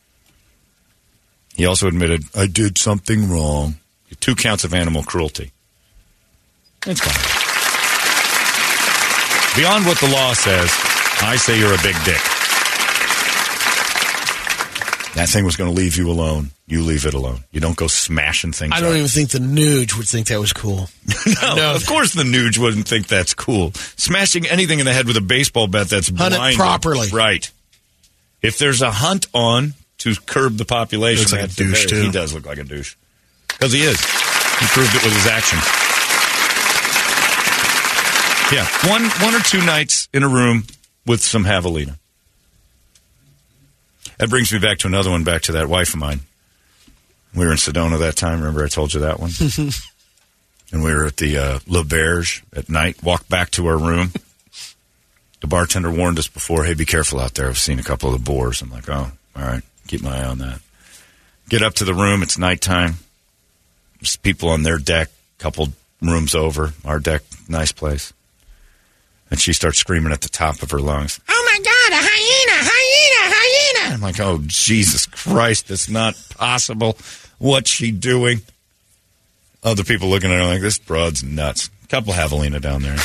He also admitted, I did something wrong. 2 counts of animal cruelty. It's fine. Beyond what the law says, I say you're a big dick. That thing was going to leave you alone. You leave it alone. You don't go smashing things. I don't even think the Nuge would think that was cool. No, of course the Nuge wouldn't think that's cool. Smashing anything in the head with a baseball bat that's blinded. Hunt it properly. Right. If there's a hunt on to curb the population. Looks like a douche, too. He does look like a douche. Because he is. He proved it with his actions. Yeah, one or 2 nights in a room with some javelina. That brings me back to another one, back to that wife of mine. We were in Sedona that time. Remember I told you that one? And we were at the Le Berge at night, walked back to our room. The bartender warned us before, hey, be careful out there. I've seen a couple of the boars. I'm like, oh, all right, keep my eye on that. Get up to the room. It's nighttime. There's people on their deck, couple rooms over. Our deck, nice place. And she starts screaming at the top of her lungs, oh, my God, a hyena, hyena, hyena. I'm like, oh, Jesus Christ, that's not possible. What's she doing? Other people looking at her like, this broad's nuts. A couple javelina down there.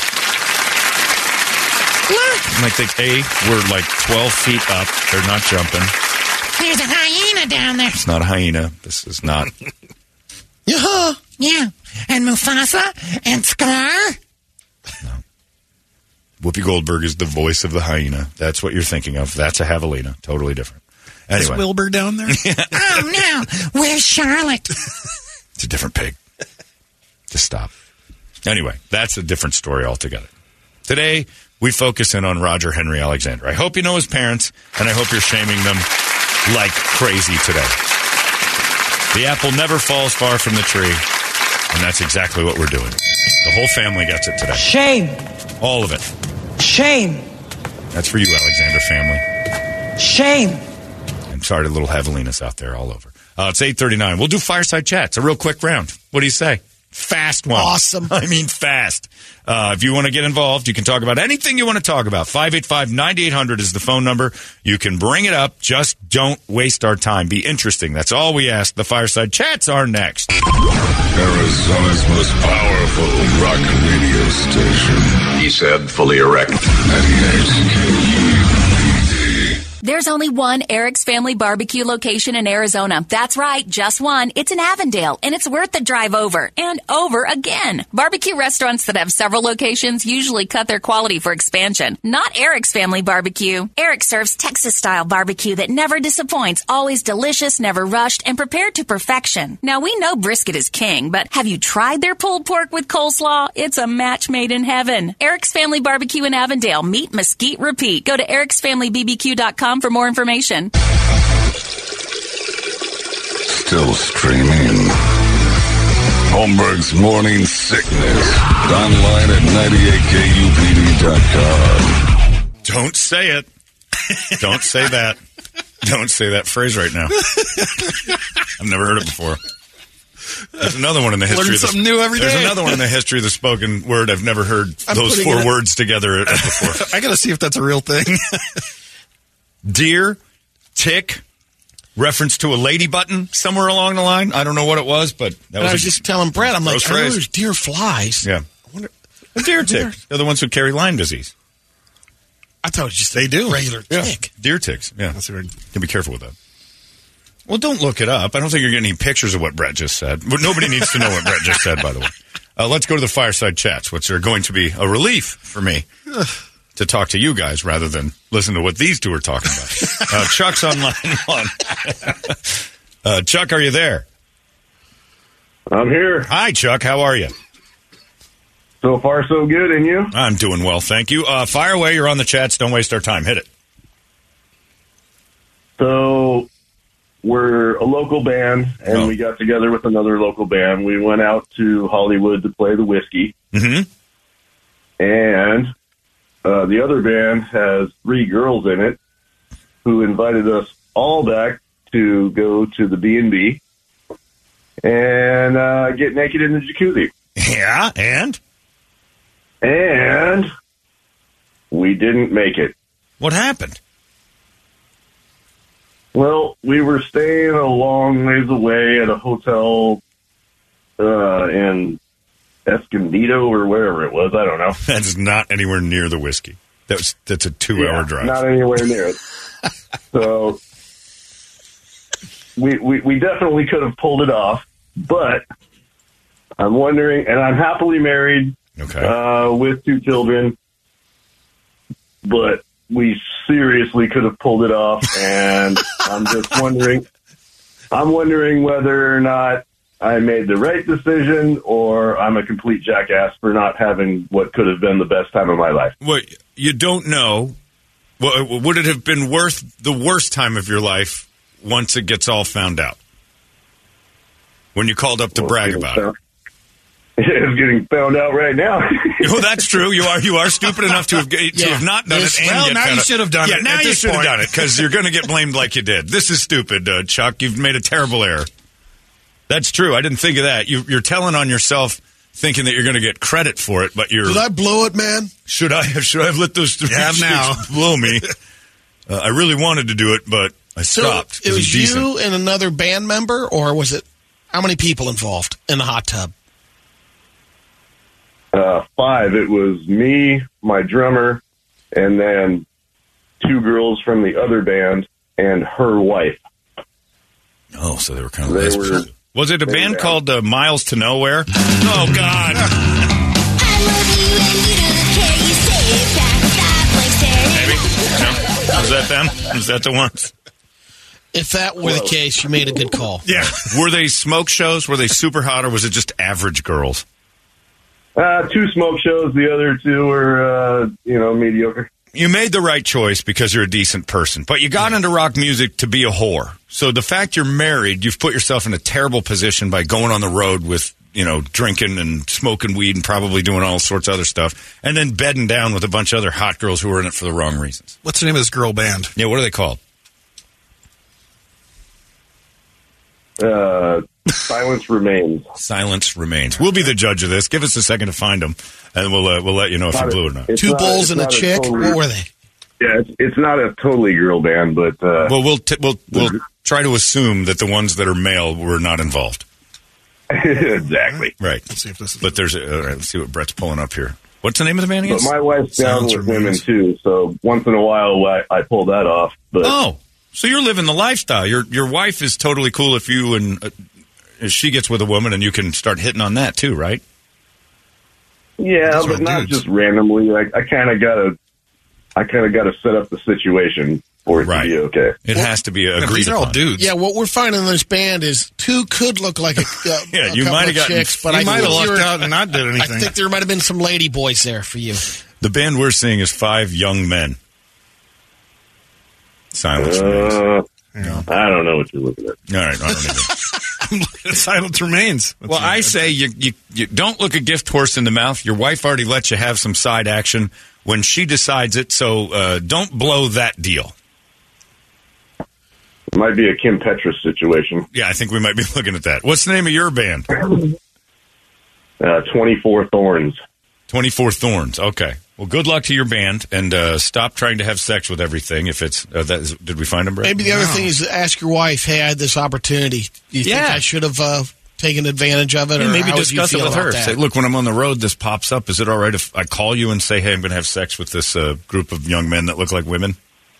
Look. Like, we're like 12 feet up. They're not jumping. There's a hyena down there. It's not a hyena. This is not. Yeah. Yeah. And Mufasa and Scar. No. Whoopi Goldberg is the voice of the hyena. That's what you're thinking of. That's a javelina. Totally different. Anyway. Is Wilbur down there? Oh, no. Where's Charlotte? It's a different pig. Just stop. Anyway, that's a different story altogether. Today, we focus in on Roger Henry Alexander. I hope you know his parents, and I hope you're shaming them like crazy today. The apple never falls far from the tree, and that's exactly what we're doing. The whole family gets it today. Shame. All of it. Shame. That's for you, Alexander family. Shame. I'm sorry to little Javelinas out there all over. It's 8:39. We'll do fireside chats, a real quick round. What do you say? Fast one. Awesome. I mean fast. If you want to get involved, you can talk about anything you want to talk about. 585-9800 is the phone number. You can bring it up. Just don't waste our time. Be interesting. That's all we ask. The fireside chats are next. Arizona's most powerful rock radio station. He said, fully erect. 98 There's only one Eric's Family Barbecue location in Arizona. That's right, just one. It's in Avondale, and it's worth the drive over and over again. Barbecue restaurants that have several locations usually cut their quality for expansion. Not Eric's Family Barbecue. Eric serves Texas-style barbecue that never disappoints, always delicious, never rushed, and prepared to perfection. Now, we know brisket is king, but have you tried their pulled pork with coleslaw? It's a match made in heaven. Eric's Family Barbecue in Avondale. Meet, mesquite, repeat. Go to ericsfamilybbq.com for more information. Still streaming. Holmberg's Morning Sickness. Online at 98kupd.com. Don't say it. Don't say that. Don't say that phrase right now. I've never heard it before. There's another one in the history. Learn something new every day. There's another one in the history of the spoken word. I've never heard those four words together before. I got to see if that's a real thing. Deer, tick, reference to a lady button somewhere along the line. I don't know what it was, but that was I was just telling Brett, I'm like, I know there's deer flies. Yeah. Deer ticks. They're the ones who carry Lyme disease. I thought it was just they do. regular tick. Deer ticks. Yeah. Can be careful with that. Well, don't look it up. I don't think you're getting any pictures of what Brett just said. But nobody needs to know what Brett just said, by the way. Let's go to the fireside chats, which are going to be a relief for me to talk to you guys rather than listen to what these two are talking about. Chuck's on line one. Chuck, are you there? I'm here. Hi, Chuck. How are you? So far, so good. And you? I'm doing well, thank you. Fire away. You're on the chats. Don't waste our time. Hit it. So we're a local band, and we got together with another local band. We went out to Hollywood to play the Whiskey. Mm-hmm. And the other band has 3 girls in it who invited us all back to go to the B&B and get naked in the jacuzzi. Yeah, and? And we didn't make it. What happened? Well, we were staying a long ways away at a hotel in Escondido or wherever it was. I don't know. That's not anywhere near the Whiskey. That's a 2-hour drive. Not anywhere near it. So we definitely could have pulled it off, but I'm wondering, and I'm happily married with 2 children, but we seriously could have pulled it off, and I'm wondering whether or not I made the right decision or I'm a complete jackass for not having what could have been the best time of my life. Well, you don't know. Would it have been worth the worst time of your life once it gets all found out? When you called up to brag about it? It's getting found out right now. Oh, that's true. You are stupid enough to have not done it. Well, now you should have done it. Now you should have done it because you're going to get blamed like you did. This is stupid, Chuck. You've made a terrible error. That's true. I didn't think of that. You're telling on yourself, thinking that you're going to get credit for it, but you're. Did I blow it, man? Should I have let those 3 chicks blow me? I really wanted to do it, but I stopped. So it was you and another band member, or was it how many people involved in the hot tub? 5. It was me, my drummer, and then 2 girls from the other band and her wife. Oh, so they were kind of lesbian. Was it a band called Miles to Nowhere? Oh, God. Maybe. No? Was that them? Was that the ones? If that were the case, you made a good call. Yeah. Were they smoke shows? Were they super hot, or was it just average girls? 2 smoke shows. The other 2 were, mediocre. you made the right choice because you're a decent person, but you got into rock music to be a whore. So the fact you're married, you've put yourself in a terrible position by going on the road with, drinking and smoking weed and probably doing all sorts of other stuff, and then bedding down with a bunch of other hot girls who are in it for the wrong reasons. What's the name of this girl band? Yeah, what are they called? Silence Remains. Silence Remains. We'll be the judge of this. Give us a second to find them, and we'll let you know if you blew it or not. Two bulls and a chick? What were they? Yeah, it's not a totally girl band, but... well, we'll try to assume that the ones that are male were not involved. Exactly. Right. Let's see if this is... But there's... all right, let's see what Brett's pulling up here. What's the name of the band again? But my wife's down with women, too, so once in a while I pull that off. But Oh, so you're living the lifestyle. Your wife is totally cool if you and... she gets with a woman and you can start hitting on that, too, right? Yeah, but not just randomly. I kind of gotta set up the situation for it to be okay. It has to be agreed these are all upon. dudes. Yeah, what we're finding in this band is two could look like a Yeah, you couple might have of gotten- chicks, but you I might have think lucked out and not did anything. I think there might have been some lady boys there for you. The band we're seeing is 5 young men. Silence Remains. I don't know what you're looking at. All right, I don't either. Silence Remains. Well, I say you don't look a gift horse in the mouth. Your wife already let you have some side action when she decides it, so don't blow that deal. It might be a Kim Petras situation. Yeah, I think we might be looking at that. What's the name of your band? 24 Thorns. 24 Thorns. Okay. Well, good luck to your band, and stop trying to have sex with everything. If it's did we find them, Brett? Maybe the other thing is to ask your wife, hey, I had this opportunity. Do you think I should have taken advantage of it? Yeah, or maybe how would you discuss it feel with about her. that? Say, look, when I'm on the road, this pops up. Is it all right if I call you and say, hey, I'm going to have sex with this group of young men that look like women?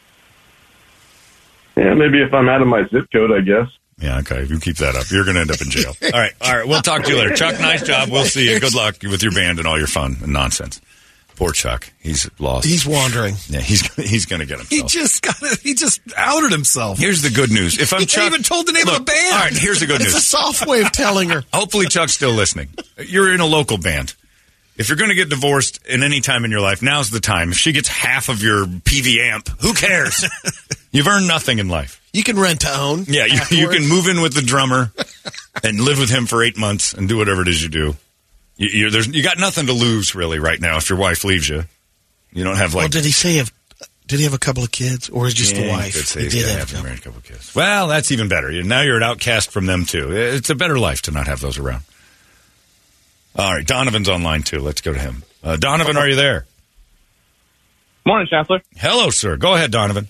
Yeah, maybe if I'm out of my zip code, I guess. Yeah, okay. If you keep that up, you're going to end up in jail. All right. We'll talk to you later. Chuck, nice job. We'll see you. Good luck with your band and all your fun and nonsense. Poor Chuck. He's lost. He's wandering. Yeah, he's going to get himself. He just outed himself. Here's the good news. If I'm He Chuck, even told the name of the band. All right, here's the good It's news. a soft way of telling her. Hopefully Chuck's still listening. You're in a local band. If you're going to get divorced in any time in your life, now's the time. If she gets half of your PV amp, who cares? You've earned nothing in life. You can rent to own. Yeah, you can move in with the drummer and live with him for 8 months and do whatever it is you do. You got nothing to lose, really, right now if your wife leaves you. You don't have, Well, did he say did he have a couple of kids, or is it just the wife? He did have a married couple of kids. Well, that's even better. Now you're an outcast from them, too. It's a better life to not have those around. All right, Donovan's online, too. Let's go to him. Donovan, are you there? Morning, Chancellor. Hello, sir. Go ahead, Donovan.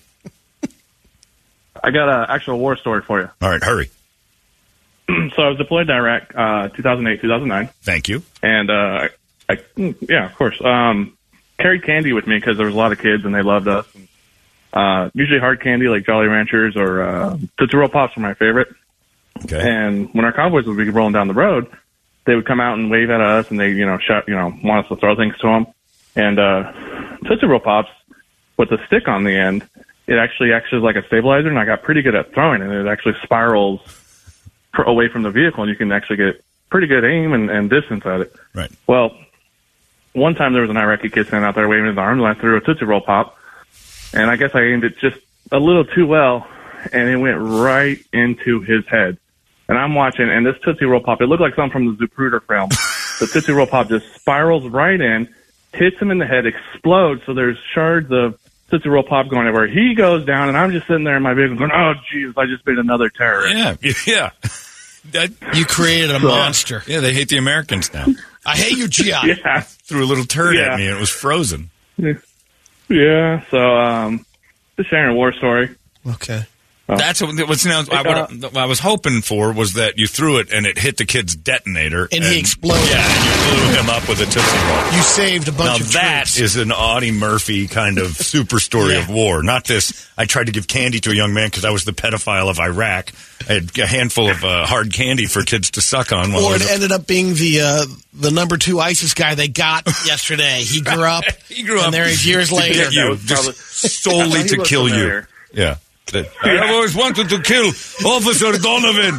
I got an actual war story for you. All right, hurry. So I was deployed to Iraq 2008, 2009. Thank you. And, yeah, of course. Carried candy with me because there was a lot of kids and they loved us. Usually hard candy like Jolly Ranchers or Tootsie Roll Pops were my favorite. Okay. And when our convoys would be rolling down the road, they would come out and wave at us and they, shout, want us to throw things to them. And Tootsie Roll Pops with a stick on the end, it actually acts as like a stabilizer, and I got pretty good at throwing it. It actually spirals away from the vehicle, and you can actually get pretty good aim and distance at it. Right. Well, one time there was an Iraqi kid standing out there waving his arms, and I threw a Tootsie Roll Pop, and I guess I aimed it just a little too well, and it went right into his head. And I'm watching, and this Tootsie Roll Pop, it looked like something from the Zapruder film. The Tootsie Roll Pop just spirals right in, hits him in the head, explodes, so there's shards of Tootsie Roll Pop going everywhere. He goes down, and I'm just sitting there in my vehicle going, oh, jeez, I just made another terrorist. Yeah. You created a monster. Yeah, they hate the Americans now. I hate you, G.I. Yeah. Threw a little turd at me, and it was frozen. Yeah, so just sharing a war story. Okay. That's what I was hoping for was that you threw it and it hit the kid's detonator. And he exploded. Yeah, and you blew him up with a Tootsie Roll. You saved a bunch of that troops. is an Audie Murphy kind of super story of war. Not this, I tried to give candy to a young man because I was the pedophile of Iraq. I had a handful of hard candy for kids to suck on. Or it ended up being the number 2 ISIS guy they got yesterday. He grew up. And there he's years to later. get you, just solely to kill you. Yeah. I've always wanted to kill Officer Donovan.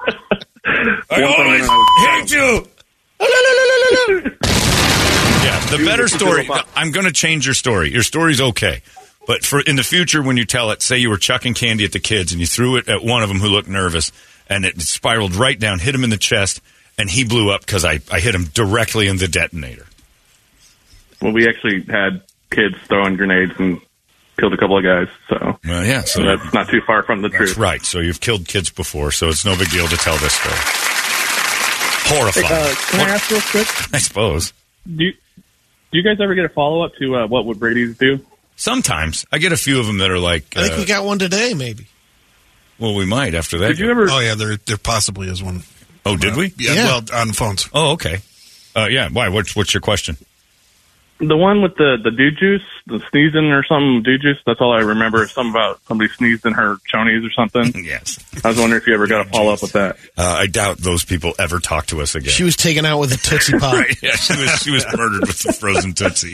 I always hate you. Yeah. The better story, I'm going to change your story. Your story's okay. But for in the future, when you tell it, say you were chucking candy at the kids and you threw it at one of them who looked nervous, and it spiraled right down, hit him in the chest, and he blew up because I hit him directly in the detonator. Well, we actually had kids throwing grenades and killed a couple of guys, so that's not too far from the truth. That's right. So you've killed kids before, so it's no big deal to tell this story. Horrifying. Can I ask real quick? I suppose. Do you guys ever get a follow-up to what would Brady's do? Sometimes. I get a few of them that are like... I think we got one today, maybe. Well, we might after that. Did you ever... Oh, yeah, there possibly is one. Oh, did we? Yeah, well, on phones. Oh, okay. Yeah, why? What's your question? The one with the dude juice, the sneezing or something, dude juice, that's all I remember. Something about somebody sneezed in her chonies or something. Yes. I was wondering if you ever got a follow-up with that. I doubt those people ever talk to us again. She was taken out with a Tootsie Pop. Right, yeah, she was murdered with the frozen Tootsie.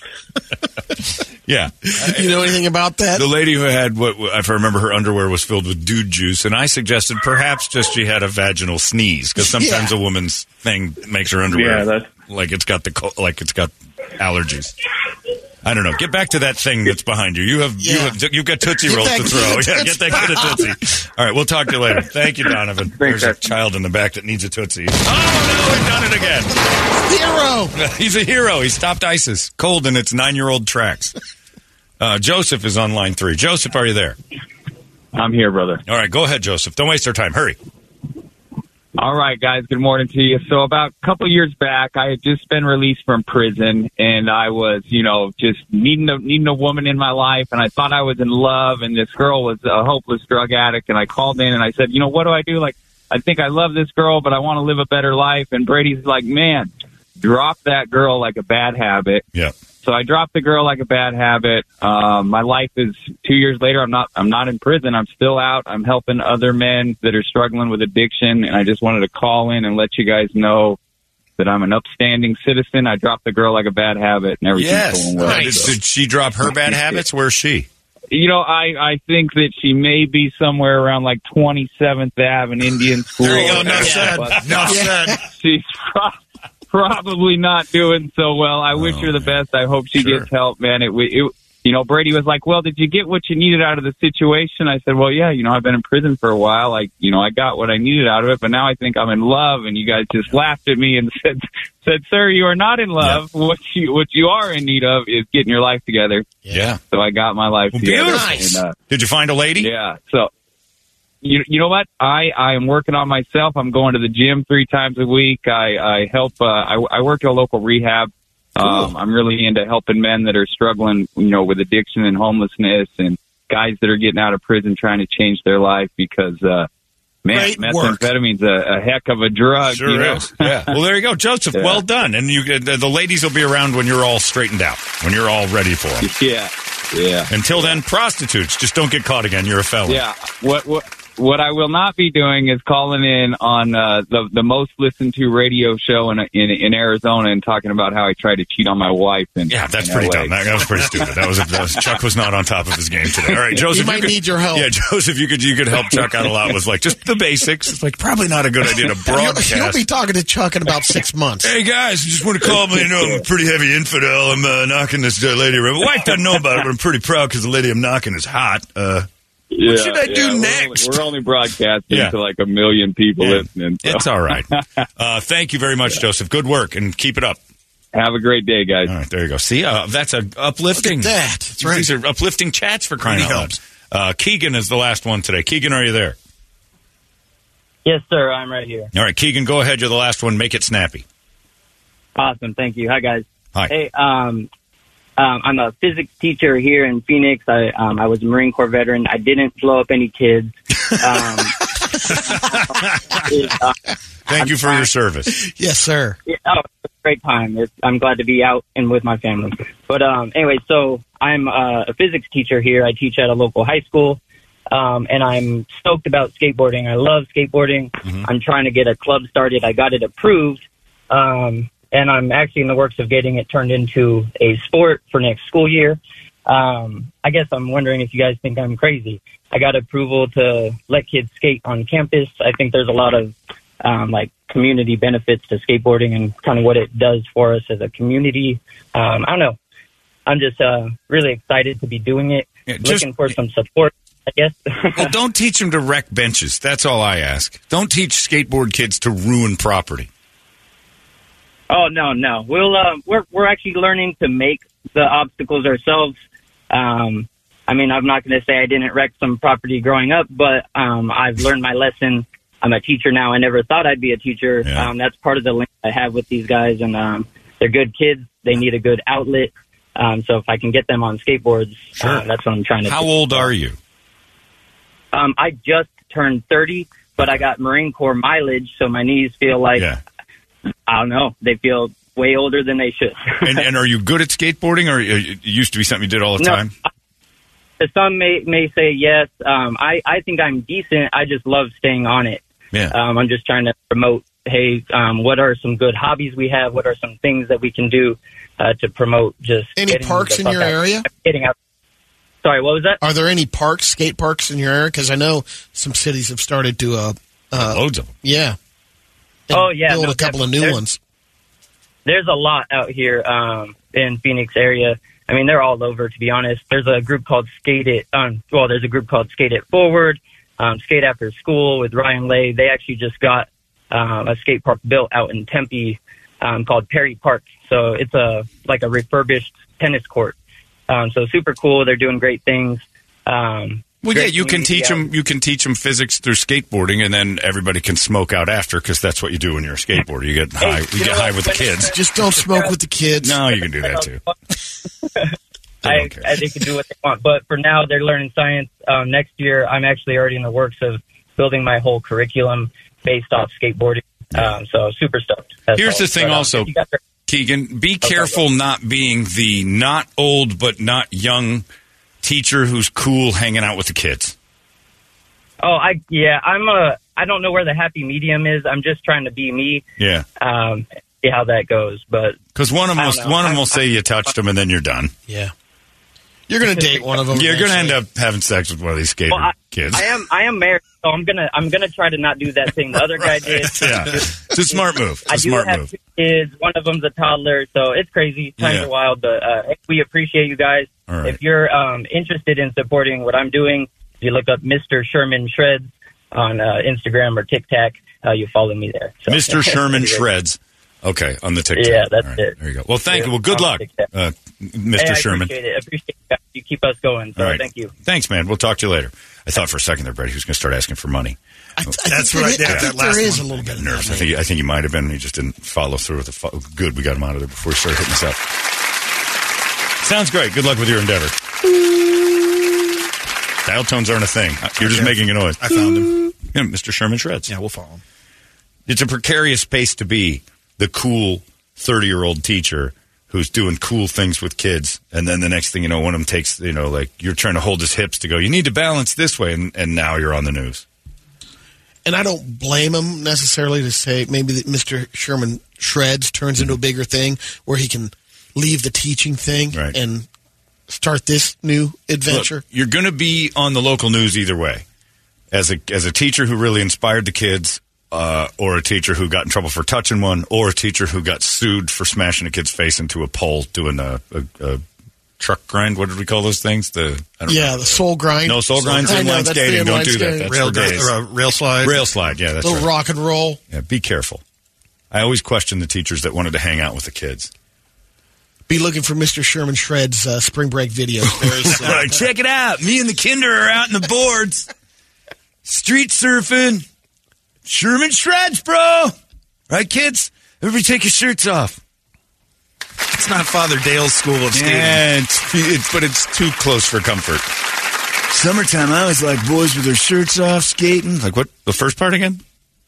Yeah. You know anything about that? The lady who had, if I remember, her underwear was filled with dude juice, and I suggested perhaps just she had a vaginal sneeze, because sometimes a woman's thing makes her underwear like it's got allergies. I don't know. Get back to that thing that's behind you. You've got Tootsie Rolls to throw. Yeah, get that kid a Tootsie. All right, we'll talk to you later. Thank you, Donovan. There's a child in the back that needs a Tootsie. Oh, no, we've done it again. Hero. He's a hero. He stopped ISIS. Cold in its 9-year-old tracks. Joseph is on line 3. Joseph, are you there? I'm here, brother. All right, go ahead, Joseph. Don't waste our time. Hurry. All right, guys. Good morning to you. So about a couple years back, I had just been released from prison, and I was, just needing a woman in my life, and I thought I was in love, and this girl was a hopeless drug addict, and I called in and I said, what do I do? Like, I think I love this girl, but I want to live a better life. And Brady's like, man, drop that girl like a bad habit. Yeah. So I dropped the girl like a bad habit. My life is 2 years later. I'm not in prison. I'm still out. I'm helping other men that are struggling with addiction. And I just wanted to call in and let you guys know that I'm an upstanding citizen. I dropped the girl like a bad habit and everything's going well. Nice. Did she drop her bad habits? Where's she? I think that she may be somewhere around like 27th Ave in Indian School. There you go. Enough said. Enough said. She's probably not doing so well. I wish her the best. I hope she gets help, man. Brady was like, well, did you get what you needed out of the situation? I said, well, yeah, I've been in prison for a while. I got what I needed out of it, but now I think I'm in love. And you guys just laughed at me and said, sir, you are not in love. Yeah. What you are in need of is getting your life together. Yeah. So I got my life together. Nice. And, did you find a lady? Yeah. So, you know what? I am working on myself. I'm going to the gym 3 times a week. I help. I work at a local rehab. I'm really into helping men that are struggling, with addiction and homelessness, and guys that are getting out of prison trying to change their life because, methamphetamine's a heck of a drug. Sure is. Yeah. Well, there you go, Joseph. Yeah. Well done. And the ladies will be around when you're all straightened out, when you're all ready for them. Yeah. Yeah. Until then, prostitutes. Just don't get caught again. You're a felon. Yeah. What I will not be doing is calling in on the most listened to radio show in Arizona and talking about how I tried to cheat on my wife. That's pretty dumb. That was pretty stupid. That was Chuck was not on top of his game today. All right, Joseph, you might need your help. Yeah, Joseph, you could help Chuck out a lot with just the basics. It's probably not a good idea to broadcast. You'll be talking to Chuck in about 6 months. Hey guys, I just want to call me. I'm a pretty heavy infidel. I'm knocking this lady around. My wife doesn't know about it, but I'm pretty proud because the lady I'm knocking is hot. What should I do next? We're only broadcasting to like 1 million people listening. So. It's all right. Thank you very much, Joseph. Good work, and keep it up. Have a great day, guys. All right, there you go. See, that's an uplifting. That's right. These are uplifting chats for crying out loud. Keegan is the last one today. Keegan, are you there? Yes, sir. I'm right here. All right, Keegan, go ahead. You're the last one. Make it snappy. Awesome. Thank you. Hi, guys. Hi. Hey, I'm a physics teacher here in Phoenix. I was a Marine Corps veteran. I didn't blow up any kids. Thank you for your service. Yes, sir. It's a great time. I'm glad to be out and with my family. But anyway, so I'm a physics teacher here. I teach at a local high school, and I'm stoked about skateboarding. I love skateboarding. Mm-hmm. I'm trying to get a club started. I got it approved. And I'm actually in the works of getting it turned into a sport for next school year. I guess I'm wondering if you guys think I'm crazy. I got approval to let kids skate on campus. I think there's a lot of like community benefits to skateboarding and kind of what it does for us as a community. I don't know. I'm just really excited to be doing it. Looking for some support, I guess. Well, don't teach them to wreck benches. That's all I ask. Don't teach skateboard kids to ruin property. Oh, no. We're actually learning to make the obstacles ourselves. I mean, I'm not going to say I didn't wreck some property growing up, but I've learned my lesson. I'm a teacher now. I never thought I'd be a teacher. Yeah. That's part of the link I have with these guys, and they're good kids. They need a good outlet. So if I can get them on skateboards, that's what I'm trying to do. How old are you? I just turned 30, but I got Marine Corps mileage, so my knees feel like, I don't know, they feel way older than they should. and are you good at skateboarding, or it used to be something you did all the time? Some may say yes. I think I'm decent. I just love staying on it. Yeah. I'm just trying to promote, hey, what are some good hobbies we have? What are some things that we can do to promote just any parks in your area? Getting out. Sorry, what was that? Are there any parks, skate parks in your area? Because I know some cities have started to loads of them. Yeah. Build a couple of new ones. There's a lot out here in Phoenix area. I mean, they're all over, to be honest. There's a group called Skate It. There's a group called Skate It Forward, Skate After School with Ryan Lay. They actually just got a skate park built out in Tempe called Perry Park. So it's a refurbished tennis court. So super cool. They're doing great things. Well, yeah, you can teach them. You can teach them physics through skateboarding, and then everybody can smoke out after, because that's what you do when you're a skateboarder. You get high. You get high with the kids. Just don't smoke with the kids. No, you can do that too. They can do what they want, but for now they're learning science. Next year, I'm actually already in the works of building my whole curriculum based off skateboarding. So super stoked. Here's the thing, also, Keegan, be careful not being the not old but not young teacher who's cool hanging out with the kids. Oh, I don't know where the happy medium is. I'm just trying to be me. Yeah. See how that goes, but because one of them will say you touched them, and then you're done. Yeah. You're going to date one of them. You're going to end up having sex with one of these skater kids. I am married, so I'm gonna try to not do that thing the other guy did. Yeah, it's a smart move. I do have 2 kids. One of them's a toddler, so it's crazy. Times are wild, but we appreciate you guys. Right. If you're interested in supporting what I'm doing, if you look up Mr. Sherman Shreds on Instagram or TikTok, you follow me there. So. Mr. Sherman Shreds. Okay, on the TikTok. Yeah, that's it. There you go. Well, thank you. Well, good luck, Mr. Sherman. I appreciate you guys. You keep us going. So thank you. Thanks, man. We'll talk to you later. I thought for a second there, Brady, he was going to start asking for money. That's what I did. That last there is one. a little bit nervous. I think he might have been. He just didn't follow through with the. Good, we got him out of there before he started hitting us up. Sounds great. Good luck with your endeavor. Dial tones aren't a thing. You're just making a noise. I found him. Yeah, Mr. Sherman Shreds. Yeah, we'll follow him. It's a precarious space to be the cool 30-year-old teacher who's doing cool things with kids, and then the next thing you know, one of them takes, like you're trying to hold his hips to go, you need to balance this way, and now you're on the news. And I don't blame him necessarily to say maybe that Mr. Sherman Shreds turns into a bigger thing where he can leave the teaching thing and start this new adventure. Look, you're going to be on the local news either way. As a teacher who really inspired the kids, or a teacher who got in trouble for touching one, or a teacher who got sued for smashing a kid's face into a pole doing a truck grind. What did we call those things? The soul grind. No, soul grind's inline skating. Don't do that. That's for days. Rail slide. Rail slide, yeah, that's right. Little rock and roll. Yeah, be careful. I always question the teachers that wanted to hang out with the kids. Be looking for Mr. Sherman Shred's spring break video. Right, check it out. Me and the kinder are out in the boards. Street surfing. Sherman Shreds, bro. Right, kids? Everybody take your shirts off. It's not Father Dale's school of skating. Yeah, but it's too close for comfort. Summertime, I always like boys with their shirts off, skating. Like what? The first part again?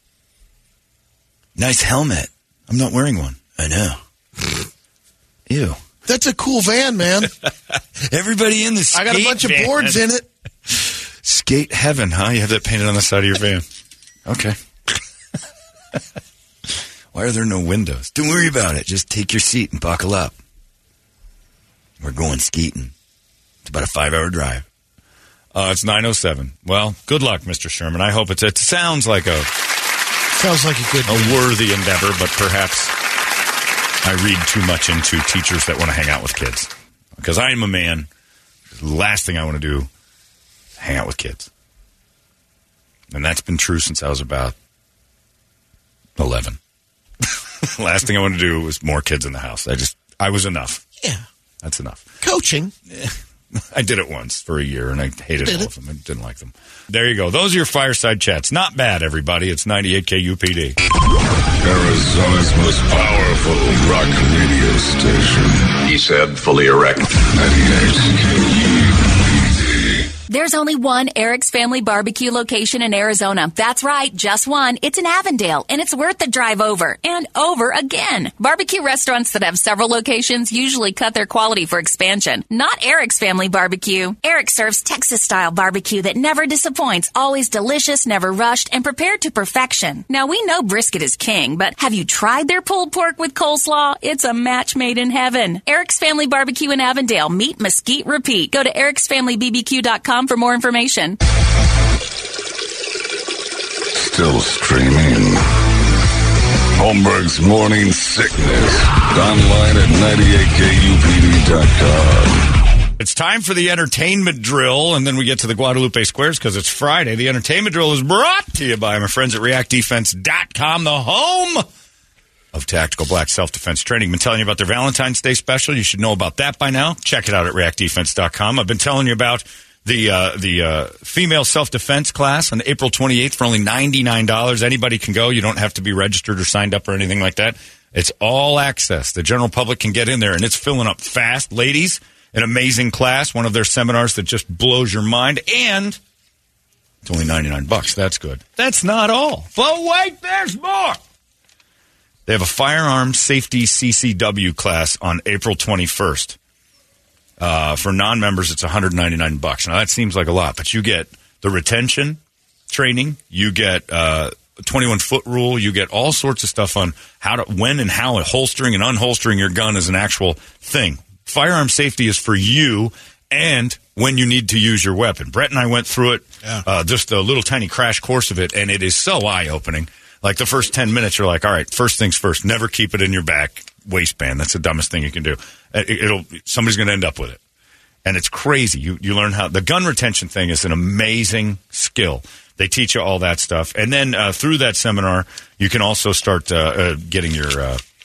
Nice helmet. I'm not wearing one. I know. Ew. That's a cool van, man. Everybody in the skate I got a bunch of boards in it. Skate heaven, huh? You have that painted on the side of your van. Okay. Why are there no windows? Don't worry about it. Just take your seat and buckle up. We're going skating. It's about a 5-hour drive. It's 9:07. Well, good luck, Mr. Sherman. I hope it sounds like a Sounds like a worthy endeavor, but perhaps I read too much into teachers that want to hang out with kids. Because I am a man. The last thing I want to do is hang out with kids. And that's been true since I was about 11. Last thing I wanted to do was more kids in the house. I was enough. Yeah. That's enough. Coaching. I did it once for a year, and I hated all of them. I didn't like them. There you go. Those are your fireside chats. Not bad, everybody. It's 98 KUPD. Arizona's most powerful rock radio station. He said, fully erect. 98 KUPD. There's only one Eric's Family Barbecue location in Arizona. That's right, just one. It's in Avondale, and it's worth the drive over and over again. Barbecue restaurants that have several locations usually cut their quality for expansion. Not Eric's Family Barbecue. Eric serves Texas-style barbecue that never disappoints, always delicious, never rushed, and prepared to perfection. Now, we know brisket is king, but have you tried their pulled pork with coleslaw? It's a match made in heaven. Eric's Family Barbecue in Avondale. Meet, mesquite, repeat. Go to ericsfamilybbq.com for more information. Still streaming. Holmberg's Morning Sickness. Online at 98kupd.com. It's time for the entertainment drill, and then we get to the Guadalupe Squares because it's Friday. The entertainment drill is brought to you by my friends at reactdefense.com, the home of Tactical Black Self-Defense Training. Been telling you about their Valentine's Day special. You should know about that by now. Check it out at reactdefense.com. I've been telling you about the female self-defense class on April 28th for only $99. Anybody can go. You don't have to be registered or signed up or anything like that. It's all access. The general public can get in there, and it's filling up fast. Ladies, an amazing class, one of their seminars that just blows your mind, and it's only $99. That's good. That's not all. But wait, there's more. They have a firearm safety CCW class on April 21st. For non-members, it's $199. Now, that seems like a lot, but you get the retention training. You get 21-foot rule. You get all sorts of stuff on when and how holstering and unholstering your gun is an actual thing. Firearm safety is for you and when you need to use your weapon. Brett and I went through it, just a little tiny crash course of it, and it is so eye-opening. Like the first 10 minutes, you're like, all right, first things first, never keep it in your back waistband. That's the dumbest thing you can do. Somebody's going to end up with it. And it's crazy. You learn how the gun retention thing is an amazing skill. They teach you all that stuff. And then through that seminar, you can also start getting your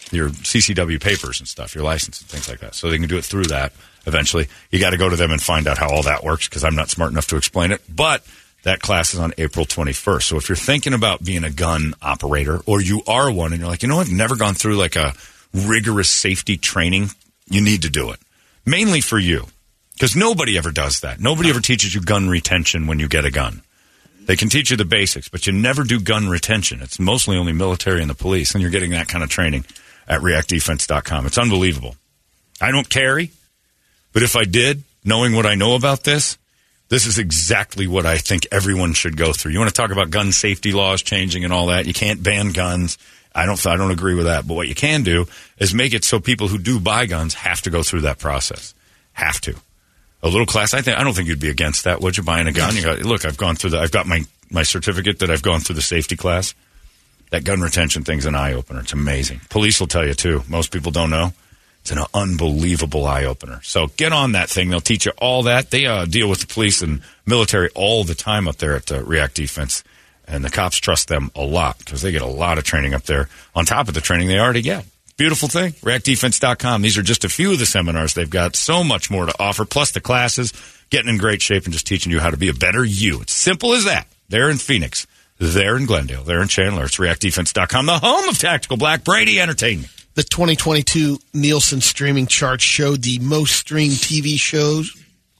CCW papers and stuff, your license and things like that. So they can do it through that eventually. You got to go to them and find out how all that works because I'm not smart enough to explain it. But that class is on April 21st. So if you're thinking about being a gun operator or you are one and you're like, I've never gone through like a rigorous safety training, you need to do it. Mainly for you. Because nobody ever does that. Nobody ever teaches you gun retention when you get a gun. They can teach you the basics, but you never do gun retention. It's mostly only military and the police, and you're getting that kind of training at reactdefense.com. It's unbelievable. I don't carry, but if I did, knowing what I know about this is exactly what I think everyone should go through. You want to talk about gun safety laws changing and all that? You can't ban guns. I don't agree with that. But what you can do is make it so people who do buy guns have to go through that process. Have to. A little class. I don't think you'd be against that. Would you? Buying a gun? You go, look, I've gone through I've got my certificate that I've gone through the safety class. That gun retention thing's an eye opener. It's amazing. Police will tell you too. Most people don't know. It's an unbelievable eye opener. So get on that thing. They'll teach you all that. They deal with the police and military all the time up there at React Defense, and the cops trust them a lot because they get a lot of training up there on top of the training they already get. Beautiful thing. ReactDefense.com. These are just a few of the seminars. They've got so much more to offer, plus the classes, getting in great shape and just teaching you how to be a better you. It's simple as that. They're in Phoenix. They're in Glendale. They're in Chandler. It's ReactDefense.com, the home of Tactical Black. Brady Entertainment. The 2022 Nielsen streaming chart showed the most streamed TV shows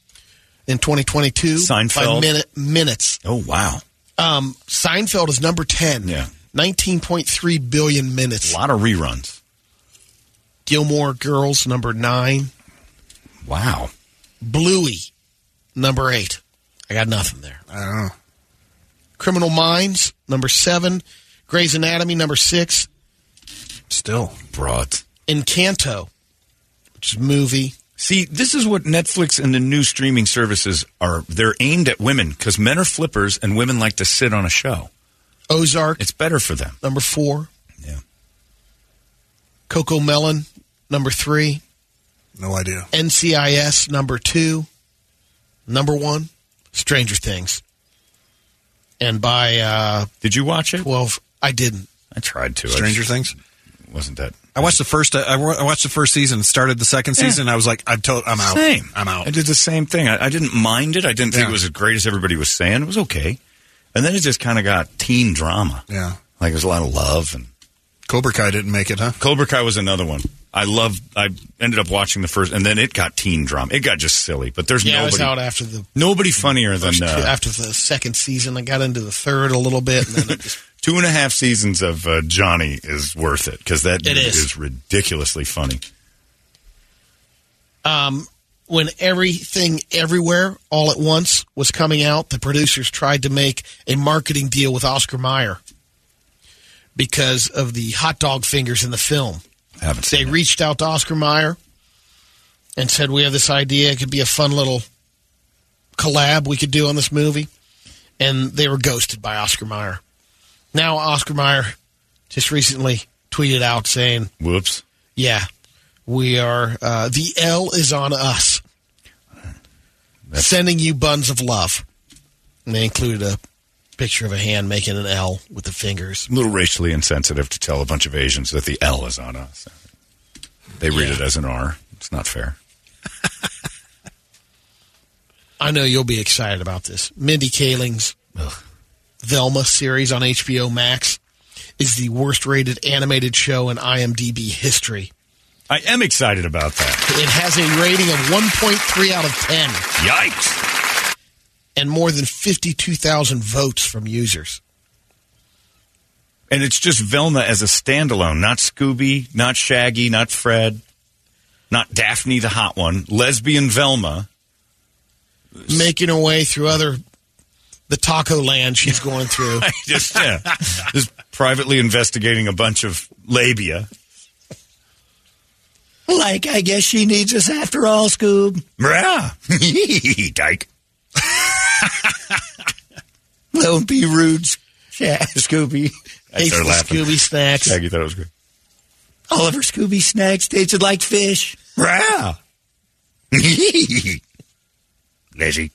in 2022 Seinfeld. By minutes. Oh, wow. Seinfeld is number 10. Yeah. 19.3 billion minutes. A lot of reruns. Gilmore Girls, number 9. Wow. Bluey, number 8. I got nothing there. I don't know. Criminal Minds, number 7. Grey's Anatomy, number 6. Still. Broads. Encanto, which is a movie. See, this is what Netflix and the new streaming services are. They're aimed at women because men are flippers and women like to sit on a show. Ozark. It's better for them. Number 4. Yeah. Coco Melon, number 3. No idea. NCIS, number 2. Number 1, Stranger Things. And by did you watch it? 12, I didn't. I tried to. Stranger Things? Wasn't that? I watched the first. I watched the first season. Started the second season. And I was like, I'm out. Same. I'm out. I did the same thing. I didn't mind it. I didn't think it was as great as everybody was saying. It was okay. And then it just kind of got teen drama. Yeah. Like there's a lot of love and. Cobra Kai didn't make it, huh? Cobra Kai was another one. I ended up watching the first, and then it got teen drama. It got just silly. But there's nobody. I was out after nobody funnier than after the second season. I got into the third a little bit, and then it just 2.5 seasons of Johnny is worth it because that is ridiculously funny. When Everything Everywhere All at Once was coming out, the producers tried to make a marketing deal with Oscar Mayer because of the hot dog fingers in the film. They reached out to Oscar Mayer and said, we have this idea. It could be a fun little collab we could do on this movie. And they were ghosted by Oscar Mayer. Now Oscar Mayer just recently tweeted out saying, whoops. Yeah, we are, the L is on us. Sending you buns of love. And they included a picture of a hand making an L with the fingers. A little racially insensitive to tell a bunch of Asians that the L is on us. They read it as an R. It's not fair. I know you'll be excited about this. Mindy Kaling's Velma series on HBO Max is the worst-rated animated show in IMDb history. I am excited about that. It has a rating of 1.3 out of 10. Yikes. And more than 52,000 votes from users. And it's just Velma as a standalone, not Scooby, not Shaggy, not Fred, not Daphne the hot one. Lesbian Velma. Making her way through the taco land she's going through. just privately investigating a bunch of labia. Like, I guess she needs us after all, Scoob. Yeah. Dyke. Don't be rude, Scooby. I started laughing. Scooby snacks. Shaggy thought it was good. All of her Scooby snacks tasted like fish. Yeah. Lazy.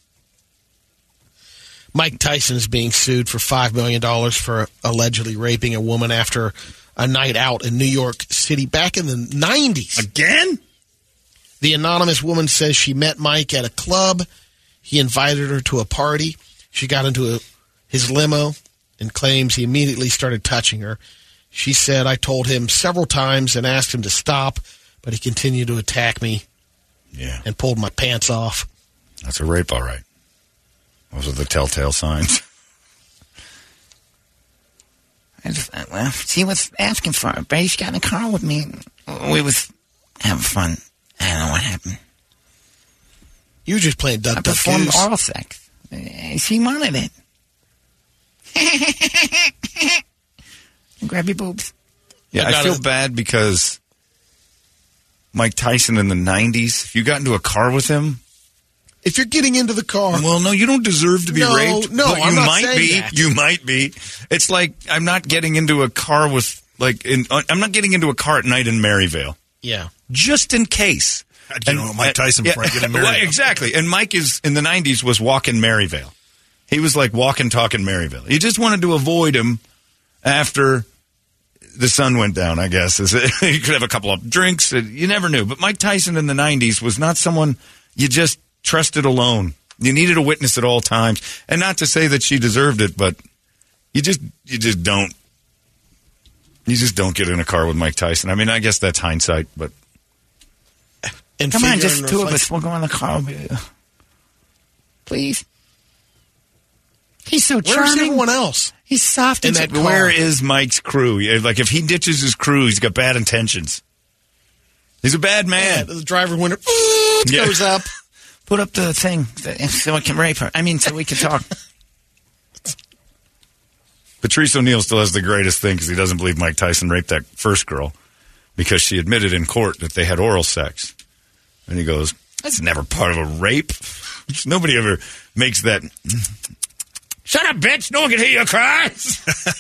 Mike Tyson is being sued for $5 million for allegedly raping a woman after a night out in New York City back in the 90s. Again? The anonymous woman says she met Mike at a club. He invited her to a party. She got into his limo and claims he immediately started touching her. She said, I told him several times and asked him to stop, but he continued to attack me and pulled my pants off. That's a rape, all right. Those are the telltale signs. She was asking for it, but she got in the car with me. We was having fun. I don't know what happened. You were just playing duck, duck, performed goose. Oral sex. She wanted it. Grab your boobs. Yeah, I feel bad because Mike Tyson in the 90s, if you got into a car with him. If you're getting into the car. Well, no, you don't deserve to be raped. No, but I'm you not might saying be. that. You might be. It's like I'm not getting into a car with, I'm not getting into a car at night in Maryvale. Yeah. Just in case. You know Mike Tyson before I get in Maryvale. Well, exactly. And Mike is, in the 90s, was walking Maryvale. He was like walking, talking Maryvale. You just wanted to avoid him after the sun went down, I guess. You could have a couple of drinks. You never knew. But Mike Tyson in the 90s was not someone you just trusted alone. You needed a witness at all times. And not to say that she deserved it, but you just don't. You just don't get in a car with Mike Tyson. I mean, I guess that's hindsight, but. And come on, just two of us. We'll go in the car with you. Please. He's so charming. Where's everyone else? He's soft. In that car. Where is Mike's crew? Like, if he ditches his crew, he's got bad intentions. He's a bad man. Yeah, the driver window goes up. Put up the thing so I can rape her. I mean, so we can talk. Patrice O'Neal still has the greatest thing because he doesn't believe Mike Tyson raped that first girl because she admitted in court that they had oral sex. And he goes, that's never part of a rape. Nobody ever makes that Shut up, bitch. No one can hear your cries.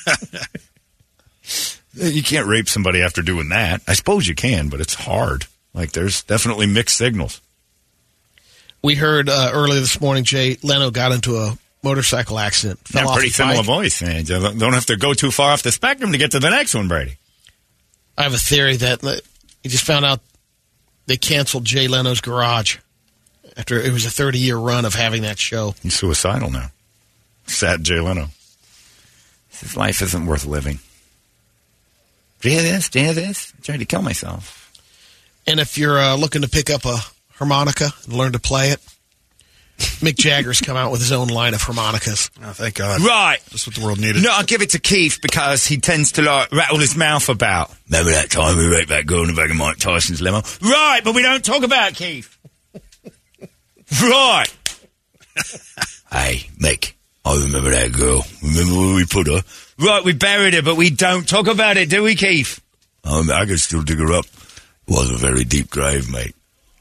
You can't rape somebody after doing that. I suppose you can, but it's hard. Like, there's definitely mixed signals. We heard earlier this morning, Jay Leno got into a motorcycle accident. Fell off pretty his similar bike. voice. Man. You don't have to go too far off the spectrum to get to the next one, Brady. I have a theory that you just found out they canceled Jay Leno's Garage after it was a 30-year run of having that show. He's suicidal now. Sad Jay Leno. His life isn't worth living. Do you hear this? Do you hear this? I tried to kill myself. And if you're looking to pick up a harmonica and learn to play it, Mick Jagger's come out with his own line of harmonicas. Oh, thank God. Right. That's what the world needed. No, I'll give it to Keith because he tends to like rattle his mouth about. Remember that time we raped that girl in the back of Mike Tyson's limo? Right, but we don't talk about it, Keith. Right. Hey, Mick, I remember that girl. Remember where we put her? Right, we buried her, but we don't talk about it, do we, Keith? I can still dig her up. It was a very deep grave, mate.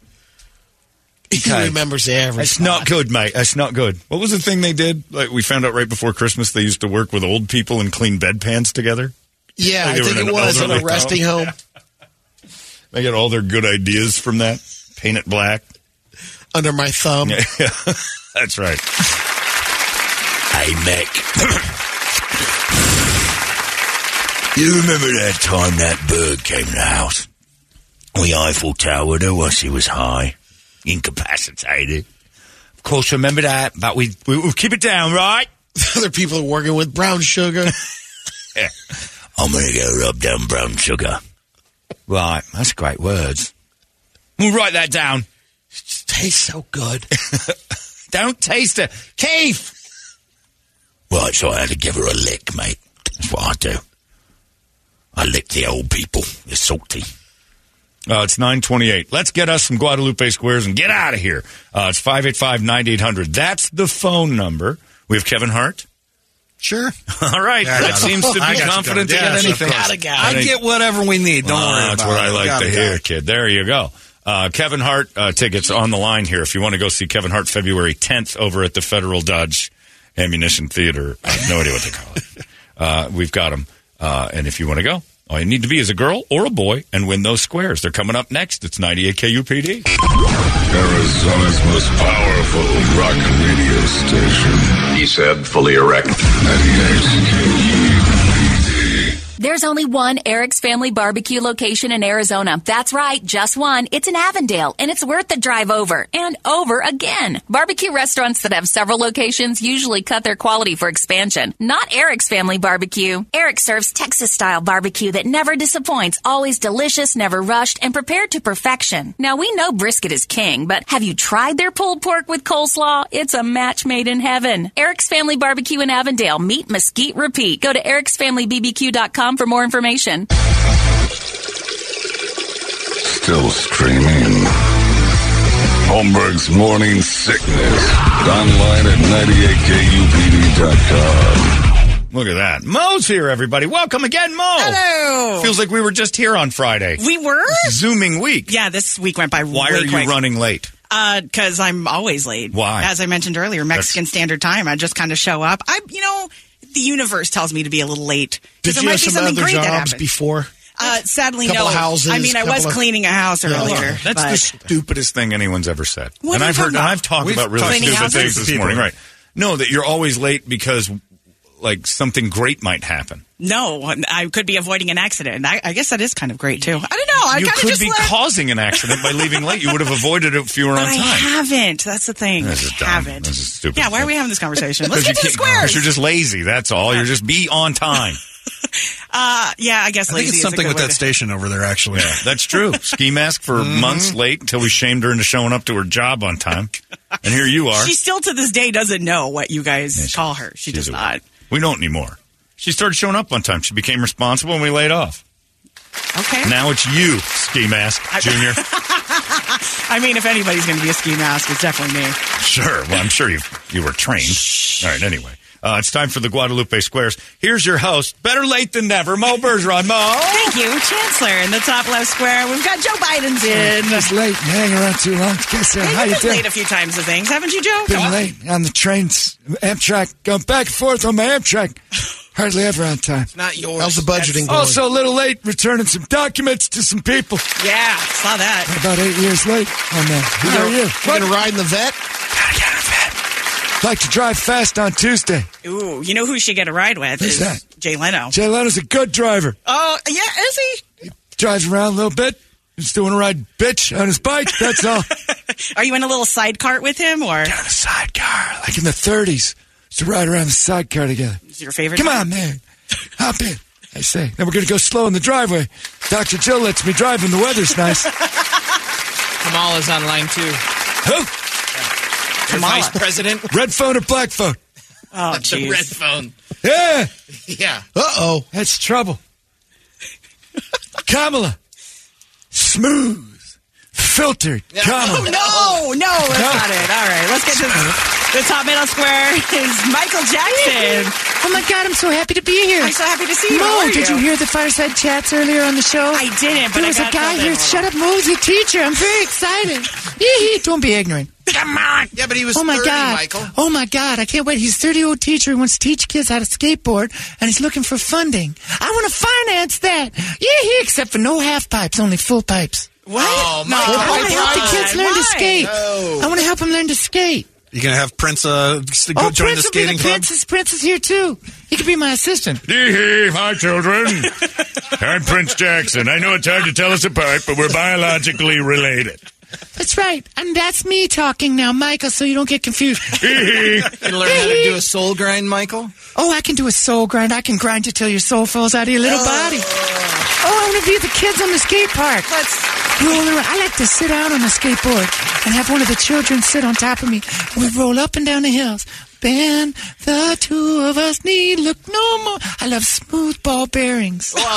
He remembers everything. That's not good, mate. That's not good. What was the thing they did? Like, we found out right before Christmas they used to work with old people and clean bedpans together. Yeah, Like I think it was in a resting home. They got all their good ideas from that. Paint it black. Under my thumb. Yeah, that's right. Hey, Mick. You remember that time that bird came to the house? We Eiffel Towered her while she was high. Incapacitated. Of course, remember that, but we'll keep it down, right? Other people are working with brown sugar. Yeah. I'm going to go rub down brown sugar. Right, that's great words. We'll write that down. It just tastes so good. Don't taste it. Keith! Right, so I had to give her a lick, mate. That's what I do. I lick the old people. They're salty. It's 9:28. Let's get us some Guadalupe squares and get out of here. It's 585-9800. That's the phone number. We have Kevin Hart. Sure. All right. Yeah, that seems to be confident to get anything. I get whatever we need. Don't worry about it. That's what I like to hear, kid. There you go. Kevin Hart tickets on the line here. If you want to go see Kevin Hart February 10th over at the Federal Dodge Ammunition Theater. I have no idea what they call it. We've got them. And if you want to go, all you need to be is a girl or a boy and win those squares. They're coming up next. It's 98 KUPD. Arizona's most powerful rock radio station. He said, fully erect. 98 KUPD. There's only one Eric's Family Barbecue location in Arizona. That's right, just one. It's in Avondale, and it's worth the drive over and over again. Barbecue restaurants that have several locations usually cut their quality for expansion. Not Eric's Family Barbecue. Eric serves Texas-style barbecue that never disappoints, always delicious, never rushed, and prepared to perfection. Now, we know brisket is king, but have you tried their pulled pork with coleslaw? It's a match made in heaven. Eric's Family Barbecue in Avondale. Meet, mesquite, repeat. Go to ericsfamilybbq.com for more information. Still streaming. Holmberg's Morning Sickness. Online at 98kupd.com. Look at that. Mo's here, everybody. Welcome again, Mo. Hello. Feels like we were just here on Friday. We were? Zooming week. Yeah, this week went by Why really are quick. you running late? Because I'm always late. Why? As I mentioned earlier, Mexican Standard Time. I just kind of show up. The universe tells me to be a little late. Did there you might have be some something other great that jobs happened. before? Sadly, Couple no. of houses, I mean, I was couple of- cleaning a house earlier. That's but the stupidest thing anyone's ever said. What And are you I've heard, talking about? I've talked We've about really cleaning stupid houses? things this morning. Right. No, that you're always late because, like, something great might happen. No, I could be avoiding an accident. I guess that is kind of great, too. I don't know. I You kind of could just be causing an accident by leaving late. You would have avoided it if you were But on I time. haven't. That's the thing. This is I dumb. haven't. This is stupid. Yeah, why are we having this conversation? Let's get to the Because squares. you're just lazy. That's all. You're just be on time. Yeah, I guess I lazy think it's is a something good with way that to- station over there, actually. Yeah, that's true. Ski mask for months late until we shamed her into showing up to her job on time. And here you are. She still to this day doesn't know what you guys call her. She does not. We don't anymore. She started showing up on time. She became responsible and we laid off. Okay. Now it's you, Ski Mask Junior. I mean, if anybody's going to be a ski mask, it's definitely me. Sure. Well, I'm sure you were trained. All right, anyway. It's time for the Guadalupe Squares. Here's your host, better late than never, Mo Bergeron. Mo. Thank you, Chancellor. In the top left square, we've got Joe Biden's in. Just late. You hang around too long to get there. How you You've been doing? late a few times to things, haven't you, Joe? Been late on the trains, Amtrak, going back and forth on my Amtrak. Hardly ever on time. Not yours. How's the budgeting going? Also a little late returning some documents to some people. Yeah, saw that. About 8 years late on that. How are you? You going to ride in the vet? Gotta get a vet. Like to drive fast on Tuesday. Ooh, you know who should get a ride with? Who's is that? Jay Leno. Jay Leno's a good driver. Oh, yeah, is he? Drives around a little bit. Just doing a ride bitch on his bike, that's all. Are you in a little sidecar with him, or? Down a sidecar, like in the 30s. To ride around the sidecar together. Is your favorite? Come on, man. Hop in, I say. Then we're going to go slow in the driveway. Dr. Jill lets me drive when the weather's nice. Kamala's online, too. Who? Kamala. Vice President. Red phone or black phone? Oh, the jeez. red phone. Yeah. Yeah. Uh-oh. That's trouble. Kamala. Smooth. Filtered. Kamala. No, that's not it. All right, let's get to the top middle square is Michael Jackson. Oh, my God, I'm so happy to be here. I'm so happy to see you. How Mo, are did you hear the Fireside Chats earlier on the show? I didn't, but there was I got a guy something. here. Shut up, Mo's a teacher. I'm very excited. Don't be ignorant. Come on. Yeah, but he was 30, God. Michael. Oh, my God. I can't wait. He's a 30-year-old teacher. He wants to teach kids how to skateboard, and he's looking for funding. I want to finance that. Except for no half pipes, only full pipes. What? Oh, No, I want to help the kids learn to skate. No. I want to help them learn to skate. You going to have Prince go join Prince the will be skating the club? Prince is here, too. He could be my assistant. Hi, children. I'm Prince Jackson. I know it's hard to tell us apart, but we're biologically related. That's right. And that's me talking now, Michael, so you don't get confused. You can learn how to do a soul grind, Michael? Oh, I can do a soul grind. I can grind you till your soul falls out of your little body. Oh, I want to be with the kids on the skate park. Let's roll around. I like to sit out on the skateboard and have one of the children sit on top of me. And we roll up and down the hills. Bend, the two of us need look no more. I love smooth ball bearings. Oh,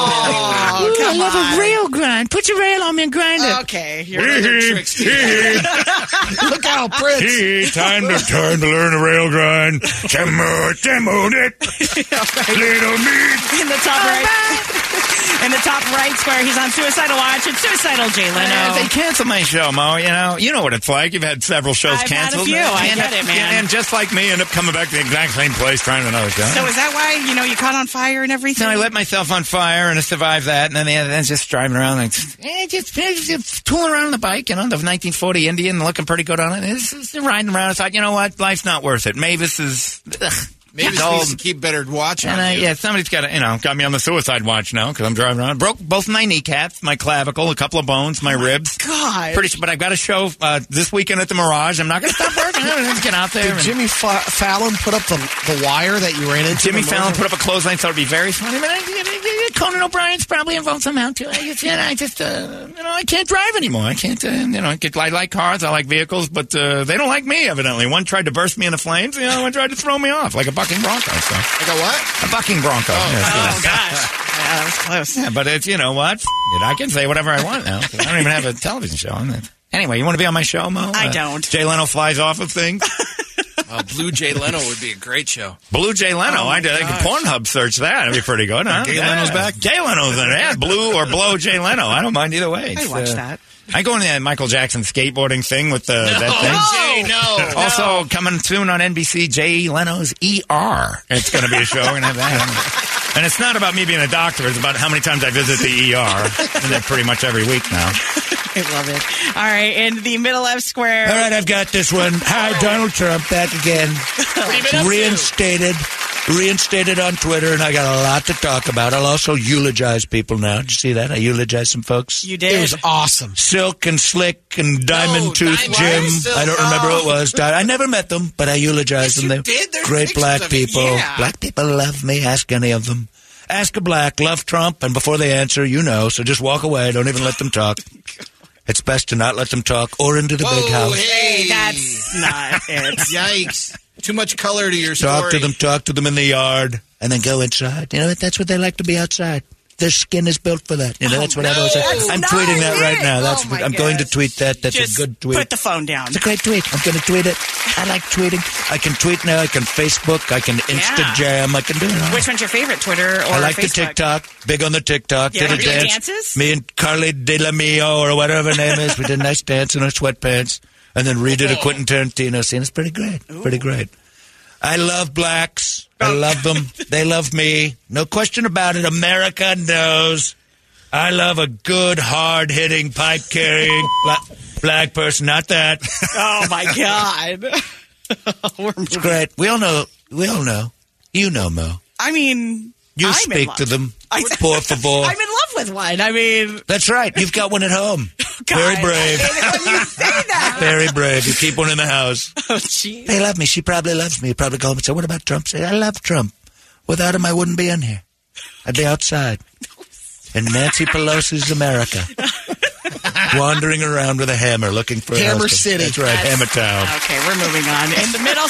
I love a rail grind. Put your rail on me and grind it. Okay, you're another trickster. Look out, Prince. Time to learn a rail grind. Come on it. Little meat. In the top right. In the top right square, he's on Suicidal Watch. It's Suicidal Jay Leno. They canceled my show, Mo. You know what it's like. You've had several shows I've canceled. had a few. I get it, man. And just like me, end up coming back to the exact same place, trying another show. So is that why, you caught on fire and everything? No, I lit myself on fire and I survived that. And then just driving around, like, just tooling around on the bike, the 1940 Indian, looking pretty good on it. Just riding around. I thought, you know what? Life's not worth it. Mavis is... Maybe needs to keep better watch on you. Somebody's got to, got me on the suicide watch now because I'm driving around. Broke both my kneecaps, my clavicle, a couple of bones, my ribs. God. But I've got a show this weekend at the Mirage. I'm not going to stop working. I'm going to get out there. Did Jimmy Fallon put up the wire that you ran into? Jimmy Fallon put up a clothesline, thought it'd be very funny. But Conan O'Brien's probably involved somehow too. I can't drive anymore. I can't, I like cars, I like vehicles, but they don't like me, evidently. One tried to burst me in the flames, the other one tried to throw me off like a bucking bronco. So. Like a what? A bucking bronco. Oh, gosh. Yeah, that was close. Yeah, but it's, what? I can say whatever I want now. 'Cause I don't even have a television show on it. Anyway, you want to be on my show, Mo? I don't. Jay Leno flies off of things. Blue Jay Leno would be a great show. Blue Jay Leno. I could Pornhub search that. It'd be pretty good, huh? Jay Leno's back? Jay Leno's in it. Yeah, Blue or Blow Jay Leno. I don't mind either way. I watch that. I go into that Michael Jackson skateboarding thing with that thing. Jay, no. Also coming soon on NBC, Jay Leno's ER. It's going to be a show. We're going to have that. And it's not about me being a doctor. It's about how many times I visit the ER. And pretty much every week now. I love it. All right, in the middle left square. All right, I've got this one. Hi, Donald Trump, back again. Reinstated on Twitter, and I got a lot to talk about. I'll also eulogize people now. Did you see that? I eulogized some folks. You did? It was awesome. Silk and Slick and Diamond Tooth Jim. I don't remember who it was. I never met them, but I eulogized them. They're great black people. Yeah. Black people love me. Ask any of them. Ask a black, love Trump, and before they answer, so just walk away. Don't even let them talk. It's best to not let them talk or into the big house. Hey, that's not it. Yikes. Too much color to your story. Talk to them in the yard, and then go inside. You know what? That's what they like to be outside. Their skin is built for that. You know, that's what I've always said. I'm tweeting that right now. I'm going to tweet that. That's Just a good tweet. put the phone down. It's a great tweet. I'm going to tweet it. I like tweeting. I can tweet now. I can Facebook. I can Instagram. I can do it all. Which one's your favorite, Twitter or I like Facebook? the TikTok. Big on the TikTok. Yeah, did a do dance. dances? Me and Carly De La Mio or whatever her name is. We did a nice dance in our sweatpants. And then redid a Quentin Tarantino scene. It's pretty great. Pretty great. I love blacks. I love them. They love me. No question about it. America knows. I love a good, hard-hitting, pipe-carrying black person. Not that. Oh, my God. It's great. We all know. You know, Mo. I mean, You I'm in speak love. to them. Por favor. I'm in love with one. I mean, That's right. You've got one at home. God, Very brave. I hate it when you say that. Very brave. You keep one in the house. Oh, jeez. They love me. She probably loves me. You probably call him and say, what about Trump? Say, I love Trump. Without him, I wouldn't be in here. I'd be outside. In Nancy Pelosi's America. Wandering around with a hammer looking for a Hammer husband. City. That's right, Hammer Town. Okay, we're moving on. In the middle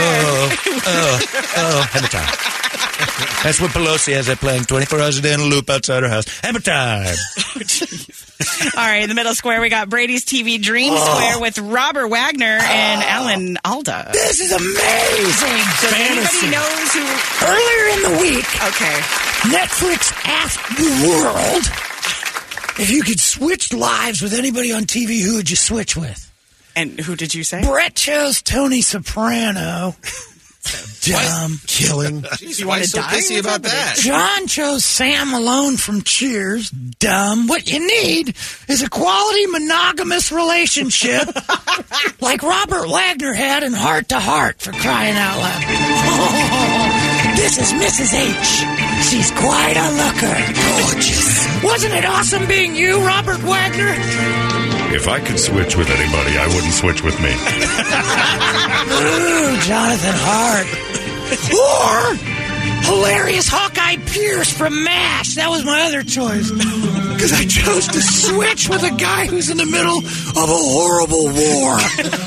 Hammer Town. That's what Pelosi has. They're playing 24 hours a day in a loop outside her house. Hammer time. All right, in the middle square, we got Brady's TV Dream Square with Robert Wagner and Alan Alda. This is amazing. So Fantasy. anybody knows who... Earlier in the week, Okay. Netflix asked the world if you could switch lives with anybody on TV, who would you switch with? And who did you say? Brett chose Tony Soprano. Dumb. Killing. Jeez, You why wanna so die? pissy What's about that? John chose Sam Malone from Cheers. Dumb. What you need is a quality monogamous relationship like Robert Wagner had in Heart to Heart, for crying out loud. This is Mrs. H. She's quite a looker. Gorgeous. Wasn't it awesome being you, Robert Wagner? If I could switch with anybody, I wouldn't switch with me. Ooh, Jonathan Hart. Or hilarious Hawkeye Pierce from MASH. That was my other choice. Because I chose to switch with a guy who's in the middle of a horrible war.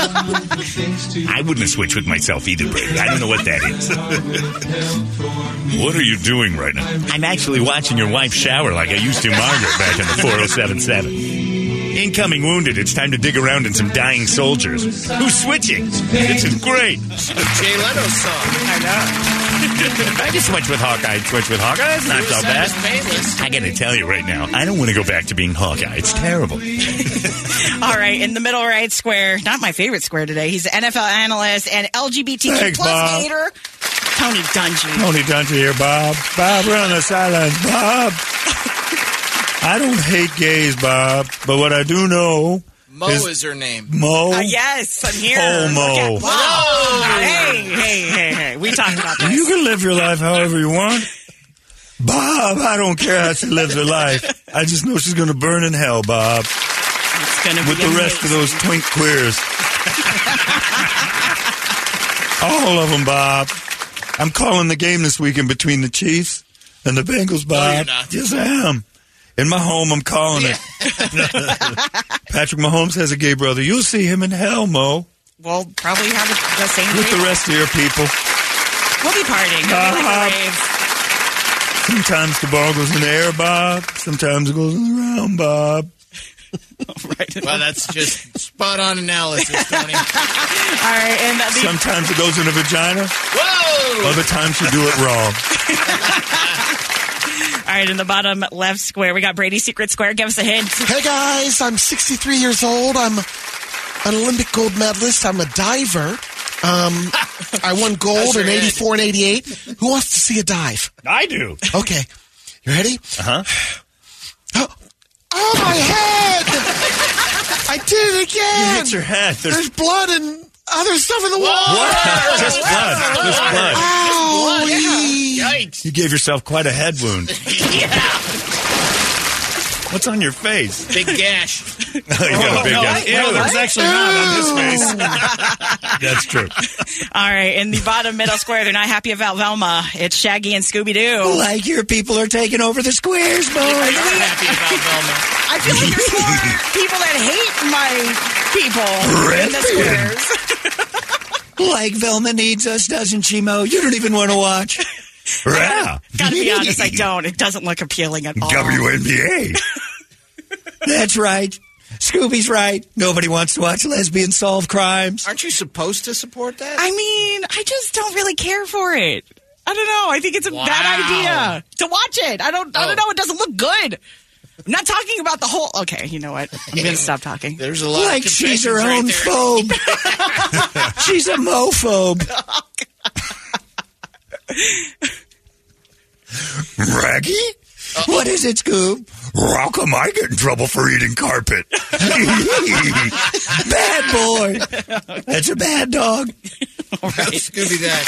I wouldn't switch with myself either, Brady. I don't know what that is. What are you doing right now? I'm actually watching your wife shower like I used to Margaret back in the 4077. Incoming wounded. It's time to dig around in some dying soldiers. Who's switching? This is great. Jay Leno's song. I know. I just switch with Hawkeye. Switch with Hawkeye. That's not so bad. I got to tell you right now, I don't want to go back to being Hawkeye. It's terrible. All right, in the middle right square, not my favorite square today. He's an NFL analyst and LGBTQ Thanks, plus Bob. hater. Tony Dungy. Tony Dungy here, Bob. Bob, we're on the sidelines, Bob. I don't hate gays, Bob, but what I do know Mo is her name. Mo. Yes, I'm here. Homo. Look at- Wow. Hey. We talked about this. You can live your life however you want. Bob, I don't care how she lives her life. I just know she's going to burn in hell, Bob. It's gonna be With the rest of those twink queers. All of them, Bob. I'm calling the game this weekend between the Chiefs and the Bengals, Bob. you're not. Yes, I am. In my home, I'm calling it. Patrick Mahomes has a gay brother. You'll see him in hell, Mo. We'll probably have the same With the rave. rest of your people. We'll be partying. It'll be like a rave. Sometimes the ball goes in the air, Bob. Sometimes it goes in the ground, Bob. Well, that's just spot on analysis, Tony. All right, and Sometimes it goes in a vagina. Whoa! Other times you do it wrong. All right, in the bottom left square, we got Brady's Secret Square. Give us a hint. Hey guys, I'm 63 years old. I'm an Olympic gold medalist. I'm a diver. I won gold in 84 and 88. Who wants to see a dive? I do. Okay. You ready? Uh-huh. Oh, my head! I did it again! You hit your head. There's blood and other stuff in the water. What? Just blood. Just blood. Ow! Yikes. You gave yourself quite a head wound. Yeah. What's on your face? Big gash. You got a big guy. No, there's actually not on his face. That's true. All right, in the bottom middle square, they're not happy about Velma. It's Shaggy and Scooby-Doo. Like your people are taking over the squares, boys. I'm happy about Velma. I feel like there's more people that hate my people in the squares. Like Velma needs us, doesn't she, Mo? You don't even want to watch. Yeah. Gotta be honest, I don't. It doesn't look appealing at all. WNBA. That's right. Scooby's right. Nobody wants to watch lesbians solve crimes. Aren't you supposed to support that? I mean, I just don't really care for it. I don't know. I think it's a bad idea to watch it. I don't know. It doesn't look good. I'm not talking about the whole. Okay, you know what? I'm going to stop talking. There's a lot like of she's her right own there. phobe. She's a mophobe. Raggy? What is it, Scoob? How come I get in trouble for eating carpet? Bad boy. That's a bad dog. All right. Scooby that.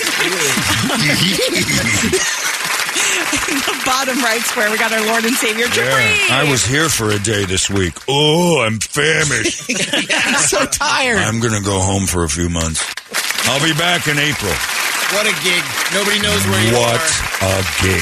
In the bottom right square, we got our Lord and Savior, Jabri. I was here for a day this week. Oh, I'm famished. I'm so tired. I'm going to go home for a few months. I'll be back in April. What a gig. Nobody knows where you are. What a gig.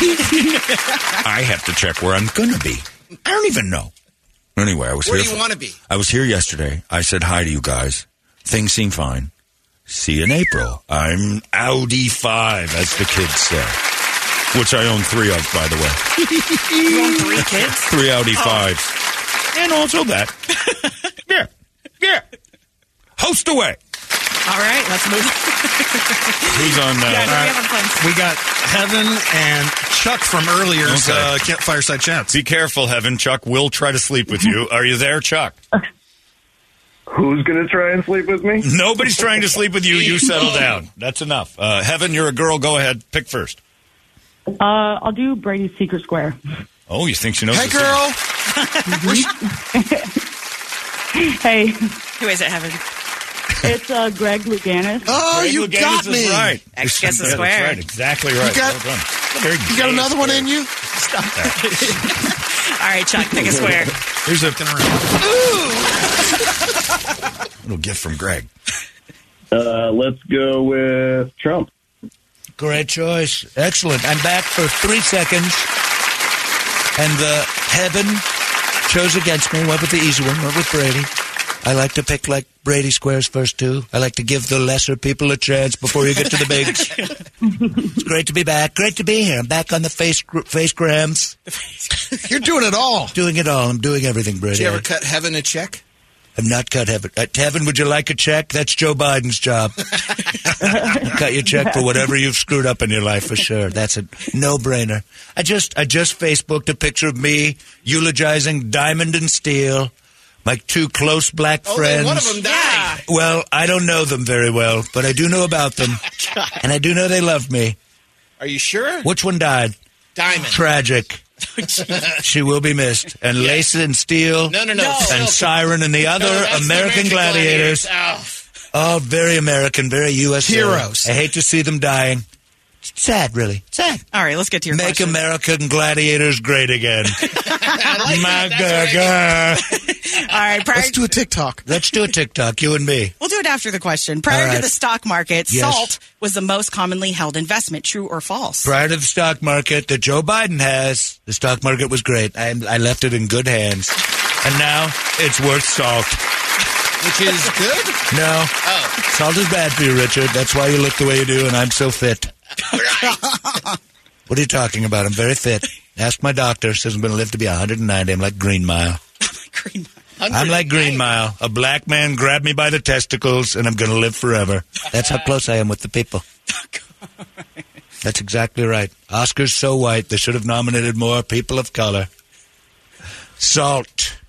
I have to check where I'm going to be. I don't even know. Anyway, I was Where here. do you want to be? I was here yesterday. I said hi to you guys. Things seem fine. See you in April. I'm Audi 5, as the kids say. Which I own 3 of, by the way. You own 3 kids? 3 Audi 5s. And also that. Yeah. Host away. All right, let's move. Who's on that? Yeah, we have fun. We got Heaven and Chuck from earlier's Fireside Chats. Be careful, Heaven. Chuck will try to sleep with you. Are you there, Chuck? Who's going to try and sleep with me? Nobody's trying to sleep with you. You settle down. That's enough. Heaven, you're a girl. Go ahead. Pick first. I'll do Brady's Secret Square. Oh, you think she knows? Hey, girl. Hey. Who is it, Heaven? It's Greg Louganis. Oh, Greg you Louganis got is me. right. X gets the Yeah, square. that's right. Exactly right. You got, well done. Very you got gay another one square. in you? Stop that. All right, Chuck, pick a square. Here's a little gift from Greg. Let's go with Trump. Great choice. Excellent. I'm back for 3 seconds. And the Heaven chose against me. Went with the easy one. Went with Brady. I like to pick like Brady squares first, too. I like to give the lesser people a chance before you get to the bigs. It's great to be back. Great to be here. I'm back on the Facegrams. You're doing it all. Doing it all. I'm doing everything, Brady. Did you ever cut Heaven a check? I've not cut Heaven. Heaven, would you like a check? That's Joe Biden's job. Cut your check for whatever you've screwed up in your life, for sure. That's a no-brainer. I just Facebooked a picture of me eulogizing Diamond and Steel, my 2 close black friends. One of them died. Well, I don't know them very well, but I do know about them. And I do know they love me. Are you sure? Which one died? Diamond. Tragic. She will be missed. And Lace and Steel. No. And Siren and the other that's American gladiators. Oh, very American, very U.S. Heroes. I hate to see them dying. It's sad, really. Sad. All right, let's get to your Make question. American gladiators great again. My God. All right, Let's do a TikTok. Let's do a TikTok, you and me. We'll do it after the question. Prior All right. to the stock market, Yes. salt was the most commonly held investment. True or false? Prior to the stock market that Joe Biden has, the stock market was great. I left it in good hands. And now it's worth salt. Which is good? No. Oh. Salt is bad for you, Richard. That's why you look the way you do, and I'm so fit. What are you talking about? I'm very fit. Ask my doctor. Says I'm going to live to be 190. I'm like Green Mile. I'm like Green Mile. A black man grabbed me by the testicles, and I'm going to live forever. That's how close I am with the people. That's exactly right. Oscar's so white, they should have nominated more people of color. Salt.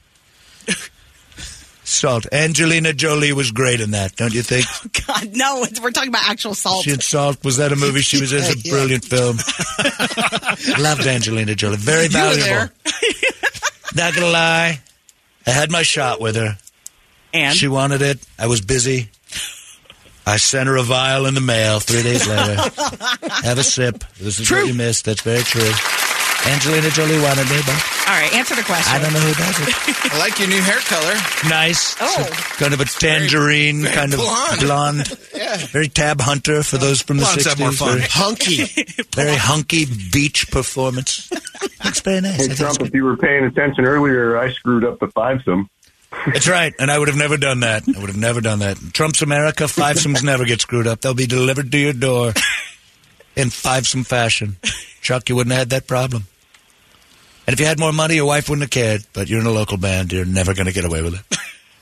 Salt. Angelina Jolie was great in that, don't you think? Oh, God, no. We're talking about actual salt. She had Salt. Was that a movie she was in? It's a brilliant film. Loved Angelina Jolie. Very valuable. Not gonna lie. I had my shot with her. And? She wanted it. I was busy. I sent her a vial in the mail 3 days later. Have a sip. This is what you missed. That's very true. Angelina Jolie wanted me, but All right, answer the question. I don't know who does it. I like your new hair color. Nice. Oh. Kind of a tangerine, very kind of blonde. Yeah. Very Tab Hunter for those from the Blondes 60s. have more fun. Very Hunky. Very hunky beach performance. Looks very nice. Hey, Trump, if you were paying attention earlier, I screwed up the fivesome. That's right, and I would have never done that. I would have never done that. Trump's America, fivesomes never get screwed up. They'll be delivered to your door in fivesome fashion. Chuck, you wouldn't have had that problem. And if you had more money, your wife wouldn't have cared. But you're in a local band. You're never going to get away with it.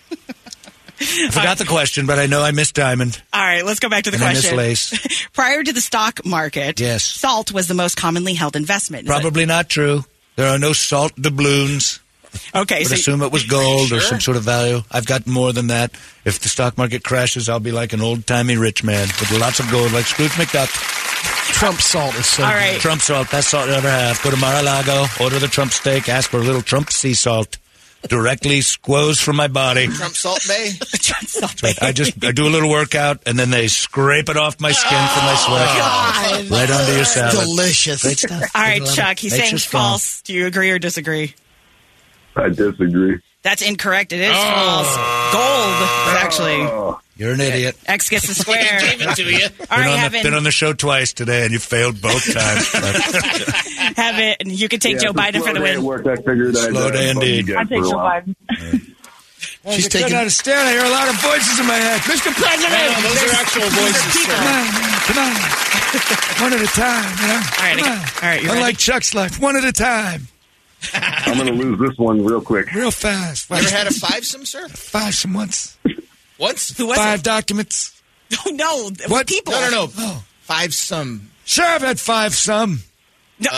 I forgot the question, but I know I missed Diamond. All right, let's go back to the question. I miss Lace. Prior to the stock market, yes, salt was the most commonly held investment. Probably not true. There are no salt doubloons. Okay, I would so assume it was gold sure? or some sort of value. I've got more than that. If the stock market crashes, I'll be like an old-timey rich man with lots of gold, like Scrooge McDuck. Trump salt is so All good. right. Trump salt, best salt you ever have. Go to Mar-a-Lago, order the Trump steak, ask for a little Trump sea salt. Directly squoze from my body. Trump Salt Bay? Trump Salt Bay. I do a little workout, and then they scrape it off my skin from my sweat. God. Right onto your salad. Delicious. Great stuff. All right, Chuck, he's Makes saying you strong. false. Do you agree or disagree? I disagree. That's incorrect. It is false. Gold is actually... You're an idiot. X gets the square. Gave it to you. All right, Been on the show twice today, and you failed both times. Have it, and you can take Joe Biden for the win. I figured Slow day indeed. I take Joe Biden. She's taking. I understand. I hear a lot of voices in my head. Mr. President! No, those are actual voices, sir. Come on. One at a time, you know? All right, you ready? Unlike Chuck's life, one at a time. I'm going to lose this one real quick. Real fast. You ever had a fivesome, sir? Fivesome once. Once? Who was 5 it? documents. No, What? people. No. Oh. Fivesome. Sure, I've had 5 some. No.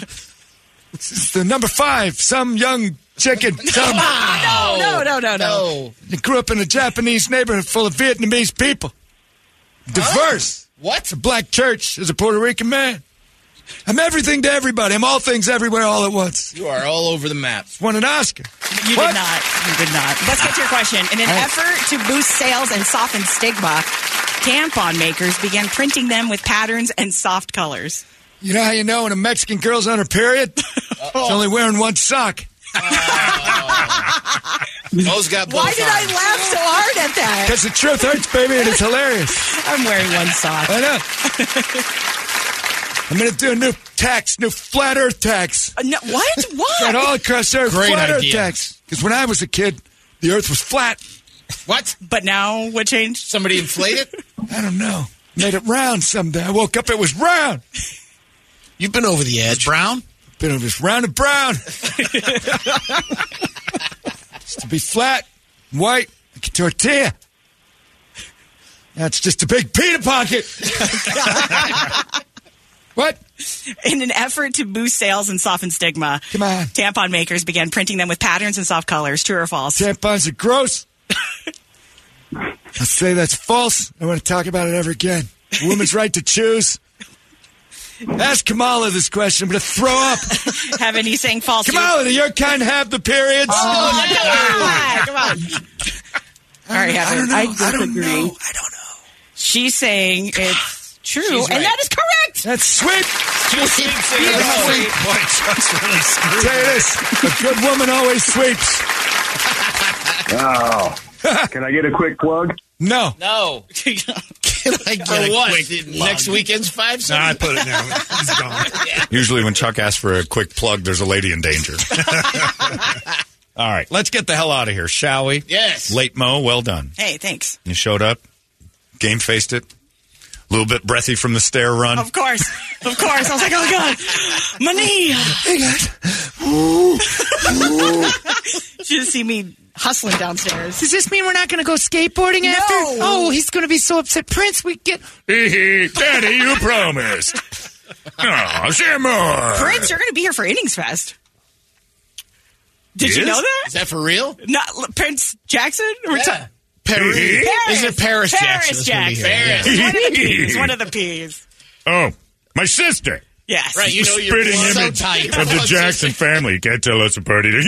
It's the number 5. Some young chicken. Some. No. You grew up in a Japanese neighborhood full of Vietnamese people. Diverse. What? It's a black church as a Puerto Rican man. I'm everything to everybody. I'm all things everywhere all at once. You are all over the map. Won an Oscar. You What? did not. You did not. Let's get to your question. In an effort to boost sales and soften stigma, tampon makers began printing them with patterns and soft colors. You know how you know when a Mexican girl's on her period? She's only wearing one sock. Those got both Why did I laugh so hard at that? Because the truth hurts, baby, and it's hilarious. I'm wearing one sock. I know. I'm going to do a new tax, new flat earth tax. No, what? What? Got all across Earth, Great flat earth idea. tax. Because when I was a kid, the earth was flat. What? But now, what changed? Somebody inflate it? I don't know. Made it round someday. I woke up, it was round. You've been over the edge. Brown? Been over this round and brown. Just to be flat, white, like a tortilla. Now it's just a big pita pocket. What? In an effort to boost sales and soften stigma, Come on. tampon makers began printing them with patterns and soft colors. True or false? Tampons are gross. I'll say that's false. I don't want to talk about it ever again. A woman's right to choose. Ask Kamala this question. I'm going to throw up. Haven't you saying false? Kamala, do your kind have the periods? Come on. All right, Heather. I disagree. She's saying it's true, She's and right. that is correct. That's sweet. Sweet. Boy, Chuck's really screwed. Tell you this, a good woman always sweeps. Oh. Can I get a quick plug? No. No. Can I get For a what? quick Next weekend's fivesome? Nah, I put it down. He's gone. Usually when Chuck asks for a quick plug, there's a lady in danger. All right, let's get the hell out of here, shall we? Yes. Late Mo, well done. Hey, thanks. You showed up, game faced it, a little bit breathy from the stair run. Of course. I was like, oh, God. My knee. Hey, guys. Should have seen me hustling downstairs. Does this mean we're not going to go skateboarding after? Oh, he's going to be so upset. Prince, we get... Daddy, you promised. Oh, say more. Prince, you're going to be here for Innings Fest. Did He you is? know that? Is that for real? Not Prince Jackson? Yeah. Paris. Is it Paris Jackson? Paris that's gonna be Jackson. here? It's one of the P's. Oh, my sister. Yes. Right, you know you're Spitting so image tight. of the Jackson family. You can't tell us apart either.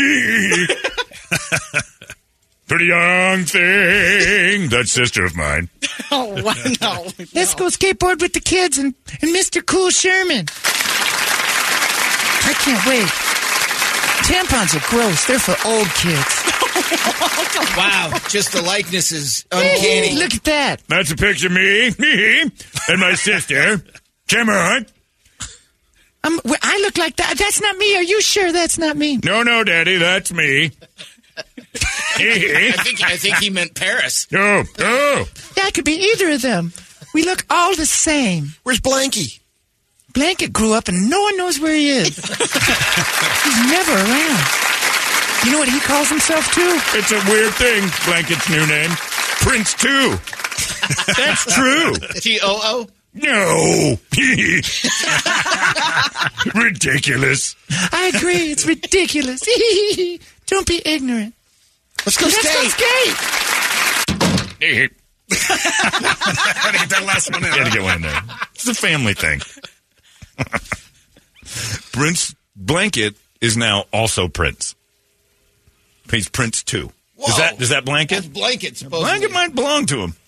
Pretty young thing. That sister of mine. Oh, no. Let's go skateboard with the kids and Mr. Cool Sherman. I can't wait. Tampons are gross. They're for old kids. Wow, just the likeness is uncanny. Look at that. That's a picture of me and my sister. Come on. I look like that. That's not me. Are you sure that's not me? No, Daddy, that's me. I think he meant Paris. No. That could be either of them. We look all the same. Where's Blanky? Blanket grew up and no one knows where he is. He's never around. You know what he calls himself, too? It's a weird thing. Blanket's new name. Prince 2. That's true. T-O-O? No. Ridiculous. I agree. It's ridiculous. Don't be ignorant. Let's go skate. Hey. Gotta get that last one in. Gotta get one in there. It's a family thing. Prince Blanket is now also Prince. He's Prince 2. Does that Blanket? That's Blanket, supposedly. Blanket might belong to him.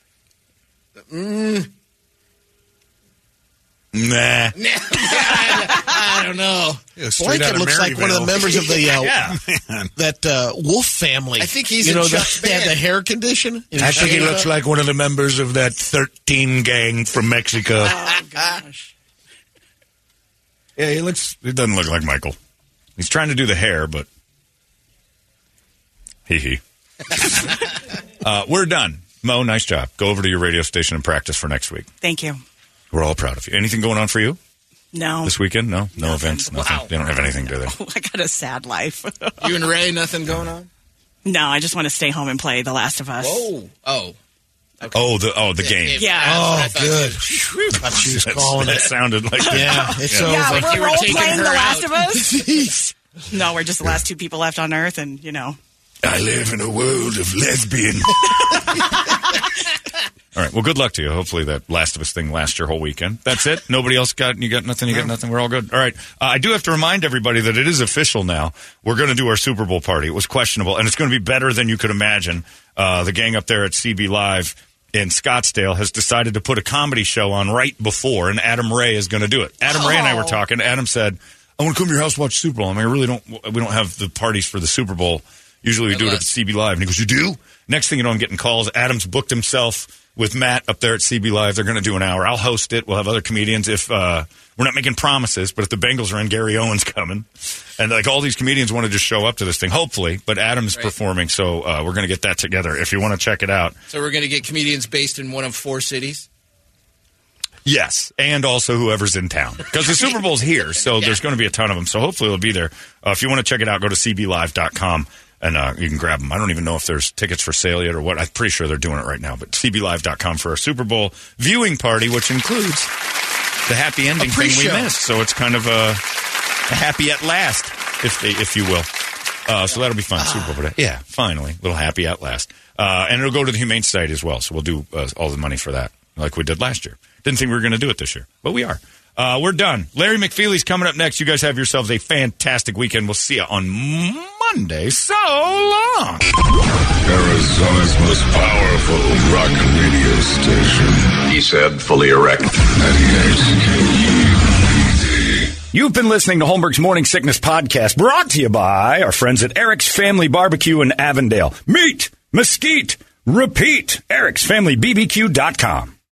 Nah. I don't know. Blanket looks like one of the members of the that Wolf family. I think he's they in have Chuck's band. the hair condition. I think he looks like one of the members of that 13 gang from Mexico. Oh, gosh. Yeah, he doesn't look like Michael. He's trying to do the hair, but hee. We're done. Mo, nice job. Go over to your radio station and practice for next week. Thank you. We're all proud of you. Anything going on for you No. this weekend? No events? Nothing. Wow. They don't have anything, do they? I got a sad life. You and Ray, nothing going on? No, I just want to stay home and play The Last of Us. Whoa. Oh. The game. Yeah. Oh, good. Thought she was calling That it. sounded like it's over. Yeah, like you we're were role taking playing her The out. Last of Us. No, we're just the last two people left on Earth, and I live in a world of lesbian. All right. Well, good luck to you. Hopefully that Last of Us thing lasts your whole weekend. That's it? Nobody else you got nothing? You got nothing? We're all good. All right. I do have to remind everybody that it is official now. We're going to do our Super Bowl party. It was questionable, and it's going to be better than you could imagine. The gang up there at CB Live in Scottsdale has decided to put a comedy show on right before, and Adam Ray is going to do it. Adam Ray and I were talking. Adam said, I want to come to your house and watch Super Bowl. I mean, we don't have the parties for the Super Bowl. Usually we do it at CB Live. And he goes, you do? Next thing you know, I'm getting calls. Adam's booked himself with Matt up there at CB Live. They're going to do an hour. I'll host it. We'll have other comedians. If we're not making promises, but if the Bengals are in, Gary Owen's coming. And all these comedians want to just show up to this thing, hopefully. But Adam's performing, so we're going to get that together if you want to check it out. So we're going to get comedians based in one of 4 cities? Yes, and also whoever's in town. Because the Super Bowl's here, so there's going to be a ton of them. So hopefully it'll be there. If you want to check it out, go to cblive.com, and you can grab them. I don't even know if there's tickets for sale yet or what. I'm pretty sure they're doing it right now. But cblive.com for a Super Bowl viewing party, which includes the happy ending thing we missed. So it's kind of a happy at last, if you will. So that'll be fun. Super Bowl day. Yeah, finally. A little happy at last. And it'll go to the Humane Society as well. So we'll do all the money for that, like we did last year. Didn't think we were going to do it this year, but we are. We're done. Larry McFeely's coming up next. You guys have yourselves a fantastic weekend. We'll see you on Monday. So long. Arizona's most powerful rock radio station. He said, fully erect. 98 KUPD. You've been listening to Holmberg's Morning Sickness Podcast, brought to you by our friends at Eric's Family Barbecue in Avondale. Meet, mesquite, repeat. Eric'sFamilyBBQ.com.